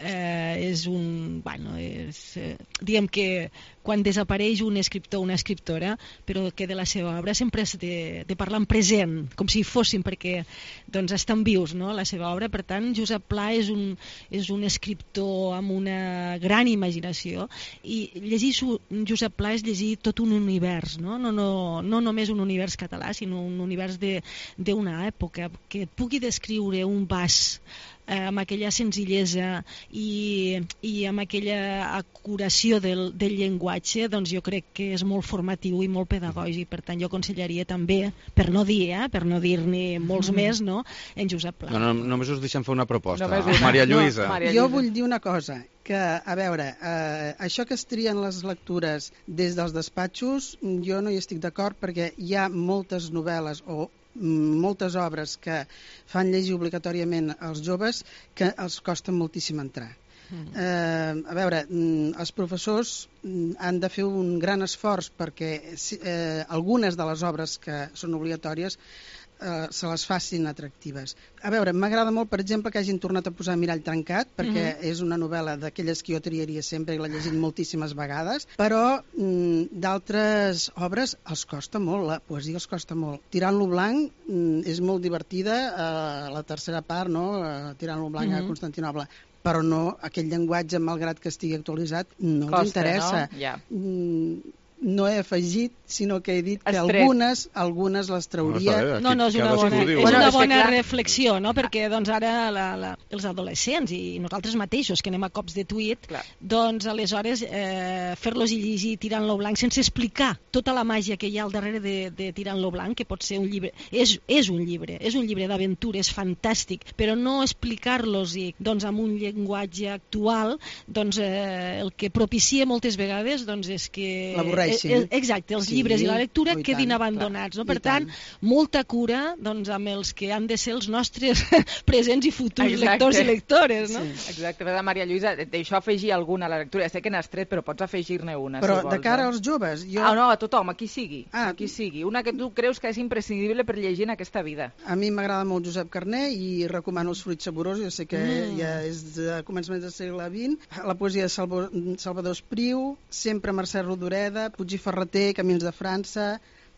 eh, és un... Bueno, és, eh, diguem que quan desapareix un escriptor o una escriptora, però que de la seva obra sempre has de, de parlar en present, com si fossin, perquè doncs, estan vius, no?, la seva obra. Per tant, Josep Pla és un, és un escriptor però amb una gran imaginació, i llegir Josep Pla és llegir tot un univers, no? No, no, no només un univers català, sinó un univers d'una època, que et pugui descriure un vas eh, amb aquella senzillesa i, i amb aquella acuració del, del llenguatge, doncs jo crec que és molt formatiu i molt pedagògic. Per tant, jo aconsellaria també, per no dir, eh, per no dir-ne molts mm. més, no?, en Josep Pla. No, no, només us deixem fer una proposta. Una. Maria Lluïsa. No, Maria jo vull dir una cosa, que, a veure, eh, això que es trien les lectures des dels despatxos, jo no hi estic d'acord, perquè hi ha moltes novel·les o moltes obres que fan llegir obligatòriament als joves que els costa moltíssim entrar. Mm. Eh, a veure, els professors han de fer un gran esforç perquè eh, algunes de les obres que són obligatòries eh, se les facin atractives. A veure, m'agrada molt, per exemple, que hagin tornat a posar Mirall trencat, perquè mm-hmm. és una novel·la d'aquelles que jo triaria sempre i l'he llegit moltíssimes vegades, però mm, d'altres obres els costa molt, la poesia els costa molt. Tirant-lo blanc mm, és molt divertida, eh, la tercera part, no?, eh, Tirant-lo blanc mm-hmm. a Constantinoble, però no, aquell llenguatge, malgrat que estigui actualitzat, no els interessa. No? Yeah. Mm, no he afegit, sinó que he dit que algunes, algunes les trauria. No, no, és una bona, és una bona reflexió, no? Perquè doncs, ara la, la, els adolescents i nosaltres mateixos, que anem a cops de tuit, clar. Doncs aleshores eh, fer-los llegir Tirant-lo blanc sense explicar tota la màgia que hi ha al darrere de, de Tirant-lo blanc, que pot ser un llibre, és, és un llibre, és un llibre d'aventures fantàstic, però no explicar-los doncs, amb un llenguatge actual, doncs eh, el que propicia moltes vegades doncs, és que exacte, els sí, llibres i la lectura i quedin tant, abandonats. No? Per tant, tant, molta cura doncs, amb els que han de ser els nostres presents i futurs exacte. Lectors i lectores. No? Sí. Exacte, però Maria Lluïsa, d'això afegir alguna a la lectura. Ja sé que n'has tret, però pots afegir-ne una. Però si vols, de cara no? als joves... Jo... Ah, no, a tothom, a qui sigui. Ah. A qui sigui. Una que tu creus que és imprescindible per llegir en aquesta vida. A mi m'agrada molt Josep Carner i recomano Els fruits saborosos. Jo sé que mm. ja és de començaments del segle vint. La poesia de Salvador, Salvador Espriu, sempre Mercè Rodoreda, Puig i Ferreter, Camins de França...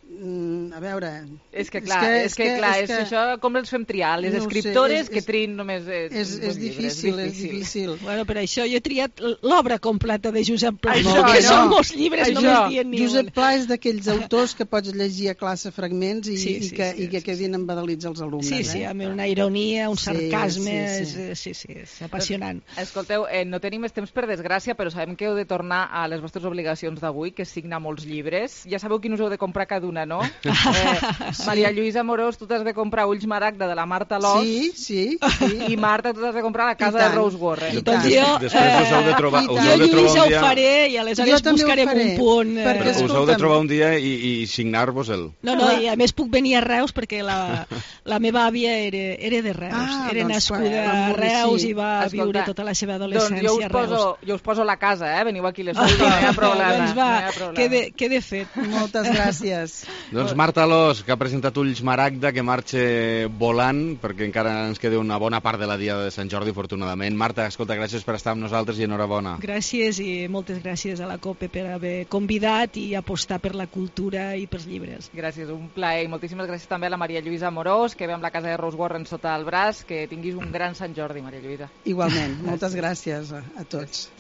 Mm, a veure... És que clar, és que, és que, clar, és, és que... això com els fem triar? Les no escriptores sé, és, que triïn només... Eh, és, és, difícil, és difícil, és difícil. Bueno, per això jo he triat l'obra completa de Josep Pla, això, que no. són molts llibres, això. Només dient ni Josep Pla és d'aquells autors que pots llegir a classe fragments i, sí, i sí, que, sí, i que quedin embadalits els alumnes. Sí, sí, eh? amb una ironia, un sarcasme, sí, sí, sí. És, sí, sí, és apassionant. Escolteu, eh, no tenim més temps per desgràcia, però sabem que heu de tornar a les vostres obligacions d'avui, que és signar molts llibres. Ja sabeu quin us heu de comprar cada una, no? Eh, sí. Maria Lluïsa Amorós, tu t'has de comprar Ulls Maragda de la Marta Los. Sí, sí, sí. I Marta, tu t'has de comprar La casa de Rose Warren. I doncs jo, després us heu de trobar, us jo heu de trobar Lluïsa un dia... ho faré i aleshores buscarem un punt. Eh... Perquè, us heu de trobar un dia i, i signar-vos-el. No, no, i a més puc venir a Reus perquè la, la meva àvia era, era de Reus. Ah, era doncs, nascuda a Reus i va Escolta, viure tota la seva adolescència doncs jo us poso, a Reus. Jo us poso la casa, eh? Veniu aquí a l'estudi, no hi ha problema. Doncs va, no quede, quede fet. Moltes gràcies. Doncs Marta Los, que ha presentat Ulls Maragda, que marxa volant, perquè encara ens queda una bona part de la dia de Sant Jordi, afortunadament. Marta, escolta, gràcies per estar amb nosaltres i enhorabona. Gràcies i moltes gràcies a la COPE per haver convidat i apostar per la cultura i pels llibres. Gràcies, un plaer. I moltíssimes gràcies també a la Maria Lluïsa Amorós, que ve amb la casa de Rose Warren sota el braç. Que tinguis un gran Sant Jordi, Maria Lluïsa. Igualment, moltes gràcies a, a tots.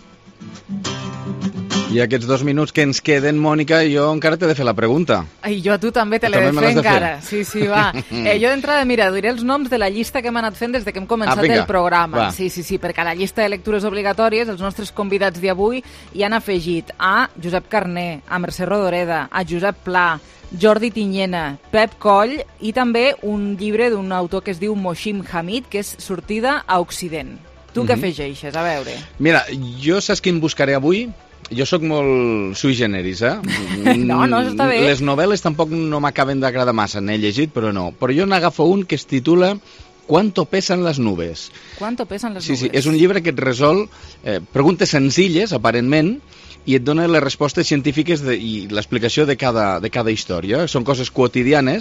I aquests dos minuts que ens queden, Mònica, jo encara t'he de fer la pregunta. I jo a tu també te l'he de fer encara. Sí, sí, va. Eh, jo d'entrada, mira, diré els noms de la llista que hem anat fent des de que hem començat ah, el programa. Va. Sí, sí, sí, perquè a la llista de lectures obligatòries els nostres convidats d'avui hi han afegit a Josep Carner, a Mercè Rodoreda, a Josep Pla, Jordi Tinyena, Pep Coll i també un llibre d'un autor que es diu Moshim Hamid, que és Sortida a Occident. Tu mm-hmm. què afegeixes? A veure. Mira, jo saps quin buscaré avui? Jo sóc molt sui generis, eh? No, no, això està bé. Les novel·les tampoc no m'acaben d'agradar massa, n'he llegit, però no. Però jo n'agafo un que es titula ¿Cuánto pesan las nubes? ¿Cuánto pesan las sí, nubes? Sí, és un llibre que et resol eh, preguntes senzilles, aparentment, i et dona les respostes científiques de, i l'explicació de cada, de cada història. Són coses quotidianes,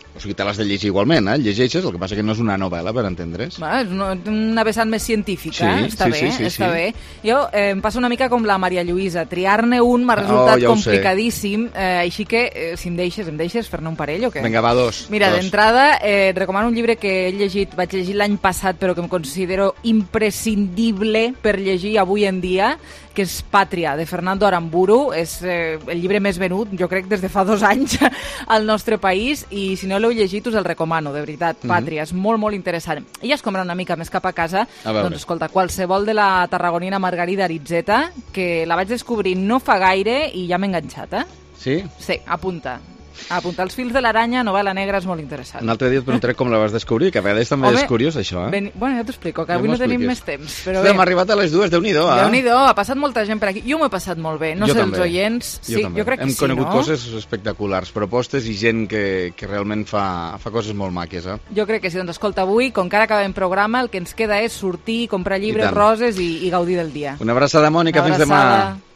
O sigui, te l'has de llegir igualment, eh? Llegeixes, el que passa que no és una novel·la, per entendre's. Va, és una, una vessant més científica, sí, eh? Està sí, bé, sí, sí, està sí. bé. Jo eh, em passa una mica com la Maria Lluïsa. Triar-ne un m'ha resultat oh, ja complicadíssim, eh, així que, eh, si em deixes, em deixes fer-ne un parell o què? Vinga, va, dos. Mira, dos. d'entrada, eh, et recomano un llibre que he llegit, vaig llegir l'any passat, però que em considero imprescindible per llegir avui en dia, que és Pàtria, de Fernando Aramburu. És eh, el llibre més venut, jo crec, des de fa dos anys al nostre país, i si no l'heu llegit us el recomano, de veritat. Pàtria, mm-hmm. és molt, molt interessant. I ja es compra una mica més cap a casa, a doncs escolta, qualsevol de la tarragonina Margarida Aritzeta, que la vaig descobrir no fa gaire i ja m'he enganxat, eh? Sí? Sí, apunta. Apuntar els fils de l'aranya, novel·la negra, és molt interessant. Un altre dia et preguntaré com la vas descobrir, que a vegades també Home, és curiós, això, eh? Ben... Bueno, ja t'ho explico, que avui no tenim més temps. Però bé, hem arribat a les dues, Déu-n'hi-do, eh? Déu-n'hi-do, ha passat molta gent per aquí. Jo m'ho he passat molt bé, no jo sé també. Els oients. Jo sí, també. Jo crec que hem sí, conegut no? coses espectaculars, propostes i gent que, que realment fa, fa coses molt maques, eh? Jo crec que sí, doncs escolta, avui, com que ara acabem programa, el que ens queda és sortir, comprar llibres, roses i, i gaudir del dia. Una abraçada, Mònica, fins demà.